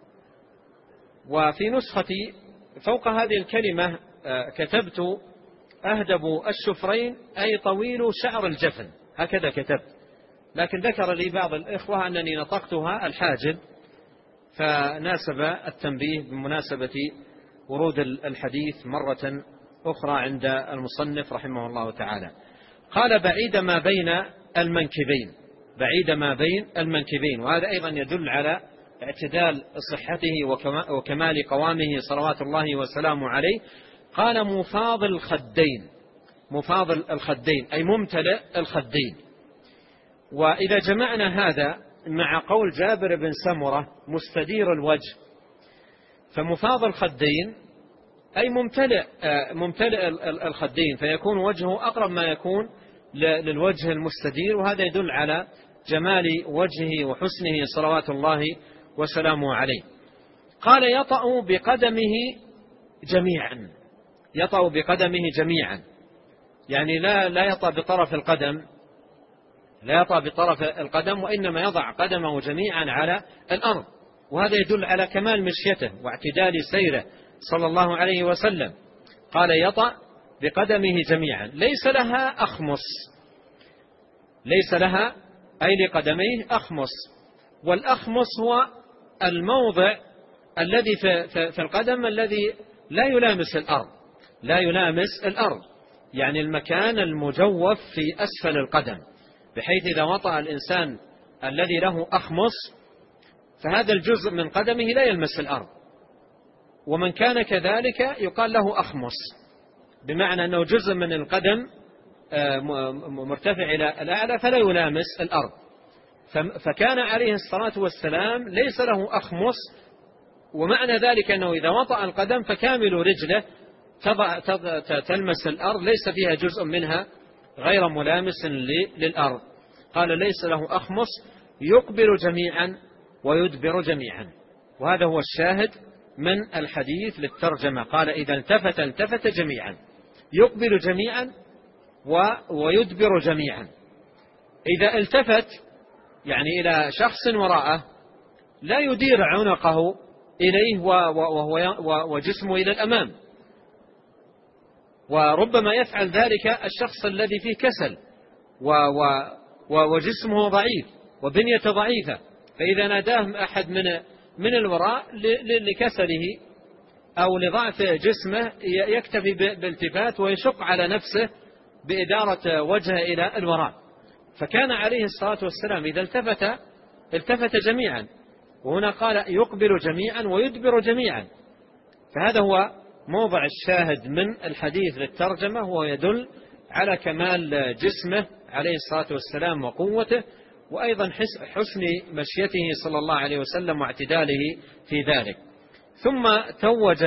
وفي نسختي فوق هذه الكلمة كتبت أهدب الشفرين أي طويل شعر الجفن، هكذا كتبت، لكن ذكر لي بعض الإخوة أنني نطقتها الحاجب، فناسب التنبيه بمناسبة ورود الحديث مرة أخرى عند المصنف رحمه الله تعالى. قال بعيد ما بين المنكبين، بعيد ما بين المنكبين، وهذا أيضا يدل على اعتدال صحته وكمال قوامه صلوات الله وسلامه عليه. قال مفاض الخدين، مفاض الخدين أي ممتلئ الخدين. وإذا جمعنا هذا مع قول جابر بن سمرة مستدير الوجه، فمفاض الخدين أي ممتلئ الخدين، فيكون وجهه أقرب ما يكون للوجه المستدير، وهذا يدل على جمال وجهه وحسنه صلوات الله وسلامه عليه. قال يطأ بقدمه جميعا، يطأ بقدمه جميعا، يعني لا يطأ بطرف القدم، لا يطأ بطرف القدم، وإنما يضع قدمه جميعا على الأرض، وهذا يدل على كمال مشيته واعتدال سيره صلى الله عليه وسلم. قال يطأ بقدمه جميعا، ليس لها أخمص، ليس لها أي لقدميه أخمص، والأخمص هو الموضع الذي في القدم الذي لا يلامس الأرض، لا يلامس الأرض، يعني المكان المجوف في أسفل القدم، بحيث إذا وطأ الإنسان الذي له أخمص فهذا الجزء من قدمه لا يلمس الأرض، ومن كان كذلك يقال له أخمص، بمعنى أنه جزء من القدم مرتفع إلى الأعلى فلا يلامس الأرض. فكان عليه الصلاة والسلام ليس له أخمص، ومعنى ذلك أنه إذا وطأ القدم فكامل رجله تلمس الأرض، ليس فيها جزء منها غير ملامس للأرض. قال ليس له أخمص، يقبل جميعا ويدبر جميعا، وهذا هو الشاهد من الحديث للترجمة. قال إذا التفت جميعا، يقبل جميعا ويدبر جميعا. إذا التفت يعني إلى شخص وراءه لا يدير عنقه إليه وجسمه إلى الأمام، وربما يفعل ذلك الشخص الذي فيه كسل وجسمه ضعيف وبنيته ضعيفة، فإذا ناداه أحد من الوراء لكسله أو لضعف جسمه يكتفي بالالتفات ويشق على نفسه بإدارة وجهه إلى الوراء. فكان عليه الصلاة والسلام إذا التفت جميعا، وهنا قال يقبل جميعا ويدبر جميعا، فهذا هو موضع الشاهد من الحديث للترجمة، وهو يدل على كمال جسمه عليه الصلاة والسلام وقوته، وأيضا حسن مشيته صلى الله عليه وسلم واعتداله في ذلك. ثم توج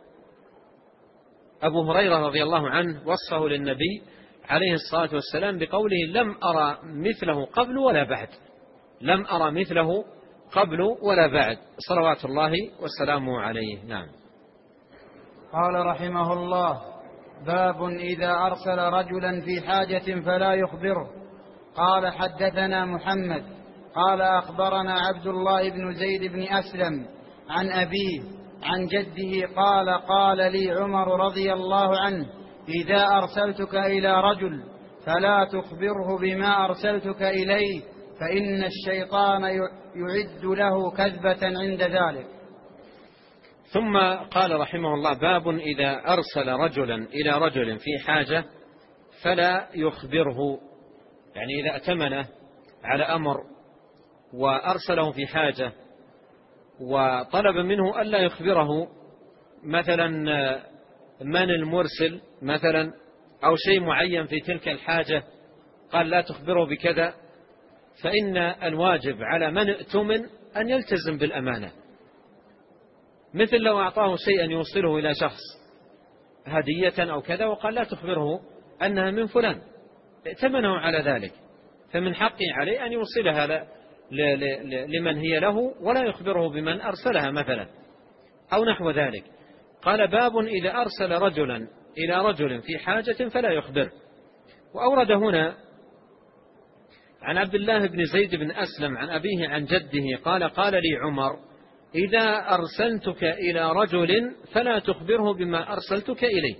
أبو هريرة رضي الله عنه وصفه للنبي عليه الصلاة والسلام بقوله لم أرى مثله قبل ولا بعد، لم أرى مثله قبل ولا بعد، صلوات الله وسلامه عليه. نعم. قال رحمه الله: باب إذا أرسل رجلا في حاجة فلا يخبره. قال حدثنا محمد قال أخبرنا عبد الله بن زيد بن أسلم عن أبيه عن جده قال قال لي عمر رضي الله عنه: إذا أرسلتك إلى رجل فلا تخبره بما أرسلتك إليه، فإن الشيطان يعد له كذبة عند ذلك. ثم قال رحمه الله: باب إذا أرسل رجلا إلى رجل في حاجة فلا يخبره، يعني إذا أتمنه على أمر وأرسله في حاجة وطلب منه ألا يخبره مثلا من المرسل مثلا أو شيء معين في تلك الحاجة، قال لا تخبره بكذا، فإن الواجب على من ائتمن أن يلتزم بالأمانة. مثل لو أعطاه شيئا يوصله إلى شخص هدية أو كذا وقال لا تخبره أنها من فلان، ائتمنه على ذلك، فمن حقه عليه أن يوصلها لمن هي له ولا يخبره بمن أرسلها مثلا أو نحو ذلك. قال: باب إذا أرسل رجلا إلى رجل في حاجة فلا يخبر. وأورد هنا عن عبد الله بن زيد بن أسلم عن أبيه عن جده قال قال لي عمر: إذا أرسلتك إلى رجل فلا تخبره بما أرسلتك إليه،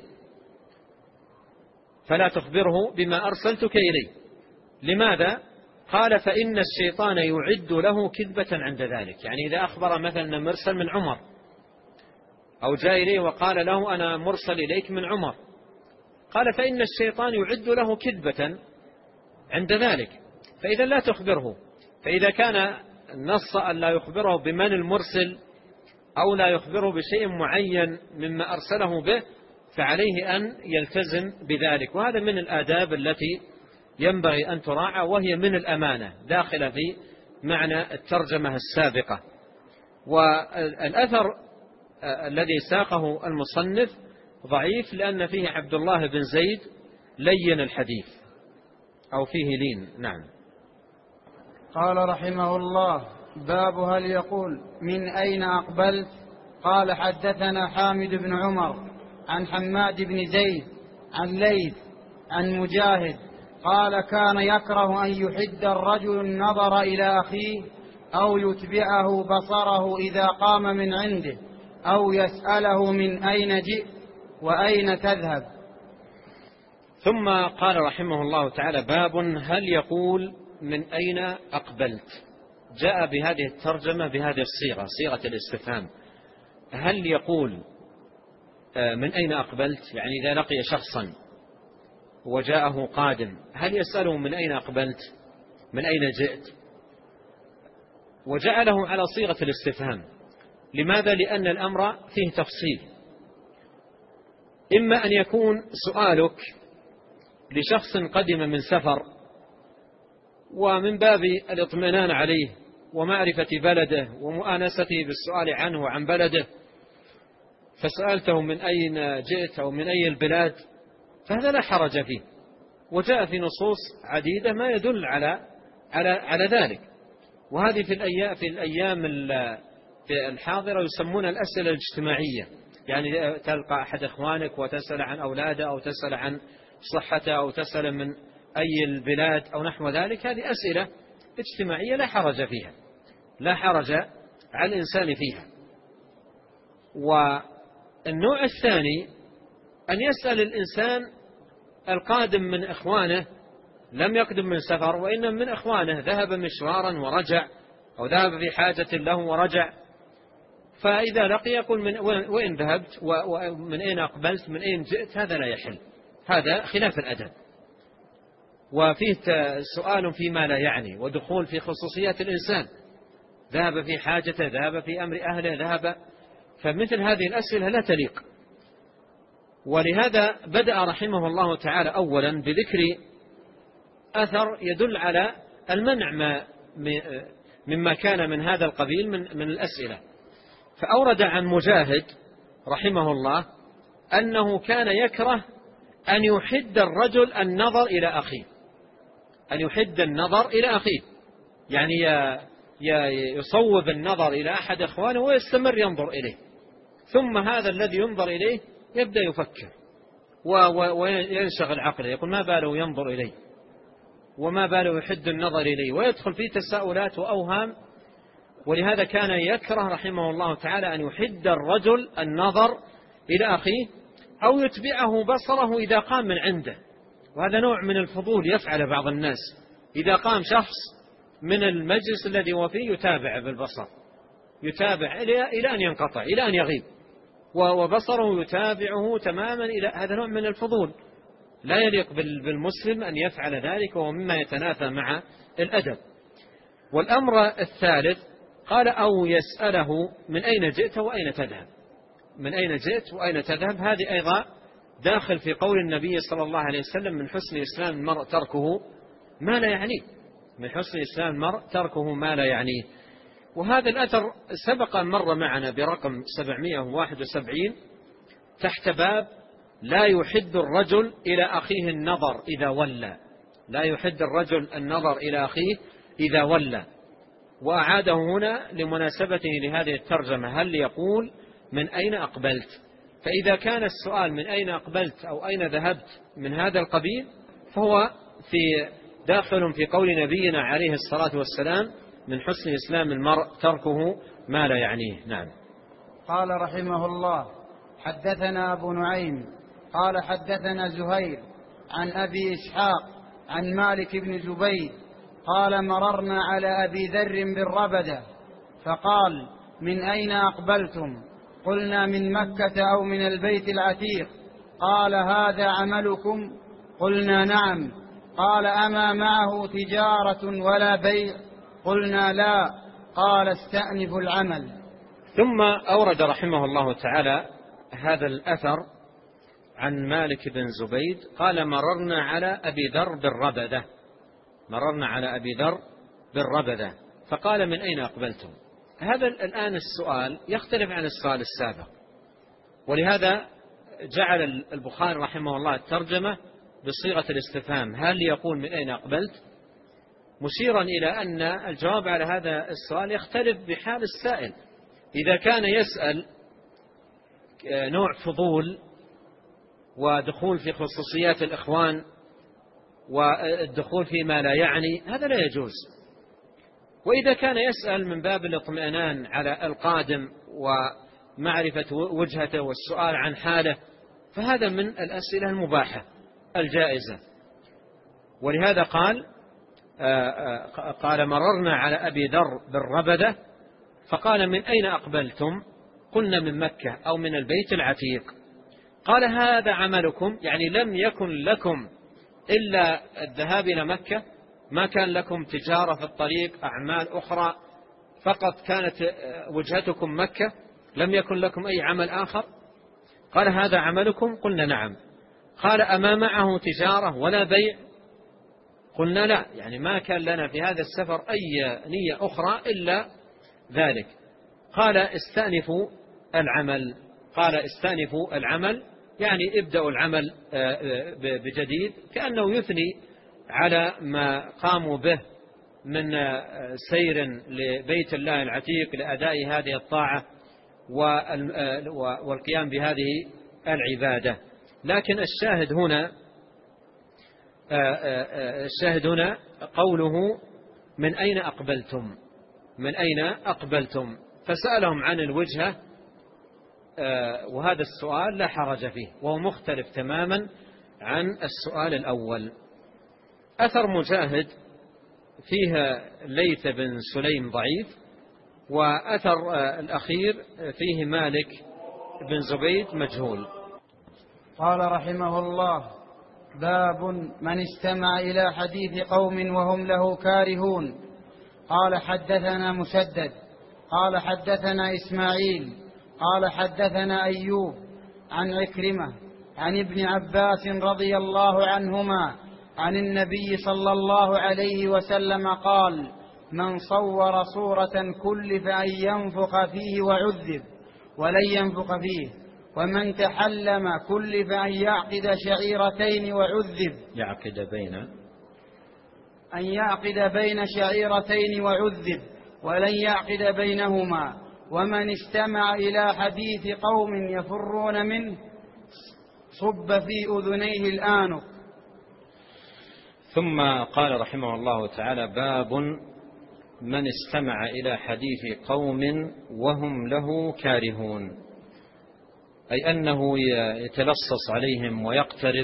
فلا تخبره بما أرسلتك إليه. لماذا؟ قال: فإن الشيطان يعد له كذبة عند ذلك. يعني إذا أخبر مثلا مرسل من عمر أو جاء إليه وقال له أنا مرسل إليك من عمر، قال فإن الشيطان يعد له كذبة عند ذلك، فإذا لا تخبره. فإذا كان نص أن لا يخبره بمن المرسل أو لا يخبره بشيء معين مما أرسله به، فعليه أن يلتزم بذلك. وهذا من الآداب التي ينبغي أن تراعى، وهي من الأمانة داخلة في معنى الترجمة السابقة. والأثر الذي ساقه المصنف ضعيف، لأن فيه عبد الله بن زيد لين الحديث، أو فيه لين. نعم. قال رحمه الله: باب هل يقول من أين أقبلت؟ قال: حدثنا حامد بن عمر عن حماد بن زيد عن ليث عن مجاهد قال: كان يكره أن يحد الرجل النظر إلى أخيه أو يتبعه بصره إذا قام من عنده أو يسأله من أين جئت وأين تذهب. ثم قال رحمه الله تعالى: باب هل يقول من أين أقبلت. جاء بهذه الترجمة بهذه الصيغة، صيغة الاستفهام. هل يقول من أين أقبلت؟ يعني إذا لقي شخصا وجاءه قادم هل يسأله من أين أقبلت، من أين جئت؟ وجعله على صيغة الاستفهام. لماذا؟ لأن الأمر فيه تفصيل. إما أن يكون سؤالك لشخص قدم من سفر ومن باب الاطمئنان عليه ومعرفة بلده ومؤانسته بالسؤال عنه وعن بلده، فسألته من أين جئت أو من أي البلاد، فهذا لا حرج فيه، وجاء في نصوص عديدة ما يدل على ذلك. وهذه في الأيام الحاضرة يسمون الأسئلة الاجتماعية، يعني تلقى أحد إخوانك وتسأل عن أولاده أو تسأل عن صحته أو تسأل من أي البلاد أو نحو ذلك. هذه أسئلة اجتماعية لا حرج فيها، لا حرج على الإنسان فيها. والنوع الثاني أن يسأل الإنسان القادم من إخوانه، لم يقدم من سفر وإنما من إخوانه، ذهب مشوارا ورجع أو ذهب في حاجة له ورجع، فإذا لقي يقول من وين ذهبت ومن أين أقبلت من أين جئت، هذا لا يحل، هذا خلاف الأدب، وفيه سؤال فيما لا يعني ودخول في خصوصيات الإنسان. ذهب في حاجته، ذهب في أمر أهله، ذهب، فمثل هذه الأسئلة لا تليق. ولهذا بدأ رحمه الله تعالى أولا بذكر أثر يدل على المنع مما كان من هذا القبيل من الأسئلة. فأورد عن مجاهد رحمه الله أنه كان يكره أن يحد الرجل النظر إلى أخيه، أن يحد النظر إلى أخيه، يعني يصوب النظر إلى أحد إخوانه ويستمر ينظر إليه، ثم هذا الذي ينظر إليه يبدأ يفكر وينشغل عقله، يقول ما باله ينظر إليه وما باله يحد النظر إليه، ويدخل في تساؤلات وأوهام. ولهذا كان يكره رحمه الله تعالى أن يحد الرجل النظر إلى أخيه أو يتبعه بصره إذا قام من عنده. وهذا نوع من الفضول يفعل بعض الناس، إذا قام شخص من المجلس الذي هو فيه يتابع بالبصر، يتابع إلى أن ينقطع، إلى أن يغيب، وبصره يتابعه تماما. هذا نوع من الفضول لا يليق بالمسلم أن يفعل ذلك، وهو مما يتنافى مع الأدب. والأمر الثالث قال أو يسأله من أين جئت وأين تذهب. من أين جئت وأين تذهب هذه أيضا داخل في قول النبي صلى الله عليه وسلم من حسن إسلام المرء تركه ما لا يعنيه، من حسن إسلام المرء تركه ما لا يعنيه. وهذا الأثر سبق أن مر معنا برقم 771 تحت باب لا يحد الرجل إلى أخيه النظر إذا ولى، لا يحد الرجل النظر إلى أخيه إذا ولى. وأعاده هنا لمناسبته لهذه الترجمة، هل يقول من أين أقبلت؟ فإذا كان السؤال من أين أقبلت أو أين ذهبت من هذا القبيل فهو داخل في قول نبينا عليه الصلاة والسلام من حسن إسلام المرء تركه ما لا يعنيه. نعم. قال رحمه الله: حدثنا أبو نعيم قال حدثنا زهير عن أبي إسحاق عن مالك بن زبيد قال: مررنا على أبي ذر بالربدة فقال: من أين أقبلتم؟ قلنا: من مكة أو من البيت العتيق. قال: هذا عملكم؟ قلنا: نعم. قال: أما معه تجارة ولا بيع؟ قلنا: لا. قال: استأنفوا العمل. ثم أورد رحمه الله تعالى هذا الأثر عن مالك بن زبيد قال: مررنا على أبي ذر بالربدة، مررنا على أبي ذر بالربدة فقال: من أين أقبلتم؟ هذا الآن السؤال يختلف عن السؤال السابق، ولهذا جعل البخاري رحمه الله الترجمة بصيغة الاستفهام هل يقول من أين أقبلت، مشيرا إلى أن الجواب على هذا السؤال يختلف بحال السائل. إذا كان يسأل نوع فضول ودخول في خصوصيات الإخوان والدخول فيما لا يعني، هذا لا يجوز. وإذا كان يسأل من باب الاطمئنان على القادم ومعرفة وجهته والسؤال عن حاله، فهذا من الأسئلة المباحة الجائزة. ولهذا قال مررنا على أبي ذر بالربذة فقال من أين أقبلتم؟ قلنا من مكة أو من البيت العتيق. قال هذا عملكم، يعني لم يكن لكم إلا الذهاب إلى مكة، ما كان لكم تجارة في الطريق، أعمال أخرى، فقط كانت وجهتكم مكة، لم يكن لكم أي عمل آخر؟ قال هذا عملكم؟ قلنا نعم. قال أما معه تجارة ولا بيع؟ قلنا لا، يعني ما كان لنا في هذا السفر أي نية أخرى إلا ذلك. قال استأنفوا العمل. قال استأنفوا العمل يعني ابدأوا العمل بجديد، كأنه يثني على ما قاموا به من سير لبيت الله العتيق لأداء هذه الطاعة والقيام بهذه العبادة. لكن الشاهد هنا قوله من أين أقبلتم، من أين أقبلتم، فسألهم عن الوجهة، وهذا السؤال لا حرج فيه، وهو مختلف تماما عن السؤال الأول. أثر مجاهد فيها ليث بن سليم ضعيف، وأثر الأخير فيه مالك بن زبيد مجهول. قال رحمه الله: باب من استمع إلى حديث قوم وهم له كارهون. قال حدثنا مسدد قال حدثنا إسماعيل قال حدثنا أيوب عن عكرمة عن ابن عباس رضي الله عنهما عن النبي صلى الله عليه وسلم قال: من صور صورة كلف أن ينفخ فيه وعذب ولن ينفخ فيه، ومن تحلم كلف أن يعقد شعيرتين وعذب بين شعيرتين وعذب ولن يعقد بينهما، ومن استمع إلى حديث قوم يفرون منه صب في أذنيه الآنق. ثم قال رحمه الله تعالى: باب من استمع إلى حديث قوم وهم له كارهون، أي أنه يتلصص عليهم ويقترب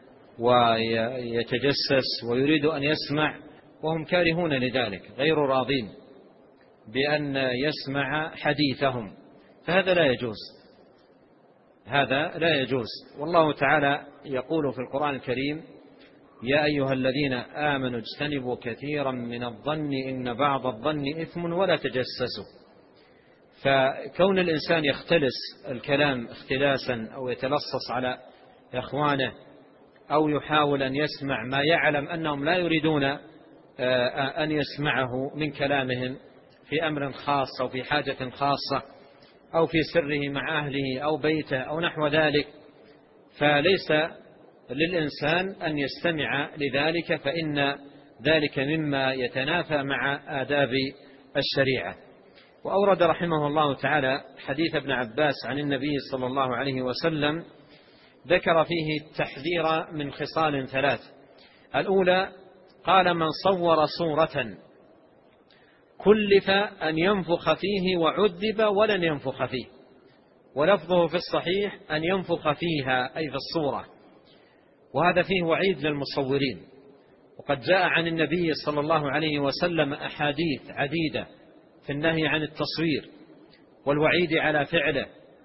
ويتجسس ويريد أن يسمع وهم كارهون لذلك، غير راضين بأن يسمع حديثهم، فهذا لا يجوز، هذا لا يجوز. والله تعالى يقول في القرآن الكريم: يا أيها الذين آمنوا اجتنبوا كثيرا من الظن إن بعض الظن إثم ولا تجسسوا. فكون الإنسان يختلس الكلام اختلاسا أو يتلصص على إخوانه أو يحاول أن يسمع ما يعلم أنهم لا يريدون أن يسمعه من كلامهم في أمر خاص أو في حاجة خاصة أو في سره مع أهله أو بيته أو نحو ذلك، فليس للإنسان أن يستمع لذلك، فإن ذلك مما يتنافى مع آداب الشريعة. وأورد رحمه الله تعالى حديث ابن عباس عن النبي صلى الله عليه وسلم، ذكر فيه التحذير من خصال ثلاث. الأولى قال: من صور صورة كلف أن ينفخ فيه وعذب ولن ينفخ فيه، ولفظه في الصحيح أن ينفخ فيها أي في الصورة، وهذا فيه وعيد للمصورين. وقد جاء عن النبي صلى الله عليه وسلم أحاديث عديدة في النهي عن التصوير والوعيد على فعله،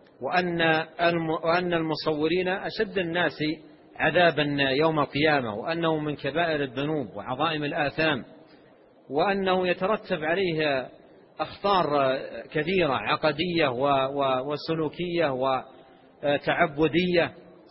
وأن المصورين أشد الناس عذابا يوم القيامة، وأنه من كبائر الذنوب وعظائم الآثام، وأنه يترتب عليه أخطار كثيرة عقدية وسلوكية وتعبدية.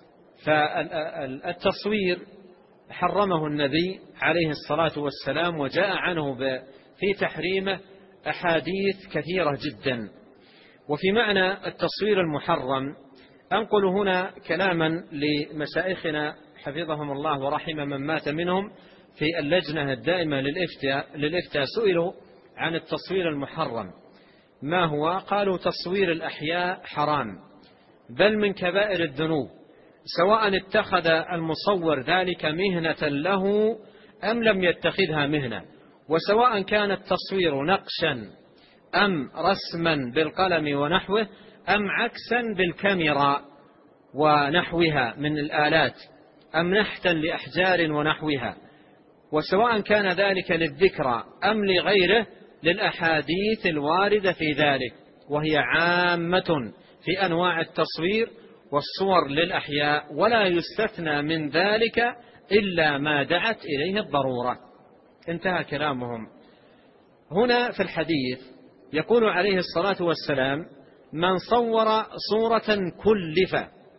فالتصوير حرمه النبي عليه الصلاة والسلام، وجاء عنه في تحريمه أحاديث كثيرة جدا. وفي معنى التصوير المحرم أنقل هنا كلاما لمشايخنا حفظهم الله ورحم من مات منهم في اللجنة الدائمة للإفتاء سئلوا عن التصوير المحرم ما هو؟ قالوا تصوير الأحياء حرام بل من كبائر الذنوب، سواء اتخذ المصور ذلك مهنة له أم لم يتخذها مهنة، وسواء كان التصوير نقشا أم رسما بالقلم ونحوه أم عكسا بالكاميرا ونحوها من الآلات أم نحتا لأحجار ونحوها، وسواء كان ذلك للذكرى أم لغيره للأحاديث الواردة في ذلك، وهي عامة في أنواع التصوير والصور للأحياء، ولا يستثنى من ذلك إلا ما دعت إليه الضرورة. انتهى كلامهم. هنا في الحديث يقول عليه الصلاة والسلام: من صور صورة كلف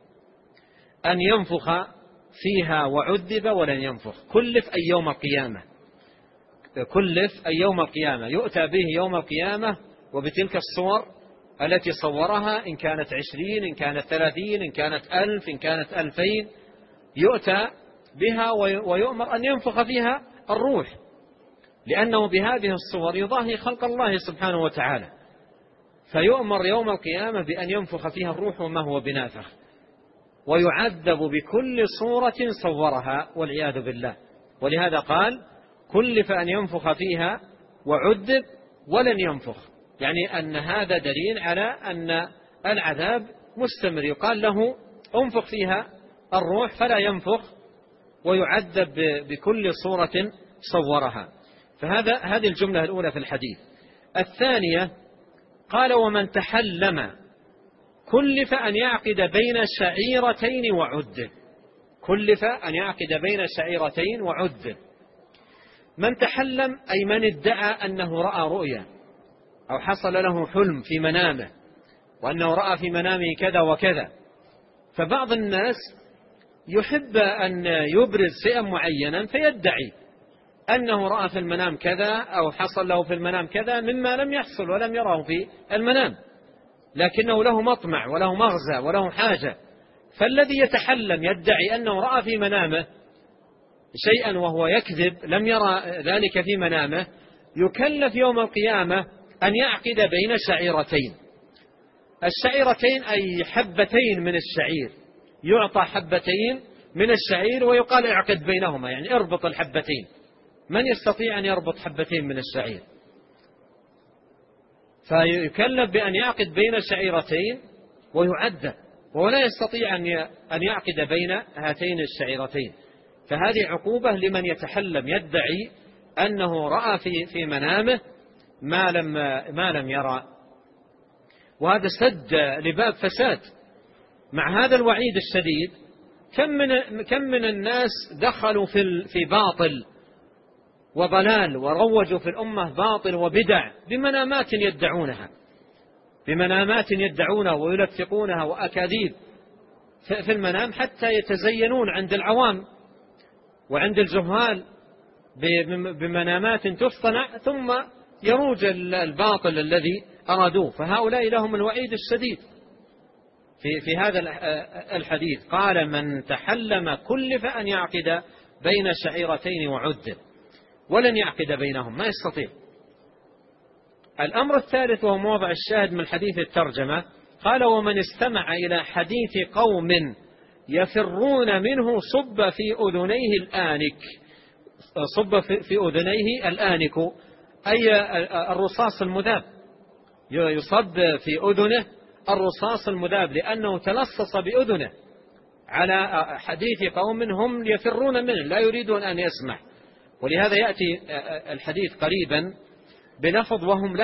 أن ينفخ فيها وعذب ولن ينفخ. كلف أي يوم القيامة، كلف أي يوم القيامة، يؤتى به يوم القيامة وبتلك الصور التي صورها، إن كانت 20 إن كانت 30 إن كانت 1000 إن كانت 2000، يؤتى بها ويؤمر أن ينفخ فيها الروح، لأنه بهذه الصور يضاهي خلق الله سبحانه وتعالى، فيؤمر يوم القيامة بأن ينفخ فيها الروح وما هو بنافخ، ويعذب بكل صورة صورها والعياذ بالله. ولهذا قال: كلف أن ينفخ فيها وعذب ولن ينفخ، يعني أن هذا دليل على أن العذاب مستمر، يقال له انفخ فيها الروح فلا ينفخ ويعذب بكل صورة صورها. هذه الجملة الأولى في الحديث. الثانية قال: ومن تحلم كلف أن يعقد بين شعيرتين وعذب. كلف أن يعقد بين شعيرتين وعذب. من تحلم أي من ادعى أنه رأى رؤيا أو حصل له حلم في منامه وأنه رأى في منامه كذا وكذا. فبعض الناس يحب أن يبرز شيئا معينا فيدعي أنه رأى في المنام كذا أو حصل له في المنام كذا مما لم يحصل ولم يره في المنام، لكنه له مطمع وله مغزى وله حاجة. فالذي يتحلم يدعي أنه رأى في منامه شيئا وهو يكذب، لم يرى ذلك في منامه، يكلف يوم القيامة أن يعقد بين شعيرتين. الشعيرتين أي حبتين من الشعير، يعطى حبتين من الشعير ويقال اعقد بينهما، يعني اربط الحبتين. من يستطيع أن يربط حبتين من الشعير؟ فيكلف بأن يعقد بين شعيرتين ويعذب، ولا يستطيع أن يعقد بين هاتين الشعيرتين. فهذه عقوبة لمن يتحلم يدعي أنه رأى في منامه ما لم يرى، وهذا سد لباب فساد. مع هذا الوعيد الشديد كم من الناس دخلوا في باطل وضلال وروجوا في الأمة باطل وبدع بمنامات يدعونها ويلفقونها وأكاذيب في المنام، حتى يتزينون عند العوام وعند الجهال بمنامات تصطنع، ثم يروج الباطل الذي أرادوه. فهؤلاء لهم الوعيد الشديد. في هذا الحديث قال: من تحلم كلف أن يعقد بين شعيرتين وعذب ولن يعقد بينهم، ما يستطيع. الأمر الثالث وهو موضع الشاهد من حديث الترجمة، قال: ومن استمع إلى حديث قوم يفرون منه صب في أذنيه الآنك، أي الرصاص المذاب، يصب في أذنه الرصاص المذاب، لأنه تلصص بأذنه على حديث قوم هم يفرون منه لا يريدون أن يسمع. ولهذا يأتي الحديث قريبا بلفظ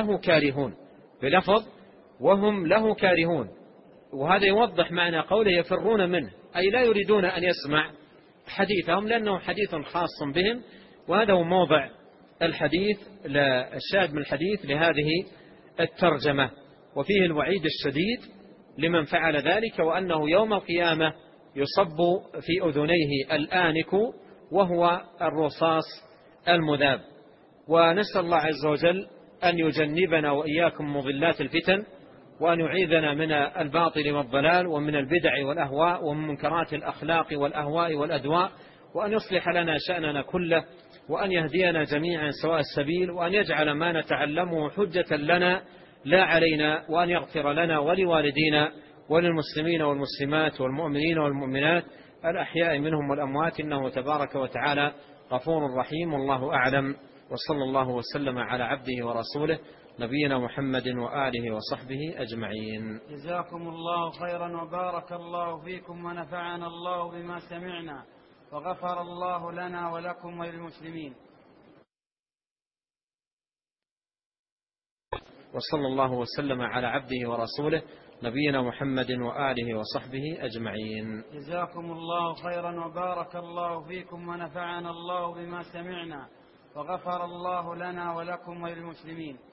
وهم له كارهون، وهذا يوضح معنى قوله يفرون منه، أي لا يريدون أن يسمع حديثهم لأنه حديث خاص بهم. وهذا هو موضع الحديث، الشاهد من الحديث لهذه الترجمة، وفيه الوعيد الشديد لمن فعل ذلك، وأنه يوم القيامة يصب في أذنيه الآنك وهو الرصاص المذاب. ونسأل الله عز وجل أن يجنبنا وإياكم مضلات الفتن، وأن يعيذنا من الباطل والضلال ومن البدع والأهواء ومن منكرات الأخلاق والأهواء والأدواء، وأن يصلح لنا شأننا كله، وأن يهدينا جميعا سواء السبيل، وأن يجعل ما نتعلمه حجة لنا لا علينا، وأن يغفر لنا ولوالدينا وللمسلمين والمسلمات والمؤمنين والمؤمنات الأحياء منهم والأموات، إنه تبارك وتعالى غفور رحيم. والله أعلم، وصلى الله وسلم على عبده ورسوله نبينا محمد وآله وصحبه أجمعين. جزاكم الله خيرا وبارك الله فيكم ونفعنا الله بما سمعنا وغفر الله لنا ولكم وللمسلمين. وصلى الله وسلم على عبده ورسوله نبينا محمد وآله وصحبه أجمعين. جزاكم الله خيرا وبارك الله فيكم ونفعنا الله بما سمعنا وغفر الله لنا ولكم وللمسلمين.